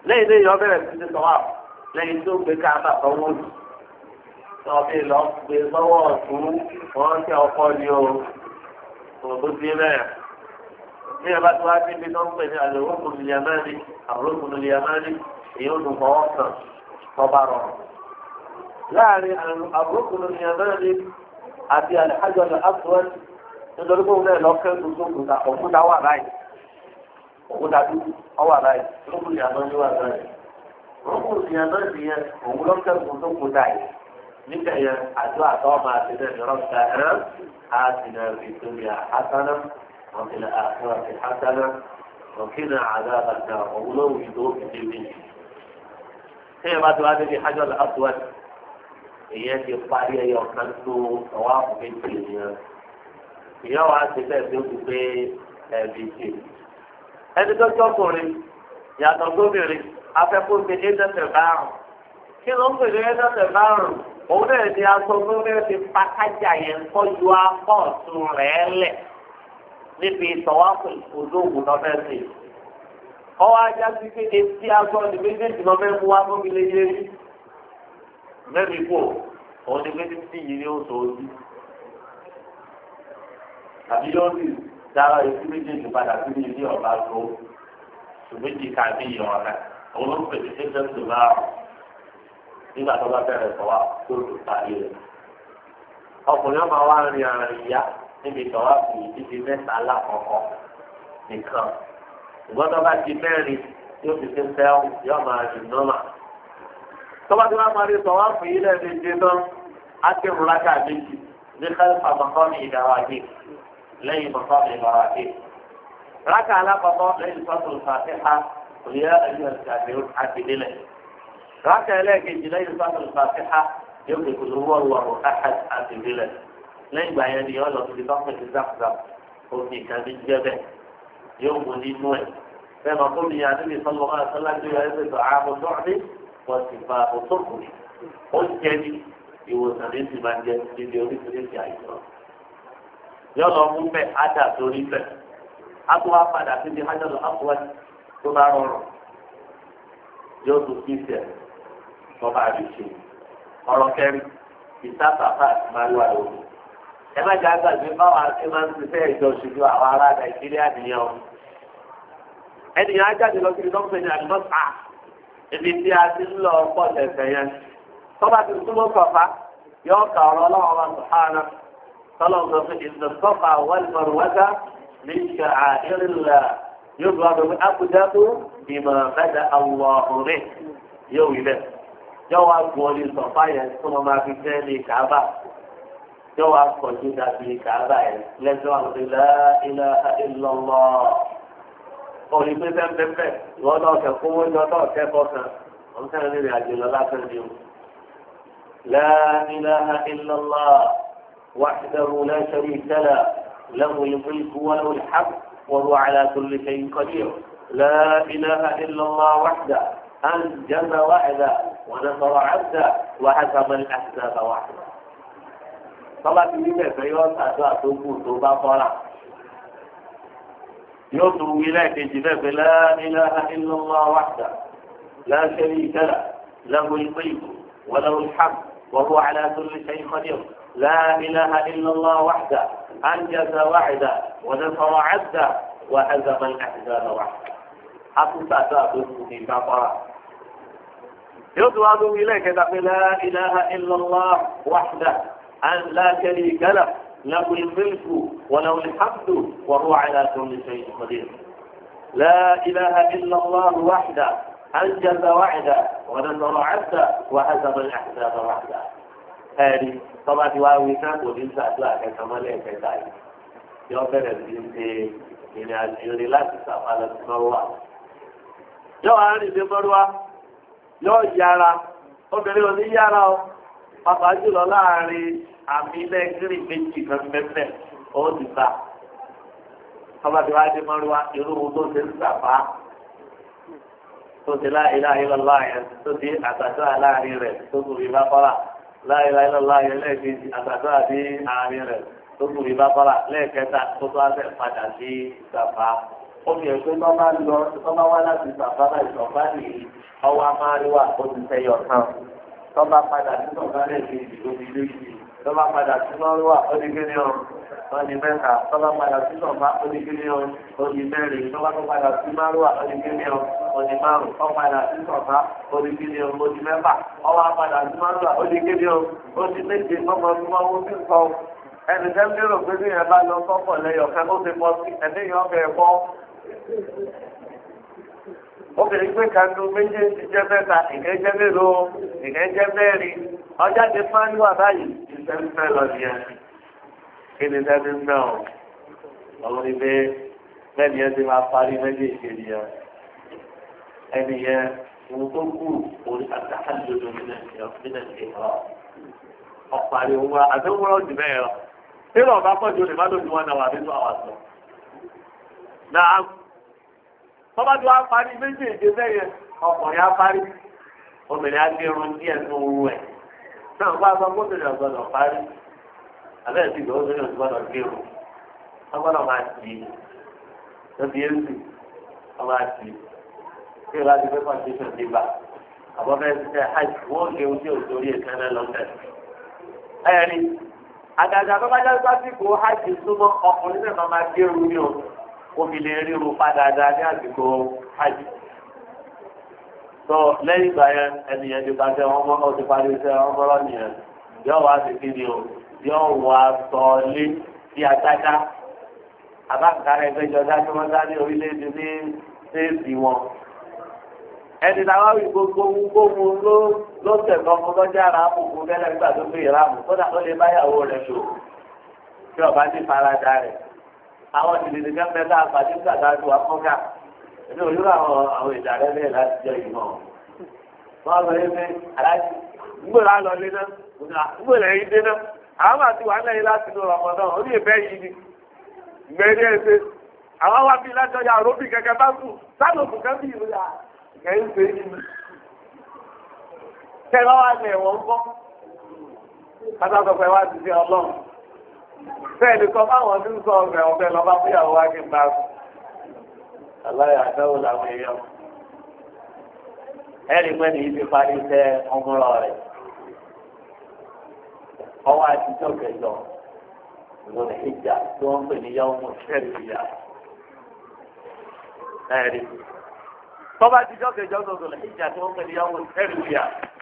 lẹ́yìn lẹ́yìn ọbẹ̀ rẹ̀ ti sọ wà lẹ́yìn tó gbé káàbà sọ́wọ́ jù tọ́bí lọ gbé sọ́wọ́ ọ̀tún wọ́n tẹ ọkọ ní o òbó sí bẹ́ẹ̀. ní ẹ bá tó wá níbi tó ń pè ní àlòrókùn lìyàmẹ́rì àlòrókùn lìyàmẹ́rì èyí ó dùn fọwọ́ kàn tọ́ba rọrùn. láàrin àlòrókùn lìyàmẹ́rì àti àlẹ́hájọ́ àtúwẹ́t nítorí pé òun náà lọ́kẹ́ tuntun kùtà òkúta wà báyìí òkúta dúdú ọwà báyìí lókùn lìyàmẹ́rì wà báyìí. lókùn lìyàmẹ́rì yẹn òun lọ́kẹ́ tuntun kùtà yìí nígbà yẹn àjọ àtọ́ máa ti dẹ̀ lọ́rọ̀ta ẹ̀rọ àtìnà ìtòlíà hasana ọ̀kìnà àkùrọ̀tì hasana ọ̀kìnà àdáàbàtà òwúlọ́wù ìdó fìdí mi. Téèyàn bá ti wá débi hajj al-aswad èyàn ti parí ẹyọ kan tó ọwọ́ àpòkèjì ènìyàn. Ìyá wa ti bẹ́ẹ̀ tó ti pé ẹ̀bí ṣe. Ẹni tó jọ́kùnrin yàtọ̀ gómìnrin afẹ́kùn ti dé dẹ́sẹ̀ bárùn. Kí ló ń pè ní dẹ́sẹ̀ bárùn? Òun náà ni aṣọ gbọ́dọ̀ ti pàkájà yẹn kọjú apá ọ̀tún rẹ̀ lẹ̀ níbi ìtọ́wáfù ìfòdóògùn lọ́fẹ́ sí. Ọwọ́ ajá sí pé etí aṣọ ní méjèèjì lọ́fẹ́ mú wá fún mi léyé rí. Mẹ́rin kò òun ni méjì sí yìí ní oṣù ojú. Àbí yóò sì dára etí méjèèjì padà sí ní ilé ọ̀bá tó ṣùgbẹ́jì ká bí ìyọ̀ rẹ̀. Òun ló ń pè ní ẹgbẹ́ tó bá nígbà tó bá bẹ̀rẹ̀ sọ wá tó tó parí rẹ̀. Ọkùnrin ọmọ wa ń rin àrùn ìyá níbi ìtọ́wá fi ìdíje mẹ́ta alákọ̀ọ́kọ́ nìkan. Ìgbọ́n tó bá di mẹ́rin tí ó fi ṣe ń fẹ́ yọ máa rìn nọ́mà. Tó bá ti wá máa rí sọ̀wá fún yín lẹ́ẹ̀mejì náà, á ti rún lákà méjì ní kálífà mọ̀kọ́mì ìdáwàdì lẹ́yìn mọ̀kọ́mì ìdáwàdì. Rákà alákọ̀ọ́kọ́ lẹ́yìn sọ́tò fàtíhà òyà ẹ̀yọ̀ ìṣàfihàn àti nílẹ̀. Rákà ẹlẹ́ẹ̀kejì lẹ́yìn sọ́tò fàtíhà yóò fi kùlù wọ́ọ̀rọ̀ àhàd àti nílẹ̀. Lẹ́yìn ìgbà yẹn ni yóò lọ sí dọ́kítà ti zákùzá òfin kan ní jẹ́bẹ̀ yóò mú nínú ẹ̀. Bẹ́ẹ̀ máa fún mi yà níbi sọ́lọ́ máa sọ́lá ní ìyá ẹgbẹ́ tó ààbò dọ́ọ̀dé wọ́n ti fa òtókùnrin. Ó jẹ́ ní ìwòsàn ní ti máa jẹ níbi oríṣiríṣi àìsàn. Yóò lọ mú bẹ́ẹ̀ ádà torí bẹ́ẹ̀. Á tún wá padà síbi hájọ́lọ́ àkúwẹ́ tó bá rọrùn. Yóò tún kí ìṣẹ̀ tó bá rí ṣe. Ọ̀rọ̀ kẹrin ìsáfàfà àti máa wà lórí. Ẹ má jẹ́ àgbàgbé báwa ṣe máa ń ṣiṣẹ́ ìjọ ṣùgbọ́n àwọn ará Nàìjíríà nìyẹn o. Ẹnìyàn ajáde lọ sí dọ́kítà ní àdìmọ́sà ibi tí a ti ń lọ pọ̀ lẹ́sẹ̀ yẹn. Tọ́ba ti túbọ̀ kọ̀ọ̀fà yóò kà ọ̀rọ̀ ọlọ́wọ́ wa sùhánà. Tọ́lọ̀ ń sọ fún ìdọ̀sọ́fà wal-marwata min sha'a'illah. Yóò gbọ́ àgbẹ̀ pé akudatu bima bada Allahu bihi. Yóò wí bẹ́ẹ̀. Yóò wá gbọ́ ní sọ̀fà yẹn tó mọ máa fi fẹ́ ní Kàábà. Yóò wá kọjú dàbí Kàábà yẹn lẹ́sọ̀ àti la ilaha illallah. Òní pé pẹ́pẹ́pẹ́ ìwọ́n náà kẹ́ kówó ní ọdọ́ kẹ́kọ̀ọ́ kan wọ́n kẹ́rin ní ìrìnàjò lọ lásán ni o. La ilaha illallah wahdahu la sharika lahu lahul mulku wa lahul hamd wa huwa ala kulli shay'in qadir. La ilaha illallah wahdahu anjaza wahdahu wa nasara 'abdahu wa hazama al-ahzaba wahdahu. Tọ́lá ti ní bẹ̀rẹ̀ yọ sàdúrà tó kù tó bá fọ́ra. Yóò tún wí lẹ́ẹ̀kejì bẹ́ẹ̀ pé la ilaha illallah wahdahu la sharika lahu lahul mulku wa lahul hamd wa huwa ala kulli shay'in qadir. La ilaha illallah wahdahu anjaza wa'dahu wa nasara 'abdahu wa hazama al-ahzaba wahdahu. A tún sàdúrà tó kù ní bá fọ́ra. Yóò tún wá tún wí lẹ́ẹ̀kẹta pé la ilaha illallah wahdahu لا شريك له له الملك وله الحمد وهو على كل شيء قدير. لا إله إلا الله وحده أنجز وعده ونصر عبده وهزم الأحزاب وحده. هذه طبعا واوي كان وليس أطلاق كما لا يكاد يوفر الجنس من الريلاس على المروة. يو أنا في المروة يو يارا obìnrin ò ní yára o pàpà jùlọ láàrin àmì lẹ́gírì méjì kan mẹ́fẹ́ ó ti ta ọba tí wàá dé mọ́rúwá irú wo tó ṣe ń sàfá tó ṣe láì láì lọ́lá yẹn tó ṣe àtàtà láàrin rẹ̀ tó kù rí bá kọ́lá láì láì lọ́lá yẹn lẹ́ẹ̀kejì àtàtà àbí àárín rẹ̀ tó kù rí bá kọ́lá lẹ́ẹ̀kẹta tó tó àṣẹ padà sí sàfá ó fi ẹ̀pẹ́ tó bá lọ tó bá wá láti sàfárà ìsọ̀fá nìyí ọwọ́ amáríwá ó ti tẹyọ kan tó bá padà sí sọ̀fá rẹ̀ fi ìdìbò ní méjì tó bá padà sí mọ́ríwá ó ní kíní ọ ó ní mẹ́ta tó bá padà sí sọ̀fá ó ní kíní ọ ó ní mẹ́rin tó bá tó padà sí márùwá ó ní kíní ọ ó ní márùn tó padà sí sọ̀fá ó ní kíní ọ ó ní mẹ́fà ọwọ́ padà sí márùwá ó ní kíní ọ ó ní méje mọ́mọ́ tó máa wọ́n fi kọ́ ẹnì kan lérò pé bí ẹ bá lọ sọ́pọ̀ lẹ́yọ̀ kan ó ti pọ̀ sí ẹ̀mí yọ̀ bẹ̀ kọ́. Obìnrin pé kanú méjèèjì jẹ́ mẹ́ta, ìkẹ́ jẹ́ mélòó, ìkẹ́ jẹ́ mẹ́rin. Ọjà ti máa ń wà báyìí, ìṣẹ́ ń fẹ́ lọ nìyẹn. Kí ni sẹ́ni ń bẹ̀ ọ́? Ọ̀run ni pé bẹ́ẹ̀ni ẹ ti máa parí méjèèjì nìyẹn. Ẹni yẹn, ohun tó kù, orí àtàkàlùdò nínú ìṣẹ̀lẹ̀ ọ̀parí owó àtẹ́wọ́rọ̀ jù bẹ́ẹ̀ lọ. Nígbà ọba pọ̀jù lè má lóbi wọn náà wà nínú àwọn àtọ̀. Náà tọ́ba tí wàá parí méjèèjì bẹ́yẹn ọkùnrin á parí obìnrin á gbé irun díẹ̀ ní owó ẹ̀. Náà wọ́n á sọ gómìnà ọ̀gbọ́dọ̀ parí. Àbẹ́rẹ́ ti gbọ́ gómìnà ọ̀gbọ́dọ̀ gbé irun. Ọgbọ́dọ̀ máa tì í. Lọ́bi èsì ọba tì í. Ṣé ìwà ti fẹ́ kọ́ńtíṣàn ti bà? Àbọ̀fẹ́ ti fẹ́ hajj wọ́n lé ojú òtórí ìkànnì lọ́sẹ̀. Ẹ̀rí àgàgà tó bá jẹ́ sásìkò hajj súnmọ́ ọkùnrin náà máa gbé irun ní o. Omi lè rí irun padà dáa ní àsìkò hajj. Tó lẹ́yìn ìgbà yẹn ẹnìyẹn ti bá fẹ́ wọn mọ́ ọ ti parí iṣẹ́ wọn mọ́rọ́ nìyẹn. Yóò wá sí kí ni o? Yóò wá sọ lé sí atájá. Àbáǹkárá ẹgbẹ́jọ dájú wọn dá ní orílẹ̀-èdè ní séèsì wọn. Ẹni táwa wí gbogbo gbogbo ló ló tẹ̀kọ́ fún lọ́jà ara àbùkù tẹ́lẹ̀ nígbà tó gbé ìrámù kódà ó lè báyàwó rẹ̀ lò tí ọba ti farada rẹ̀. Àwọn ìdílé kẹ́kẹ́ tá a pàdé gbàdájú akọ́gà ẹni òyìnbó àwọn àwọn ìjà rẹ̀ lẹ́yìn láti jẹ́ ìmọ̀. Wọ́n sọ yé pé aláàjì gbọ́dọ̀ á lọ lé náà gbọ́dọ̀ ẹ̀yìn dé náà àwọn àti wà lẹ́yìn láti lọ ọmọ náà ó ní ìbẹ́ yìí ni ìgbẹ́ ní ẹsẹ̀ àwọn wá bí lájọyà àròbí kẹ̀kẹ́ bá kù sálòkù kẹ́ bí ìlú yà kẹ́yìn pé yìí kẹ́ bá wà ní ẹ̀wọ̀n kọ́ pátákọ̀pẹ́ wá ti fi ọlọ́run bẹ́ẹ̀ ni kọ́ báwọn tí ń sọ ọ̀fẹ́ ọ̀fẹ́ lọ́ba fúyàwó wá kí n bá kú aláya àdáwò làwọn èèyàn ẹ̀rí pé ní ibi parí iṣẹ́ ọmọrọ̀ rẹ̀ ọwọ́ àtijọ́ kẹjọ ìwọ̀n ìjà tí wọ́n ń pè ní yàwó mọ̀ ṣẹ́ẹ̀rì ìyá ẹ̀rí tọ́ba àtijọ́ kẹjọ ìwọ̀n ìjà tí wọ́n ń pè ní yàwó mọ̀ ṣẹ́ẹ̀rì ìyá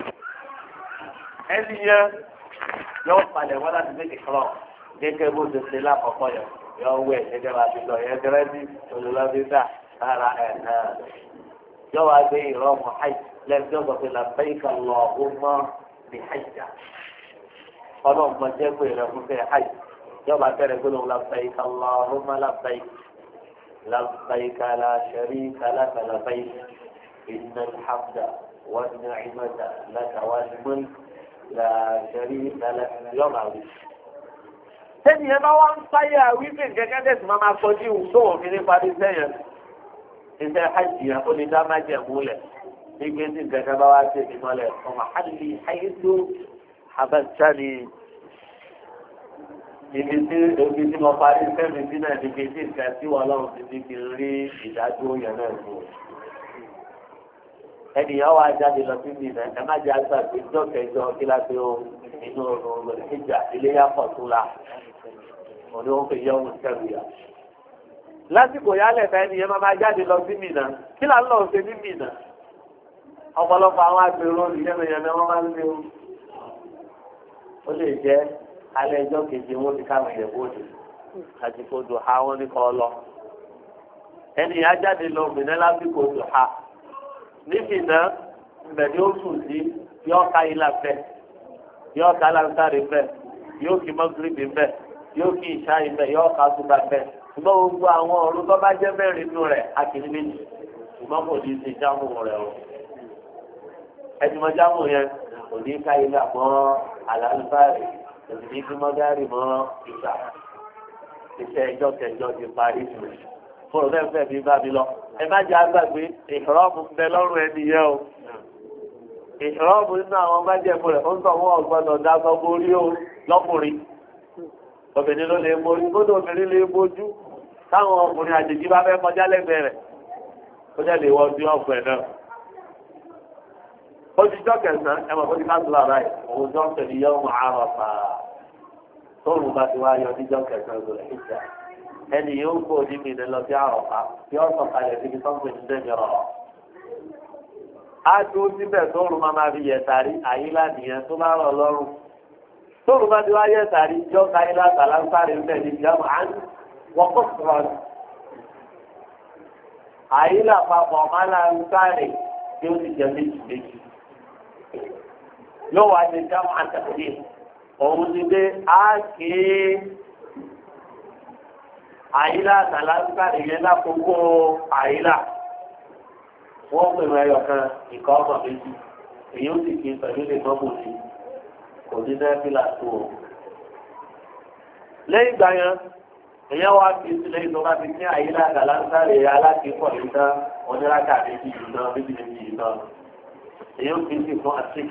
ẹni yẹn yọ palẹ̀ wọ́n láti gbé ìkọlọ̀ gẹ́gẹ́ bó ṣe ṣe lákọ̀ọ́kọ́ yẹn yọ wẹ̀ gẹ́gẹ́ bá ti lọ yẹn gẹ́rẹ́dì olùlọ́bíńdà ara ẹ̀ náà yọ wá gbé ìrọ̀mù hajj lẹ́jọ́ sọ pé labbaika Allahumma bi hajja ọlọ́mọ jẹ́ pé rẹ̀ fún fẹ́ hajj yọ bá tẹ̀lé gbọ́dọ̀ labbaika Allahumma labbaik labbaika la sharika laka labbaik innal hamda wan ni'mata laka wal mulk la sharika laka yọ bá wí. Sẹ́ni ẹ bá wá ń sáyà wípé gẹ́gẹ́ dẹ̀sí máa máa kọjú ìwúso òfin nípa ní sẹ́yìn. Iṣẹ́ hajj yẹn ó lè dá májẹ̀ múlẹ̀. Nígbè tí gẹ́gẹ́ bá wá sí ìmọ̀lẹ̀ ọmọ hajj ayétó abẹ́sẹ́ni. Ibi tí ibi tí mo parí sẹ́mi sí náà ní ibi tí ìfẹ́ tí wọ́n lọ́run ti fi fi rí ìdájọ́ yẹn náà tó. Ẹnìyàn wá jáde lọ sí mi náà ẹ má jẹ́ àgbàgbé jọ́kẹ́jọ́ kíláàsì o inú ọ̀rọ̀ ìjà iléyà pọ̀ tó la. Òní wọ́n fi yẹ ohun sẹ́rù yà. Lásìkò yálẹ̀ fẹ́ ni ẹ máa máa jáde lọ sí Mínà. Kí là ń lọ ṣe ní Mínà? Ọ̀pọ̀lọpọ̀ àwọn agbèrò ìyẹ́mẹ̀yẹmẹ wọ́n máa ń lé o. Ó lè jẹ́ alẹ́ ẹjọ́ kejì wọn ti káwọn ìyẹ̀wò òde. Àsìkò dùn ha wọn ní kọ́ lọ. Ẹni yà jáde lọ Mínà lásìkò dùn ha. Ní Mínà, ibẹ̀ ni ó sùn sí yóò ká ilà fẹ́, yóò ká láńsáré fẹ́, yóò kí mọ́gírìbì fẹ́, yóò kí ìṣá ibẹ̀, yóò ká túbà fẹ́. Ṣùgbọ́n gbogbo àwọn ọ̀run tó bá jẹ́ mẹ́rin nù rẹ̀ akìní méjì ṣùgbọ́n kò ní í ṣe jámù rẹ̀ o. ẹnìmọ̀ jámù yẹn kò ní ká ilé àmọ́ àlàlùfáàrí kò sì ní kí mọ́gárì mọ́ ìgbà. iṣẹ́ ẹjọ́ kẹjọ ti parí jù fún ọ̀rẹ́ bí bá mi lọ. ẹ má jẹ́ àgbàgbé ìṣòrọ́ọ̀mù ń bẹ lọ́rùn ẹni yẹn o. ìṣòrọ́ọ̀mù nínú àwọn májẹ̀mú rẹ̀ ó ń tọ̀ wọ́n ọ̀gbọ́dọ̀ dágbọ́ borí o lọ́kùnrin. obìnrin ló lè borí gbọ́dọ̀ obìnrin lè bojú táwọn ọkùnrin àjèjì bá fẹ́ kọjá lẹ́gbẹ̀ẹ́ rẹ̀ ó jẹ́ lè wọ́n bí ọ̀pẹ̀ náà. ó ti jọ́ kẹsàn-án ẹ mọ̀ kó ti ká sùn lára ẹ̀ òun jọ́ pẹ̀lú yọ ọmọ àárọ̀ fà á tóòrùn bá ti wá yọ níjọ́ kẹsàn-án lọ ìjà ẹni yóò kó ní mi lọ sí àrọ̀ fà tí ó sọ̀ kalẹ̀ síbi tó ń pè ní dẹ́jọ́rọ̀. á dúró síbẹ̀ tóòrùn máa máa fi yẹ̀ sàrí àyílá nìyẹn tó bá rọ̀ lọ́rùn tóòrùn bá ti wá yẹ̀ sàrí jọ́ káyílá tàlásáré ń bẹ̀ ní ìjọba á wọ́n kọ́ sọ̀rọ̀ àyílà papọ̀ máa ń sáré tí ó ti jẹ méjì méjì yóò wá ní jámọ́ àtàkùnrin òun ti dé áàkì àyílà tàlásáré yẹn lákòókò àyílà wọ́n pèrò ẹyọ kan ìkọ́ ọmọ méjì èyí ó sì kí pẹ̀lú lè mọ́bù sí kò ní nẹ́fìlà tó o. lẹ́yìn ìgbà yẹn èyàn wá fi sílẹ̀ ìjọba ti ní àyílá àgàláńsáré alákìíkọ̀ nígbà oníràkà méjì yìí náà méjì méjì yìí náà èyí ó fi sí fún àti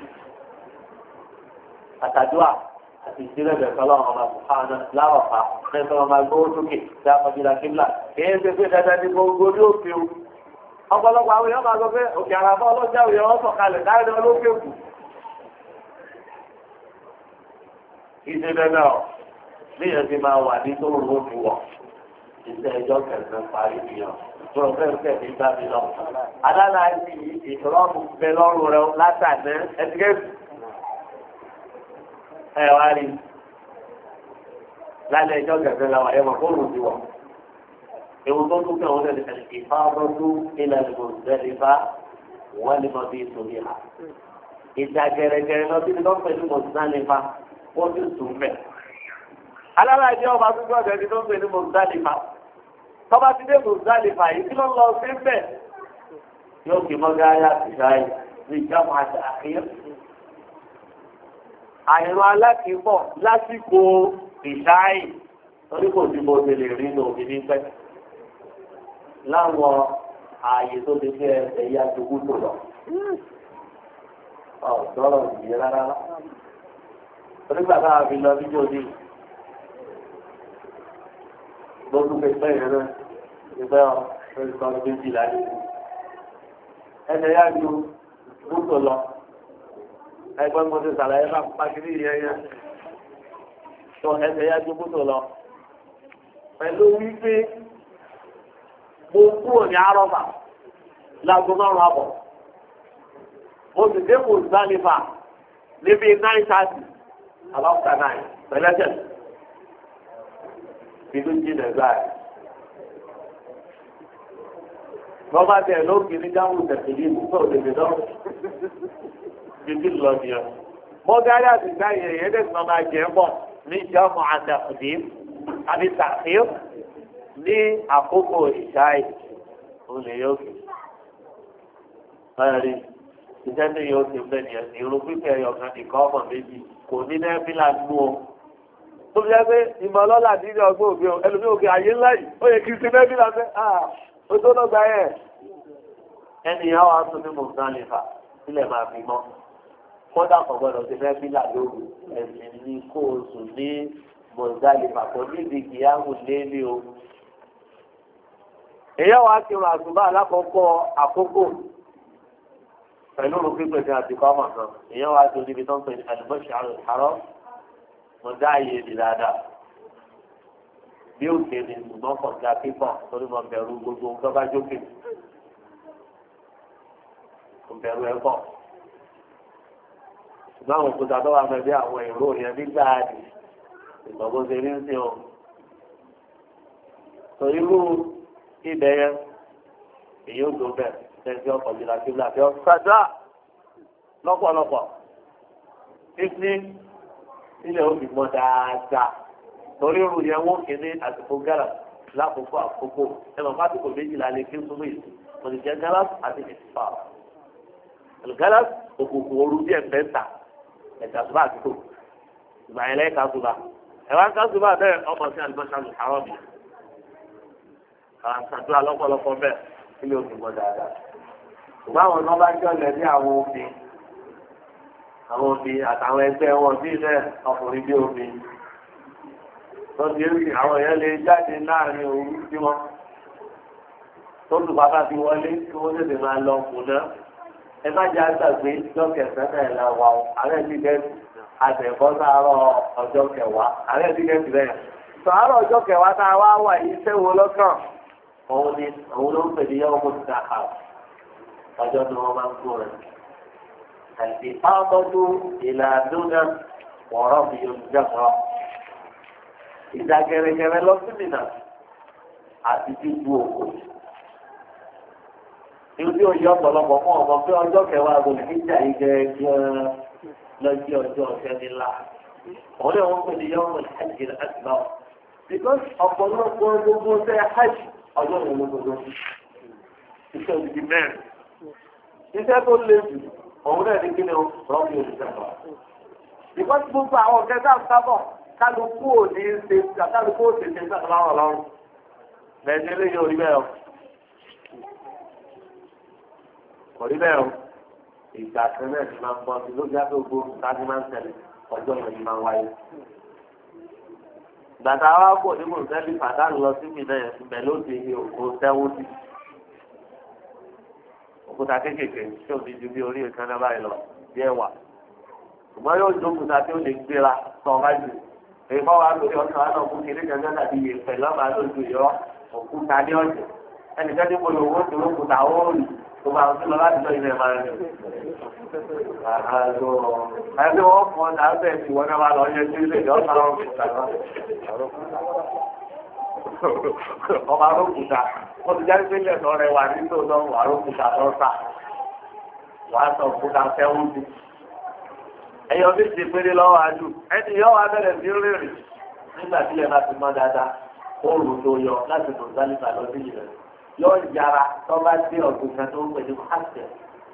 àtàdúà àti ìdílé bẹ̀rẹ̀ sọ́lá ọmọ àná láwọ̀fà mẹ́sàn ọmọ agbówó sókè tí a kọjú la kíbla èyí ṣe pé dandan ní gbogbo ní òfin o ọ̀pọ̀lọpọ̀ àwọn èèyàn máa sọ pé òkè àràbọ̀ ọlọ́jà òye wọn sọ̀kalẹ̀ dáadáa olókè kù ìṣe dandan ọ̀ léèyàn ti máa wà ní tó ń wọ́n fi wọ̀ iṣẹ́ ẹjọ́ kẹsàn-án parí nìyàn tó fẹ́ fẹ́ mi bá mi lọ. adáná ti ìtọ́lọ́mù bẹ lọ́rùn rẹ látàná ẹtikẹ́tì ẹ wá rí lálẹ́ ẹjọ́ kẹsàn-án làwọn ẹ̀wọ̀n kó lù sí wọ̀. ewu tó tún kẹ́ wọ́n lẹ́nu ìfá ọdún ilẹ̀ ìmọ̀lẹ́fà wọ́n lè mọ bí ìtòlí ha. ìjà gẹ̀rẹ́gẹ̀rẹ́ lọ sí ní lọ́pẹ̀ ní mọ̀tínálẹ́fà wọ́n ti sùn mẹ́. alára ìdí ọba tuntun ọ̀dẹ̀ ni tó ń pè ní mọ̀tínálẹ́fà. tọ́ba ti dé mọ̀tínálẹ́fà yìí kí ló lọ sí bẹ́ẹ̀. yóò kí mọ́gáyà ìṣáyé ní ìjọba àti àkíyàn. àìrán alákìíbọ̀ lásìkò ìṣáyé torí kò sí bó ṣe lè rí ní òbí ní pẹ́. láwọn ààyè tó ti fẹ́ ẹ̀yà jogún tó lọ. ọ̀dọ́rọ̀ ìyẹn rárá. onígbà táwọn fi lọ fídíò ní gbogbo pẹpẹ yẹn náà ìgbẹ́ ọ̀ lórí kan méjì láyé. ẹnì yá ju mọ́tò lọ. ẹgbẹ́ mo ti sàlàyé bá pàkìrí yẹn yẹn. tó ẹnì yá ju mọ́tò lọ. pẹ̀lú wípé mo kúrò ní arọ́bà láago márùn-ún àbọ̀. mo sì dé kò sálífà níbi nine thirty about nine pẹ̀lẹ́tẹ̀. ìlú jìnnà gbáà. Bọ́bá tẹ̀ lókè ní jáwù tẹ̀sílì ìbùkún òdèdè náà. Bíbí lọ ni ọ. Mọ́gárì àti káyẹ̀ yẹn lè sọ máa jẹ́ bọ̀ ní ìjọmọ àtàkùdé àbí tàfíù ní àkókò ìṣáì olè yóò fi. Báyọ̀rí, iṣẹ́ tí yóò ti bẹ̀ ní ẹ̀sìn irun pípẹ́ ẹ̀yọ̀kan nìkan ọmọ méjì kò ní nẹ́fílà nú o. Tó fi jẹ́ pé ìmọ̀ ọlọ́lá nílé ọgbọ́n òbí o, ẹlòmí òkè ayé ńlá yìí, ó yẹ kí n ti nẹ́fílà fẹ́, ah, ó tó lọ́gbà ẹ̀. Ẹni ìyá wa tún ní Mùsùlùmí sílẹ̀ máa fi mọ́. Kódà kò gbọdọ̀ ti nẹ́fílà lóru, ẹ̀sìn ní kó o sùn ní Mùsùlùmí pàtó níbi ìyáwó lélẹ̀ o. Èyí wa ti rọ àtúbà alákọ̀ọ́kọ́ àkókò pẹ̀lú òrùn pípẹ́ tí a ti kọ́ ọmọ kan. Èyí wa ti níbi tó ń pè ní àlùbọ́sì àrọ́. Mo dá ààyè mi dáadáa. Bí òkè ni ṣùgbọ́n kàn já pípọ̀ torí mo bẹ̀rù gbogbo nǹkan bá jókè. Mo bẹ̀rù ẹ̀ pọ̀. Ṣùgbọ́n àwọn òkúta tó wà mẹ́ bí àwọn èrò yẹn nígbà àdì. Ìgbàgbọ́ ṣe rí sí o. Sọ irú ibẹ̀ yẹn èyí ò tó bẹ̀ tẹ̀sí ọkọ̀ jìlá kíbla tí ó ṣàdá lọ́pọ̀lọpọ̀. Títí ilẹ̀ òbí mọ́ dáadáa torí irú yẹn wọ́n kéde àsìkò gẹ́rà lákòókò àkókò ẹ̀mọ̀ fásitì méjìlá lè kí súnmọ́ ìlú kò ní jẹ́ gẹ́rà àti ìfà. gẹ́rà òkùnkùn ooru díẹ̀ mẹ́ta ẹ̀dá tó bá àtúntò ìgbà yẹn lẹ́yìn kásùbà ẹ̀wá kásùbà bẹ́ẹ̀ ọmọ sí àlùbọ́sàlù àrọ́ mi. àṣàdúrà lọ́pọ̀lọpọ̀ bẹ́ẹ̀ ilé òbí mọ́ dáadáa. ṣùgbọ́n àwọn ọmọ bá jọ lẹ̀ ní àwọn òfin àwọn òbí àtàwọn ẹgbẹ́ wọn bí ilẹ̀ ọkùnrin bí omi tó ti rí àwọn èèyàn lè jáde láàrin òru tí wọ́n tó lù bàbá fi wọlé kí wọ́n tètè máa lọ kù náà. ẹ má jẹ́ àgbàgbé ọjọ́ kẹsàn-án náà la wà ó ààrẹ ti gẹ̀ẹ́sì àtẹ̀kọ́ sáárọ̀ ọjọ́ kẹwàá ààrẹ ti gẹ̀ẹ́sì bẹ́ẹ̀. sàárọ̀ ọjọ́ kẹwàá tá a wá wà yìí sẹ́wọ́ lọ́kàn òun ni òun ló ń pè ní yọ́wọ́ mọ́tò dáhà ọjọ́ tí wọ́n máa ń kó rẹ̀. àti pàmòdù ìlàdúnà wọ̀rọ̀ mi yóò jẹ́kọ̀ọ́. ìjà gẹ̀rẹ́gẹ̀rẹ́ lọ sí mi náà àti dídú òkú. Ibi òye ọ̀pọ̀lọpọ̀ fún ọmọ pé ọjọ́ kẹwàá kò ní jà yìí gẹ́gẹ́ lọ́jọ́ ọjọ́ ọ̀sẹ̀ nílá. Òun náà wọ́n pè ní yọ́mọ̀ ìhàjì láti bá wọn. Because ọ̀pọ̀lọpọ̀ gbogbo ṣe hajj ọjọ́ ìwọ̀n gbogbo. Iṣẹ́ òdìdí mẹ́rin. Iṣẹ́ tó le jù òun náà ní kí ni rọ́ọ̀mù òṣìṣẹ́. Because gbogbo àwọn ọ̀gá tá a sábọ̀ kálukú ò ní ṣe kálukú ò sì ṣe sàkàláwọ̀ lọ́rùn. Nàìjíríà yóò rí bẹ́ẹ̀ o. Kọ̀rí bẹ́ẹ̀ o, ìgbà kan náà ti máa ń bọ́ sí lójú àti ògbó láti máa ń tẹ̀lé ọjọ́ yẹn ni máa ń wáyé. Ìgbà tá a wá pọ̀ ní mọ̀tẹ́lì pàdánù lọ sí mi náà ìbẹ̀ ló ti ní òkú sẹ́wọ́n sí. Òkúta kéékèèké tí ò ní ju bí orí ìkan náà báyìí lọ bí ẹ̀wà. Ṣùgbọ́n yóò jó òkúta tí ó lè gbéra tán bá jù. Èyí bá wà lórí ọ̀sán wa náà fún kiri kan náà dàbí ìyẹ̀fẹ̀ lọ́ba lójú ìyọ́ òkúta ní ọ̀jẹ̀. Ẹnìkan ní mo lò wó tó òkúta ó rì. Tó bá ń lọ láti lọ ilé máa ń rìn. Àyẹ̀dí wọ́n fún ọ̀dà bẹ́ẹ̀ tí wọ́n náà máa lọ yẹ sí ilé ìjọ sára òkúta. Ọba arókúta, wọ́n ti jáde sílẹ̀ tó rẹwà nílò lọ́wọ́ arókúta tó sà. Wàá sọ òkúta fẹ́wọ́n sí. Ẹyọ bí ti péré lọ́wọ́ àjù. Ẹni yọ wá bẹ̀rẹ̀ sí rírìn. Nígbà tí ẹ bá ti mọ́ dáadáa, ó rù tó yọ láti tò sálífà lọ sí ìrẹ̀. Yóò yára tó bá dé ọ̀gbìn kan tó ń pè ní pàṣẹ.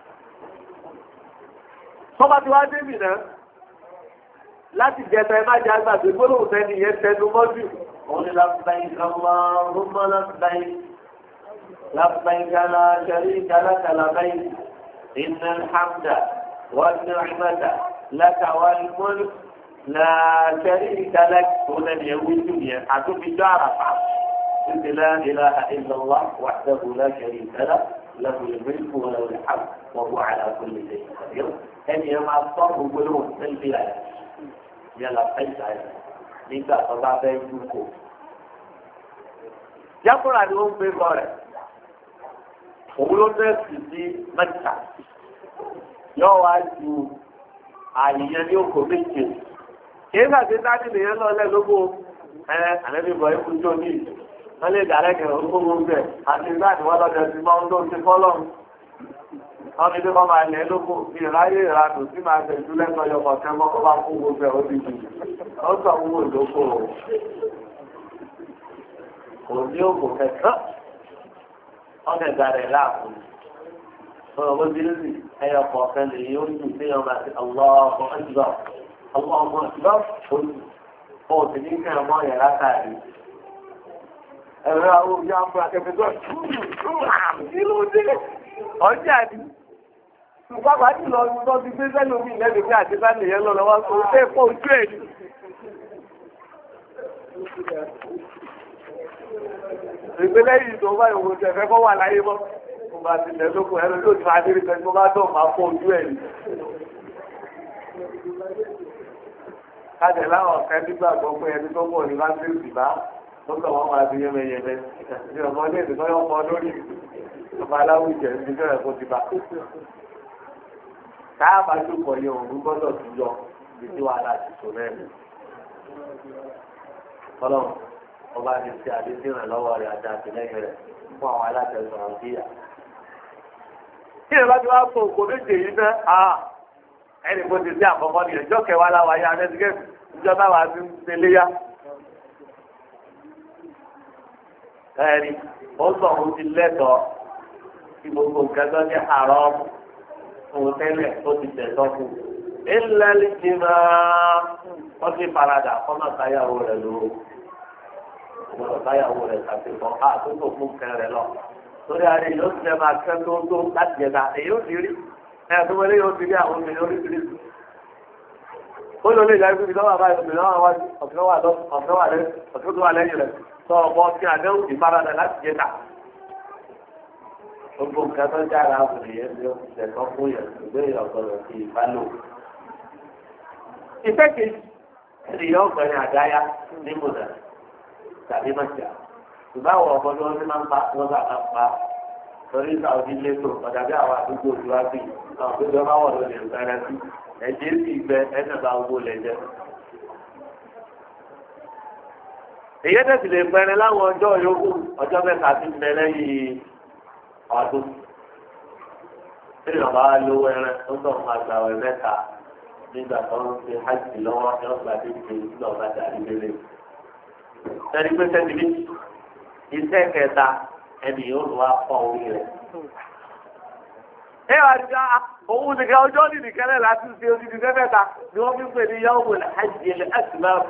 Tọ́ba tí wàá débì náà láti jẹta ẹ má jẹ àgbàdo gbólóhùn sẹ́ni yẹn tẹnu mọ́jú. Òun ni lábàáyé kàmá rúmọ́ lábàáyé lábàáyé kàlá kẹrí kàlá kàlá báyìí. Iná hàmdà wọ́n ní ọ̀hìnmọ́tà lákàwá ìmọ̀lù làkẹ́rí kàlá òun ẹni ẹ̀ wíjú yẹn àtúbíjọ́ àràfà. لا إله إلا الله وحده لا شريك له له الملك وله الحمد وهو على كل شيء قدير أن يما الصبر قلوب من البلاد يلا قيس عليه nígbà tó bá fẹ́ dúkò. Jákúrà ni ó ń gbé bọ́ rẹ̀. Òun ló fẹ́ sì sí mẹ́ta. Yóò wá ju àyíyàn ní oko méje. Kì í sàti dájú nìyẹn lọ lẹ́lógó ẹ̀ àlẹ́bí bọ̀ ikú tó ní ìlú. Wọ́n lè dàrẹ́ kẹ̀rọ gbogbo bẹ̀ àti ìgbà tí wọ́n lọ́dẹ̀ sí máa ń ló ti fọ́lọ́run. Wọ́n ti dé kọ́ máa lẹ́ lóko bí ìráyè ìranù tí máa tẹ̀jú lẹ́tọ̀ yọkọ̀ tẹ́ mọ́ kọ́ bá fún gbogbo ẹ̀ ó ti jù. Ó sọ owó ìlókò o. Kò ní òkò kẹta. Wọ́n lè dàrẹ̀ láàbù. Ọ̀rọ̀ bó ti rí ẹyọ kọ̀ọ̀kan lè yóò jù sí ọmọ àti ọlọ́ọ̀mọ ẹ̀jọ̀. Ọlọ́ọ̀mọ ẹ̀jọ̀ ó sì ní kí ọmọ yẹn látàrí. Ẹ̀rọ àwọn òbí àmúra kẹfẹ́ tó kí ló dé ọjà ni. Pápá tí lọ sí tó ti gbé sẹ́nu omi ìlẹ́dùn pé àti bá nìyẹn lọ lọ́wọ́ tó fẹ́ fọ́ ojú ẹ̀ ni. Ìgbélé yìí tó bá ìwò tẹ̀fẹ́ kọ́ wà láyé mọ́. Mo bá ti lẹ̀ lóko ẹ̀rọ tó ti máa dérí pẹ̀lú bá tó máa fọ́ ojú ẹ̀ ni. Kájẹ̀ láwọn ọ̀kẹ́ nígbàgbọ́ pé ẹni tó pọ̀ ní bá ń tẹ̀sí ìbá. Lọ́sọ̀ wọn máa fi yẹ́mẹyẹmẹ. Ní ọmọ ilé ìdíkọ́ yọ ọmọ lórí ọmọ aláwùjẹ ní ìjọ ẹ̀kọ́ ti bá. Káàbà tó kọ̀ yẹ òun gbọ́dọ̀ ti yọ ibi tí wàhálà ti tò mẹ́rin. Ọlọ́run ọba ti ṣe àdéhùn ìrànlọ́wọ́ rẹ̀ àti àtìlẹ́yìn rẹ̀ fún àwọn alátẹ̀sọ̀rọ̀ bíyà. Kí ẹ bá ti wá fún òkò méje yìí fẹ́, ẹnì kò ti sí àkọ́kọ́ ní ẹjọ́ kẹwàá láwa yá Anẹ́sígẹ́sì ìjọba wa ti ń ṣe léyà. Ẹ̀rí, ó sọ òun ti lẹ́tọ̀ọ́ tí gbogbo nǹkan tó ní àárọ̀ òun tẹ́lẹ̀ ó ti tẹ̀sọ́ fún un. Ilẹ̀ lè ti máa wọ́n ti faradà fọ́nà táyàwó rẹ̀ lóró. Ọ̀gbọ́n táyàwó rẹ̀ ṣàfihàn àtúntò fún kẹrẹ lọ. Torí àrẹ yóò ti máa kẹ́ tó tó láti ẹ̀dá èyí ó ti rí. Ẹ̀ tó wọlé yóò ti rí àwọn obìnrin oríṣiríṣi. ó lọ lè yá ibi lọ́wọ́ àbáyé òbí lọ́wọ́ wájú ọ̀fẹ́ wà lọ ọ̀fẹ́ wà lẹ́yìn ọ̀fẹ́ tó wà lẹ́yìn rẹ̀ sọ ọmọ kí àdéhùn ìfaradà láti jẹ ta. gbogbo nǹkan tó jára àbùrì yẹn ló ti tẹ̀sán fún yẹn ìgbé ìrọ̀gbọ̀rọ̀ sí ìbálò. ìfẹ́ kejì ènìyàn ọ̀gbẹ́ni àdáyá ní mọ̀nà tàbí mọ̀jà ṣùgbọ́n àwọn ọmọ ni wọ́n ti máa ń pa wọ́n bá máa ń pa torí sàwọn ilé tó ọ̀dà bí àwọn àdúgbò tí wá bí àwọn tó jọ máa wọ̀ lórí ìgbàlá sí ẹ̀jẹ̀ sì gbẹ ẹ̀nà bá owó lẹ́jẹ̀. èyí tẹ̀sí lè pẹrẹ láwọn ọjọ́ yòókù ọjọ́ mẹ́ta ti bẹ lẹ́yìn ọdún. tí ìrọ̀bá lówó ẹran tó tọ̀ máa gbà wẹ̀ mẹ́ta nígbà tó ń fi hajj lọ́wọ́ ní ọgbà tó ti lọ bá dàrí lélẹ̀. sẹ́ni pé sẹ́ni bí iṣẹ́ kẹta ẹni yóò lọ wá pọ̀ orí rẹ̀. ẹ wá ní òun nìkan ọjọ́ ní nìkan náà láti ṣe odidi mẹ́ta ni wọ́n fi ń pè ní yawmu al-hajj al-akbar.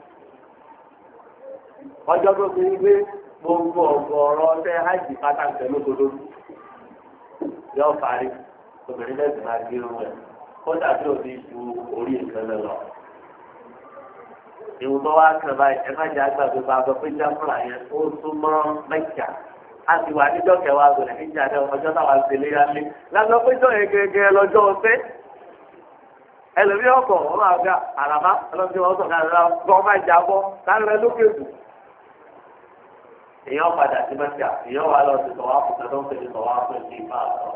ọjọ́ tó fi gbé gbogbo ọ̀gọ̀ọ̀rọ̀ ọ̀sẹ̀ hajj pátá lókodo yóò parí obìnrin lẹ́sìn máa gbé irun rẹ̀ kódà tí òbí ju orí nǹkan lọ. ìwù tó wá kàn báyìí ẹ má jẹ́ àgbàdo bá gbọ́ pé jáfúrà yẹn ó súnmọ́ Mẹ́kà a ti wà níjọ́ kẹwàá gbọ̀dọ̀ níjà dẹ́ ọjọ́ táwa ń tẹ̀lé yá lé lásán pé jọ́ yẹn gẹ́gẹ́ lọ́jọ́ ọ̀sẹ̀ ẹlòmí ọkọ̀ wọn máa gbà àràmá ọlọ́dún wọn sọ̀rọ̀ àrà gbọ́n máa jà bọ́ láàrin rẹ lókè jù. èèyàn padà sí Mẹ́kà èèyàn wà lọ sí tọ̀wá fún tẹ̀lé ń tẹ̀lé tọ̀wá fún ẹ̀sìn ìfà àtọ̀.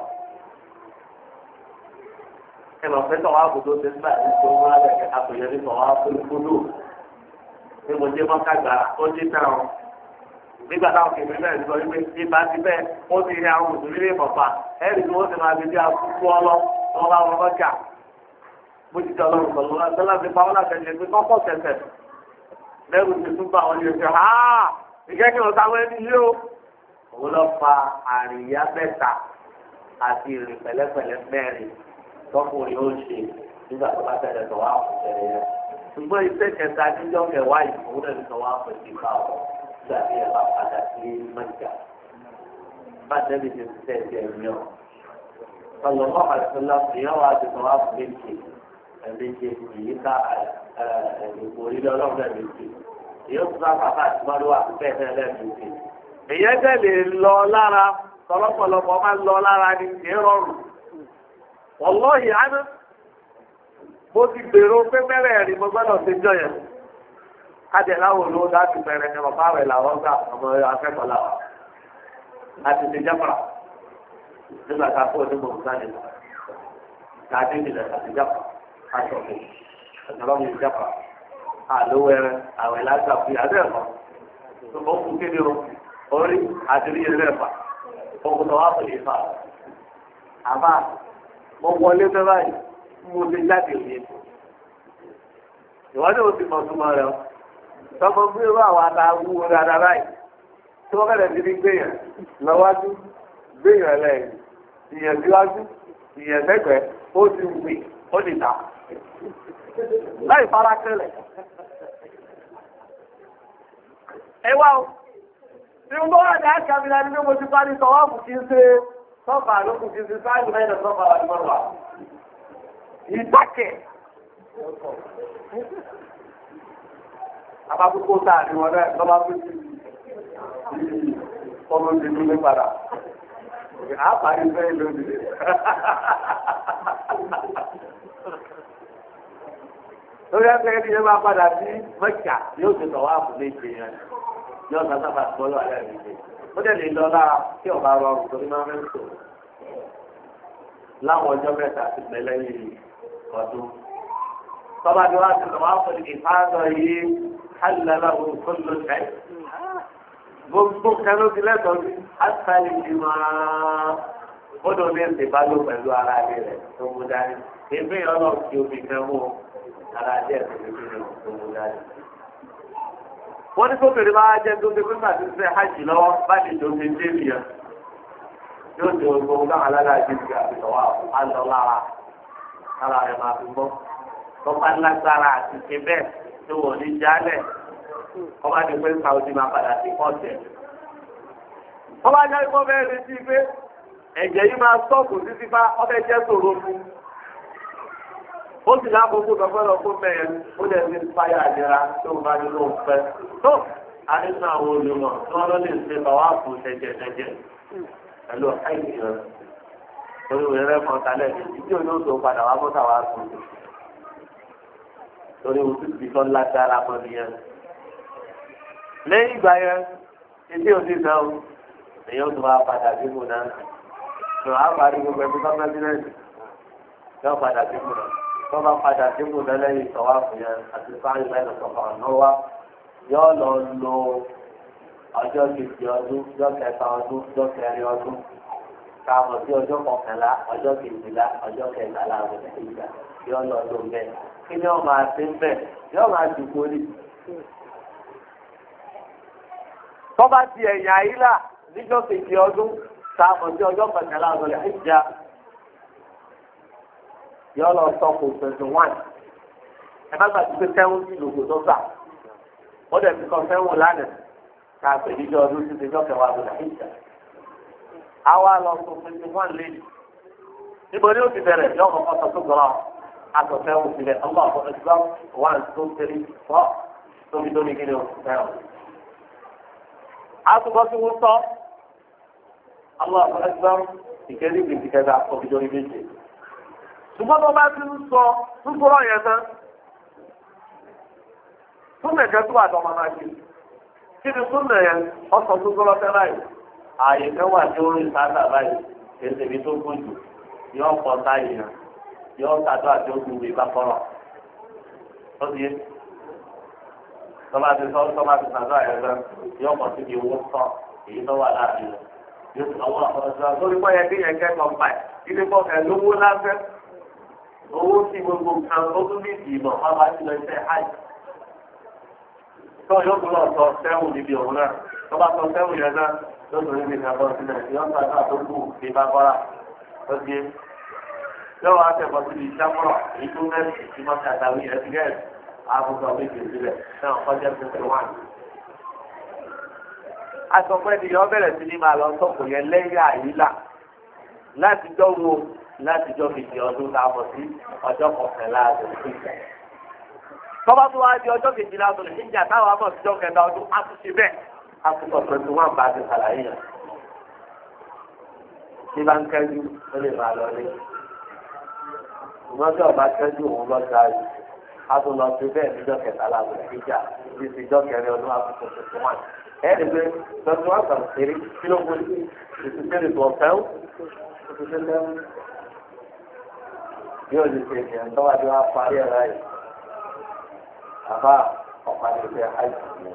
ẹ mọ̀ pé tọ̀wá fún tó ṣe ń gbà ní tó wọ́n lẹ̀ àpèyẹ ní tọ̀wá fún ìfúdù ní mo jẹ́ mọ́ká gbà ó dé táwọn nígbà táwọn kèmí bẹ́ẹ̀ sọ wípé ibà ti bẹ́ẹ̀ ó ti rí àwọn òṣèlú ilé ìfọ̀fà ẹ̀rí tí wọ́n ti máa fi bí akúkú ọlọ́ tí wọ́n bá wọn lọ́jà bó ti jẹ́ ọlọ́run pẹ̀lú wọn tó láti pa wọn láti ẹ̀jẹ̀ pé kọ́kọ́ tẹ̀tẹ̀ lẹ́rù ti tún bá wọn lè fi hà á ìjẹ́ kí wọ́n táwọn ẹni yìí ó. òun lọ fa àríyá mẹ́ta àti ìrìn pẹ̀lẹ́pẹ̀lẹ́ mẹ́rin tọkùnrin ó ṣe nígbà tó bá tẹ̀lé tọ̀ wá fún tẹ̀lé yẹn. ṣùgbọ́n iṣẹ́ kẹta níjọ́ kẹwàá yìí òun náà ní tọ̀ wá fún ìdí ká ọ̀ gbàgbé ẹ̀ bá padà sí Mẹ́kà. bá tẹ̀lé ti ṣiṣẹ́ ti ẹ̀mí ọ̀. ọlọ́mọ àtúnlá ìyá wa ti tọ̀ wá fún méjì ẹ̀mẹ́jì èyí ká ẹ̀ẹ́dẹ̀gbò orílẹ̀ ọlọ́run ẹ̀mẹ́jì. èyí ó tún bá bàbá àti mọ́lúwà bẹ́ẹ̀ bẹ́ẹ̀ lẹ́ẹ̀mẹ́jì. èyí ẹgbẹ́ lè lọ lára tọ́lọ́pọ̀lọpọ̀ máa ń lọ lára ní ìrọ̀rùn. Wọ́lọ́yìn áná, mo ti gbèrò pé mẹ́rẹ̀ rí mo gbọ́dọ̀ ṣe jọ yẹn. Kájẹ láwọn olówó láti bẹ̀rẹ̀ ní bàbá rẹ̀ làwọn gbà ọmọ akẹ́kọ̀ọ́ làwọn. Láti ṣe jáfà. Nígbà tá a kó onímọ̀ nǹkan nìkan. Káàdé ìjìnlẹ̀ àti jáfà. Aṣọ mi. Ẹ̀sọ̀rọ̀ mi jáfà. Àlówó ẹrẹ, àwẹ̀ lágbà fi àbẹ́ ẹ̀kọ́. Ṣùgbọ́n kú kéde o. Orí àti rí ẹrẹ́ ẹ̀fà. Òkùnà wà pẹ̀lú ìfà. Àbá mo wọlé fẹ́ báyìí mo ti jáde òye ìwádìí ò ti mọ̀ súnmọ́ rẹ̀ ọ́ tọmọ bí irú àwọn àtàwù dáadáa báyìí tí wọ́n bẹ̀rẹ̀ sí ní gbéyàn lọ́wájú gbéyàn lẹ́yìn ìyẹn síwájú ìyẹn sẹ́gbẹ̀ẹ́ ó ti wì ó ti tà láì fara kẹlẹ̀. ẹ wá o ìwọ́n wà ní àkàmìlà ní mo ti parí sọ̀wọ́ọ̀mù kí n ṣe sọ́fà ló kù kí n ti sáájú mẹ́rin sọ́fà wà ní mọ́rùwà. Ìdákẹ́. Àbábúkó táà ní wọn rẹ̀ lọ́bá tó ti ọmọ ìlú ní padà. Àpàrí fẹ́ lónìí. Lórí ẹgbẹ́ ẹni yẹn máa padà sí Mẹ́kà yóò ti tọ̀wá àpò méje yẹn. Yóò sọ sábà gbọ́dọ̀ alẹ́ méje. Ó dẹ̀ lè lọ lára tí ọba rọrùn torí máa ń sọ láwọn ọjọ́ mẹ́ta ti pẹ́ lẹ́yìn ọdún. Tọ́ba ni wọ́n ti lọ wá pẹ̀lú ìfáàgọ́ yìí hálàlá òun tó ló ṣẹ́. Gbogbo kẹ́ló ti lẹ́tọ̀ọ́ sí àtàlì ti máa gbọ́dọ̀ ní ẹ̀sìn bá lò pẹ̀lú ara rẹ̀ tó mú dání. Èmi ọlọ́run kí omi kan mú ara díẹ̀ tó fi kí tó mú dání. Wọ́n ní kóbìnrin máa jẹ́ tó fi pípa ti ṣe hajj lọ́wọ́ bá lè tó fi dé nìyẹn. Yóò di ogun náà aláàjì ti àbìtọ̀wá àlọ́ lára lára rẹ̀ máa fi mọ́. Tọ́pá lágbára àti ṣe bẹ́ẹ̀ tó wọ̀ ní jálẹ̀. Wọ́n bá ti pé Saudi máa padà sí pọ́ọ̀tẹ̀. Wọ́n bá jẹ́ ikọ́ bẹ́ẹ̀ retí pé ẹ̀jẹ̀ yìí máa sọ́ọ̀kù títí bá ọbẹ̀ jẹ́ sòro fún. ó sì lákòókò lọ́gbọ́n lọ fún mẹ́yẹn ó lè fi fáyà àjẹrà tó bá ní ló ń fẹ́ tó àdínú àwọn olùmọ̀ tí wọ́n lọ lè ṣe bàwá fún ṣẹ̀jẹ̀ṣẹ̀jẹ̀ pẹ̀lú àìsí rẹ̀ torí òwe rẹ̀ kan kalẹ̀ ìdí òní oṣù padà wá mọ́tà wá sùn torí oṣù tí tó lágbára mọ́ nìyẹn. lẹ́yìn ìgbà yẹn ìdí òní náà èyí ó tún wá padà bí mo náà tó a parí gbogbo ẹbí bá mẹ́tírẹ́sì yóò padà bí mo náà tó bá padà bí mo náà lẹ́yìn ìtọ́wá fún yẹn àti sáyẹn lẹ́nu sọ̀kọ̀ ọ̀nà wa yóò lọ lo ọjọ́ kejì ọdún ọjọ́ kẹta ọdún ọjọ́ kẹrin ọdún káàmọ̀ sí ọjọ́ kọkànlá ọjọ́ kejìlá ọjọ́ kẹtàlá ọjọ́ kejìlá yóò lọ lò bẹ́ẹ̀ kí ni wọ́n máa ṣe ń bẹ̀ yóò máa dùkú ní. tọ́ba ti ẹ̀yìn àyílà níjọ́ kejì ọdún káàmọ̀ sí ọjọ́ kọkànlá ọjọ́ kejìlá yóò lọ sọ́kù twenty one ẹ má gbàgbé pé sẹ́wọ́n sí lòkò tó gbà wọ́n dẹ̀ fi kọ́ sẹ́wọ̀n lánàá ká pè níjọ́ ọdún títí ọjọ́ kẹwàá ọdún àìjà. àwa lọ sọ twenty one lẹ́yìn níbo ni ó ti bẹ̀rẹ̀ yọ ọkọ̀ sọ tó gbọ́rọ̀ aṣọ sẹ́wọ̀n sílẹ̀ ọgbà ọkọ̀ ẹgbẹ́ one two three four tóbi tó ní kí ni o sẹ́wọ̀n. àtúbọ̀ tí wọ́n sọ ọgbà ọkọ̀ ẹgbẹ́ ìkéde ìgbésí kẹta tóbi tó ní méje. ṣùgbọ́n tó bá ti ń sọ ń gbọ́rọ̀ yẹn tán súnmọ̀ ẹ̀jẹ̀ tó wà tó ọmọ máa ṣe kí ni súnmọ̀ yẹn ọ̀sán tó gbọ́dọ̀ fẹ́ báyìí ààyè kan wà tí ó rí sáńtà báyìí èsì ibi tó kún jù yóò pọ̀ táyì yẹn yóò sàdó àti ogun ìwé bá kọ́rọ̀ ó ti yé tọ́ba ti sọ tọ́ba ti sàdó àyẹ̀fẹ́ yóò pọ̀ síbi owó sọ èyí tó wà láàrin rẹ̀ yóò sọ wọ́n ọ̀sán lórí pọ́ yẹ kí yẹn kẹ́kọ̀ọ́ pa ẹ̀ kí ni pọ́ ẹ̀ lówó láfẹ́ owó sí gbogbo nǹkan ó tún ní ìdìbò wọn bá ti lọ iṣẹ́ hajj tó yóò tún lọ sọ sẹ́wọ̀n níbi òun náà tó bá sọ sẹ́wọ̀n yẹn náà lóṣù níbi ìjọba sílẹ̀ yóò sọ àgbà tó kù ní bákọ́rà tó di yóò wá tẹ̀kọ́ síbi ìjámọ́rọ̀ èyí tó mẹ́rin tí wọ́n ti àtàwí ẹ̀ ti gẹ́ẹ̀ àbùkù méjì sílẹ̀ náà kọjá twenty one. asọ̀pẹ́ ni yọ bẹ̀rẹ̀ sí ní máa lọ sọ̀kò yẹn lẹ́yìn àyílà láti dánwò láti jọ fìdí ọdún tá a mọ̀ sí ọjọ́ kọkànlá àti tọ́ba tó wá di ọjọ́ kejìlá tó lè níjà táwọn amọ̀ síjọ́ kẹta ọdún á tún ṣe bẹ́ẹ̀ á tún sọ pẹ̀lú wọn bá ti ṣàlàyé yẹn. tí bá ń kẹ́jú ó lè máa lọ ní. ìwọ́n tí ọba kẹ́jú òun lọ sí ayé á tún lọ sí bẹ́ẹ̀ níjọ́ kẹtàlá tó lè níjà bí ti jọ́ kẹrin ọdún á tún sọ pẹ̀lú wọn. ẹ ẹ́ lè tọ́jú wọn kàn kéré kí ló wọlé ìtúsẹ́lẹ̀ tó ọ̀fẹ́ yóò lè ṣe ìyẹn tọ́wá tí wọ́n á parí ẹ̀ láyé. Àbá ọ̀pàdé ìfẹ́ àìsí ni.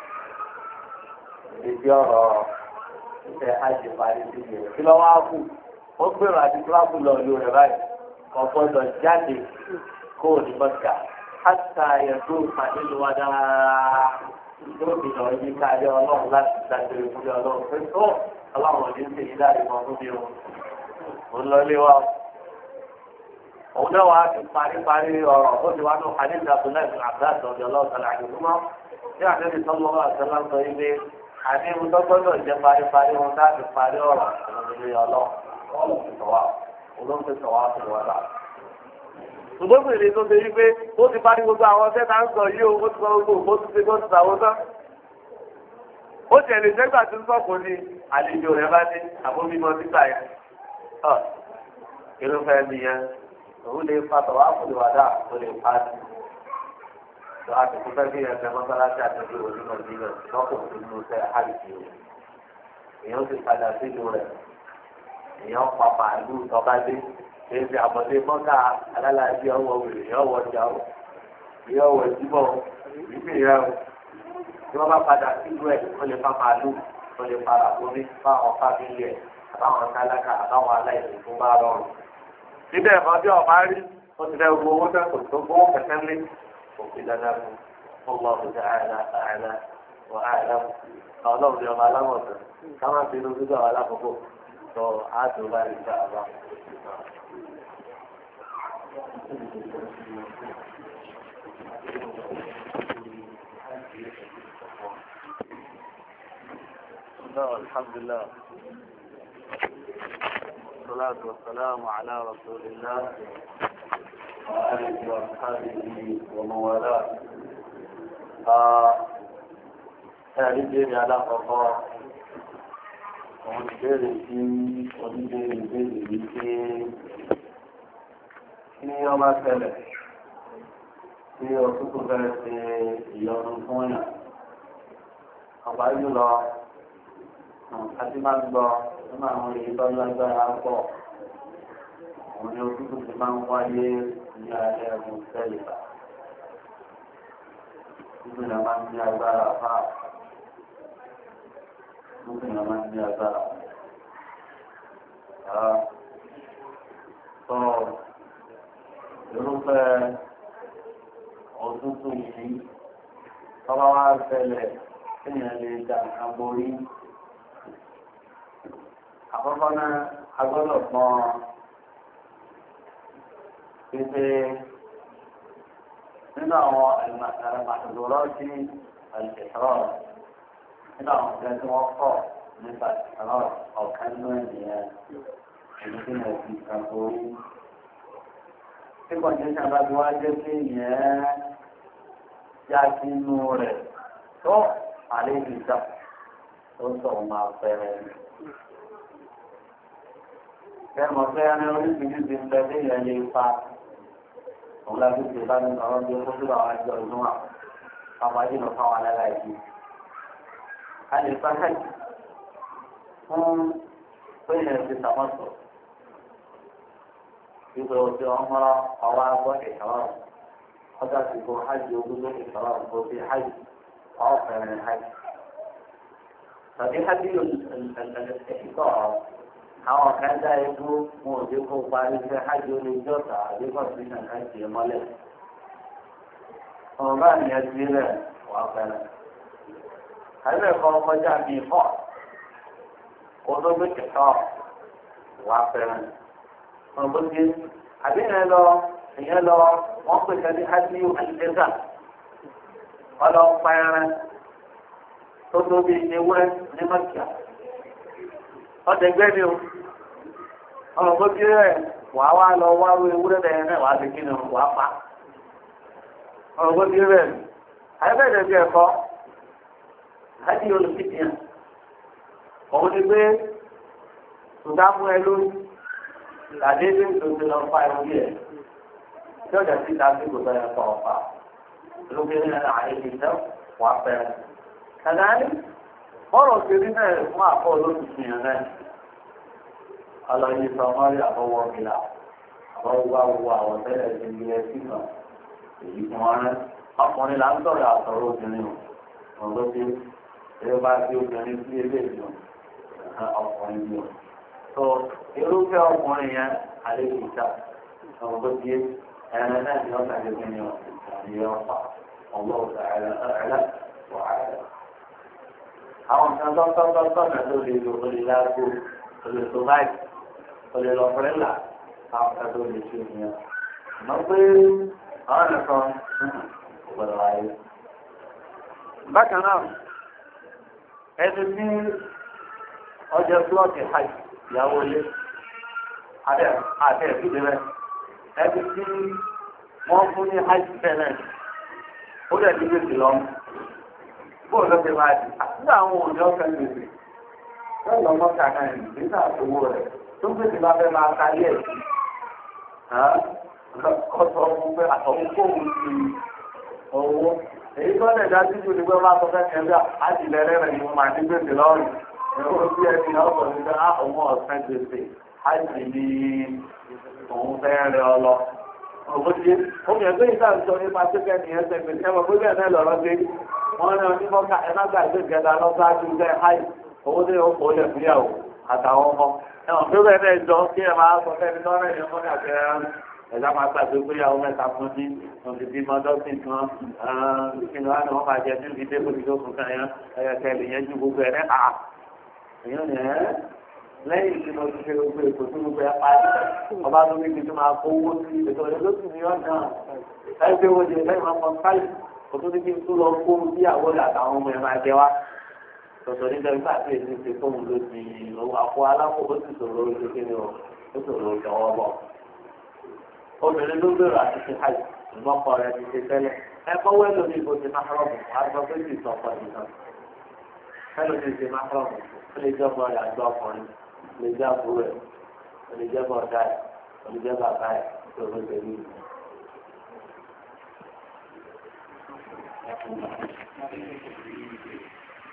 Ìdí ọ̀rọ̀ ìfẹ́ àìsí parí sí ni. Kí ló wá kù? Ó gbèrò àti kíláàbù lọ ìlú rẹ̀ báyìí. Ọ̀pọ̀ lọ jáde kó o ní bọ́sà. Àṣà ẹ̀dọ́ ìpàdé ló wá dáadáa. Yóò fi lọ yí káàdé ọlọ́run láti dájọ́ ìfúnlẹ̀ ọlọ́run. Pé tó ọlọ́run ò ní ṣe yí láti mọ fún mi o. Mo lọ lé wa. Òun náà wàá ti parí-parí ọ̀rọ̀ ó ti wá ní àdéhùn àbúlá ìlú àbúláṣọ ọ̀dọ̀ ọlọ́ọ̀tàlá àdúgbò tí àdéhùn sọ́mọ́ wà sọ́lá sọ ilé àdéhùn tó gbọ́dọ̀ jẹ́ parí-parí wọn láti parí ọ̀rọ̀ ìrìnlẹ̀ ọlọ́ olóńgbé sọ̀wá fún wọn náà. ṣùgbọ́n fèrè tó ṣe yí pé ó ti parí gbogbo àwọn ọ̀sẹ̀ tá ń sọ yìí o ó ti sọ gbogbo ó ti ṣe bó ti sàwọ́ tán. ó ti ẹ̀lẹ́ sẹ́gbà tó ń sọ̀kò ní àlejò rẹ̀ bá ní àbóbímọ nígbà yẹn. irúfẹ́ mi yẹn òun lè fa tọ̀wá fún ìwádà tó lè pa á sí. tó a ti kú fẹ́ bí ẹgbẹ́ mọ́sálásí àtẹ̀jú onímọ̀ nílẹ̀ lọ́kùn nínú iṣẹ́ àìsí o. èèyàn ti padà sílùú rẹ̀ èèyàn pa màálù tọ́ba dé èyí ti àbọ̀dé mọ́ká alálàájì ọwọ́ wèrè yọ̀wọ̀ ọjà o yọ̀wọ̀ ìdíbọ̀ ìdíbò ìyá o. tí wọ́n bá padà sílùú ẹ̀ wọ́n lè fa màálù wọ́n lè fa àkórí fa ọ̀fà nílẹ̀ àbáwọn tálákà àbáwọn aláìsí tó bá rọrùn. Níbẹ̀ ẹ̀fọ́ bí ọ̀pá rí, ó ti rẹ̀ gbogbo owó tẹ́kọ̀ọ́ tó gbówó kẹ̀kẹ́ lé. Òfin dandan fún ọgbà òṣìṣẹ́ àìlá àìlá wọ àìlá. Àwọn ọlọ́run ní ọmọ aláwọ̀sán. Ká má fi inú gbígbà wà lákòókò. Sọ àádùn bá rí ìgbà àbá. Alhamdulillah. والصلاة والسلام على رسول الله وآله وأصحابه ومن والاه. Ẹ̀rí béèrè alákọ̀ọ́kọ́, òun ìbéèrè tí oníbéèrè béèrè yìí pé kí wọ́n bá ṣẹlẹ̀ tí òtútù fẹ́ ṣe ìyọnu fún èèyàn. Ọ̀pá jùlọ, àti máa ń gbọ́ nínú àwọn èyí tó lágbára pọ̀. Òun ni òtútù ti máa ń wáyé ní alẹ́ ẹ̀mú sẹ́yìn. Ìgbìyànjú máa ń ní agbára fáà. Ìgbìyànjú máa ń ní agbára. Sọ irúfẹ́ òtútù yìí tọ́lá wá ṣẹlẹ̀ kéèyàn lè dà àborí. Àkọ́kọ́ náà a gbọ́dọ̀ pọn pípé nínú àwọn àlùmọ̀tòrọ́ sí àlùfẹ̀sọ́rọ̀ nínú àwọn ọ̀gá tí wọ́n kọ̀ nípa ìsọ̀rọ̀ ọ̀kan nínú ènìyàn èyí tí mo fi kàn borí. Tí kọ̀ǹdíṣàn bá ti wá jẹ́ pé ìyẹn já sínú rẹ̀ tó àlejò ìjà tó sọ̀rọ̀ máa fẹ́rẹ̀. Kẹ́mọ̀ fẹ́ ẹni oríṣiríṣi ń bẹ ní ìyẹn lè fa. Òun láti ṣe bá ní ọ̀rọ̀ bí ó tó àwọn ẹjọ́ inú wa. Àwọn ajé lọ fáwọn aláìsí. A lè fa hajj fún péyìn ti sàmọ́sọ̀. Ìgbà òsì ọmọlá ọwọ́ agbọ́ ìṣòro. Ọjà ti kó hajj ogún ló ìṣòro kó fi hajj ọ̀fẹ́rin hajj. Tàbí hajj yóò ìṣòro. Àwọn kan dá ikú mo ò dé kó parí fẹ́ hajj olè jọ́ta àdékọ̀ sí nàkà jẹ mọ́lẹ̀. Ọ̀rọ̀ bá ní ẹtí rẹ̀ wà fẹ́rẹ̀. Àìbẹ̀ kọ́ kọjá bí fọ́. Odógbé kẹ̀kọ́ wà fẹ́rẹ̀. Ọ̀rọ̀ bó ti àbí ìyẹn lọ ìyẹn lọ wọ́n pè kẹ́ ní hajj yóò àìjẹ́sà. Wọ́n lọ pa ẹran tó tóbi ewúrẹ́ ní mọ́kíà. Ọ̀dẹ̀gbẹ́ ni o. Ọ̀rọ̀ bó ti rẹ̀ wà wá lọ wá rú ewúrẹ́ bẹ̀rẹ̀ náà wà á fi kí ni wà á pa. Ọ̀rọ̀ bó ti rẹ̀ àyẹ́bẹ̀rẹ̀ bí ẹ̀kọ́ láti olùfìtìyàn. Òun ni pé tùdá mú ẹ lórí tàbí ní ìdòdó lọ fa ẹrú ẹ̀. Tí ọjà sí ìdájú kò bẹ̀rẹ̀ fọ ọ̀fà. Lóbìnrin náà àyè ìjọ wà fẹ́rẹ̀. Kàdáyé ọ̀rọ̀ òṣèré náà fún àpọ̀ olóṣìṣìyàn náà. Ọlọ́yin sọ mọ́rí àbọ̀wọ̀ ìlà, àbọ̀wọ̀ wo àwọn tẹ́lẹ̀ ti di ẹtí kan. Èyí tí wọ́n rẹ́. Ọkùnrin là ń sọ̀rọ̀ àtọ̀rọ̀ obìnrin o. Wọ́n ló dé. Eré bá sí obìnrin sí ilé ìlú. Ọkùnrin ni o. So irúfẹ́ ọkùnrin yẹn àlejò ìta. Wọ́n ló dé. Ẹran náà ni ọ̀sán ti gbìn yàn. Ìyẹn ọ̀pá. Ọlọ́ọ̀sà ẹ̀rẹ́ ẹ̀rẹ́ wà á rẹ̀. Àwọn kan tọ́tọ́tọ́tọ́ náà ló lè lo olè lágbo, olè tó báyìí, olè lọ fẹ́lá, àwọn kan tó lè ṣe ìyẹn. Àmọ́ pé àwọn nìkan gbọ́dọ̀ wáyé. Bákan náà, ẹni tí ọjọ́ flọ́ọ̀kì hajj ìyàwó ilé, àti ẹ̀fíde rẹ̀, ẹni tí wọ́n fún ní hajj tẹ́lẹ̀, ó dẹ̀ ní gbèsè lọ́mú. Bóò ló ti máa di. Àtúntò àwọn òní ọ̀fẹ́ gbèsè. Wọ́n lọ mọ́ta náà ní ìgbésẹ̀ àtòwò rẹ̀. Tó gbèsè bá fẹ́ máa kárí ẹ̀ sí. Kọ́sọ̀ fún pé àtọ̀wọ́ kóhùn sí owó. Èyí tó lè dá síjú ní pé wọ́n máa sọ fẹ́ kẹ́lẹ́ àjìlẹ́rẹ́ rẹ̀ ni mo máa ní gbèsè lọ́rùn. Ẹ̀rọ bí ẹni náà sọ ní pé àwọn ọ̀sẹ̀ gbèsè àjì ní òun fẹ́ rẹ ọ lọ. Òbójì, omi ẹgbẹ́ ìta ń sọ nípa pípẹ́ ní ẹsẹ̀ gbèsè ẹ̀mọ̀ pé bẹ́ẹ̀ náà lọ́rọ́ dé. Wọ́n ní onímọ̀ká ẹ̀mágbà ìgbẹ́gẹ̀dà lọ́sáájú jẹ́ háì owó tí ó kò lè fúyàwó àtàwọn ọmọ. Ẹ̀wọ̀n tó bẹ́ẹ̀ bẹ́ẹ̀ jọ kí ẹ máa sọ fẹ́ni lọ́rẹ̀ ní ọmọdé àti ẹ̀dá máa gbàgbé péyàwó mẹ́ta fún ní òṣìṣẹ́ mọ́dọ́sìn kan ìpinnu wa ni wọ́n máa jẹ ní ìdílé kó ti tó fún kan yẹn ẹ̀yẹ̀kẹ́ lè yẹn ju gbogbo ẹ̀ rẹ̀ à. Èèyàn ní ẹ́ lẹ́yìn tí mo ti ṣe gbogbo ètò tí gbogbo ẹ̀ pa ọba tó ní kí tó máa kówó sí ètò ìlóṣù ní ọ̀nà ẹgbẹ́ wo jẹ lẹ́yìn ọmọ káyì òtún ní kí n tó lọ kó bí àwọn àtàwọn ọmọ ẹ̀ máa jẹ wá. Tọ̀tọ̀ nígbà nígbà tí èyí ti fóun ló di àpò aláwọ̀ ó sì sọ̀rọ̀ oṣù kí ni ó sọ̀rọ̀ ìjọwọ́ bọ̀. obìnrin ló gbèrò àti ti hajj ṣùgbọ́n ọkọ rẹ̀ ti ṣe tẹ́lẹ̀ ẹ kọ́wé lórí ibo ti máa rọ̀bù àgbọ̀ pé kì í sọ ọkọ nìkan fẹ́lẹ́ ti ṣe máa rọ̀bù ó lè jẹ́ ọmọ rẹ̀ àgbọ̀ ọkùnrin ó lè jẹ́ àbúrò ẹ̀ ó lè jẹ́ bọ̀dá ẹ̀ ó lè jẹ́ bàbá ẹ̀ tó ló ṣe rí. Thank you.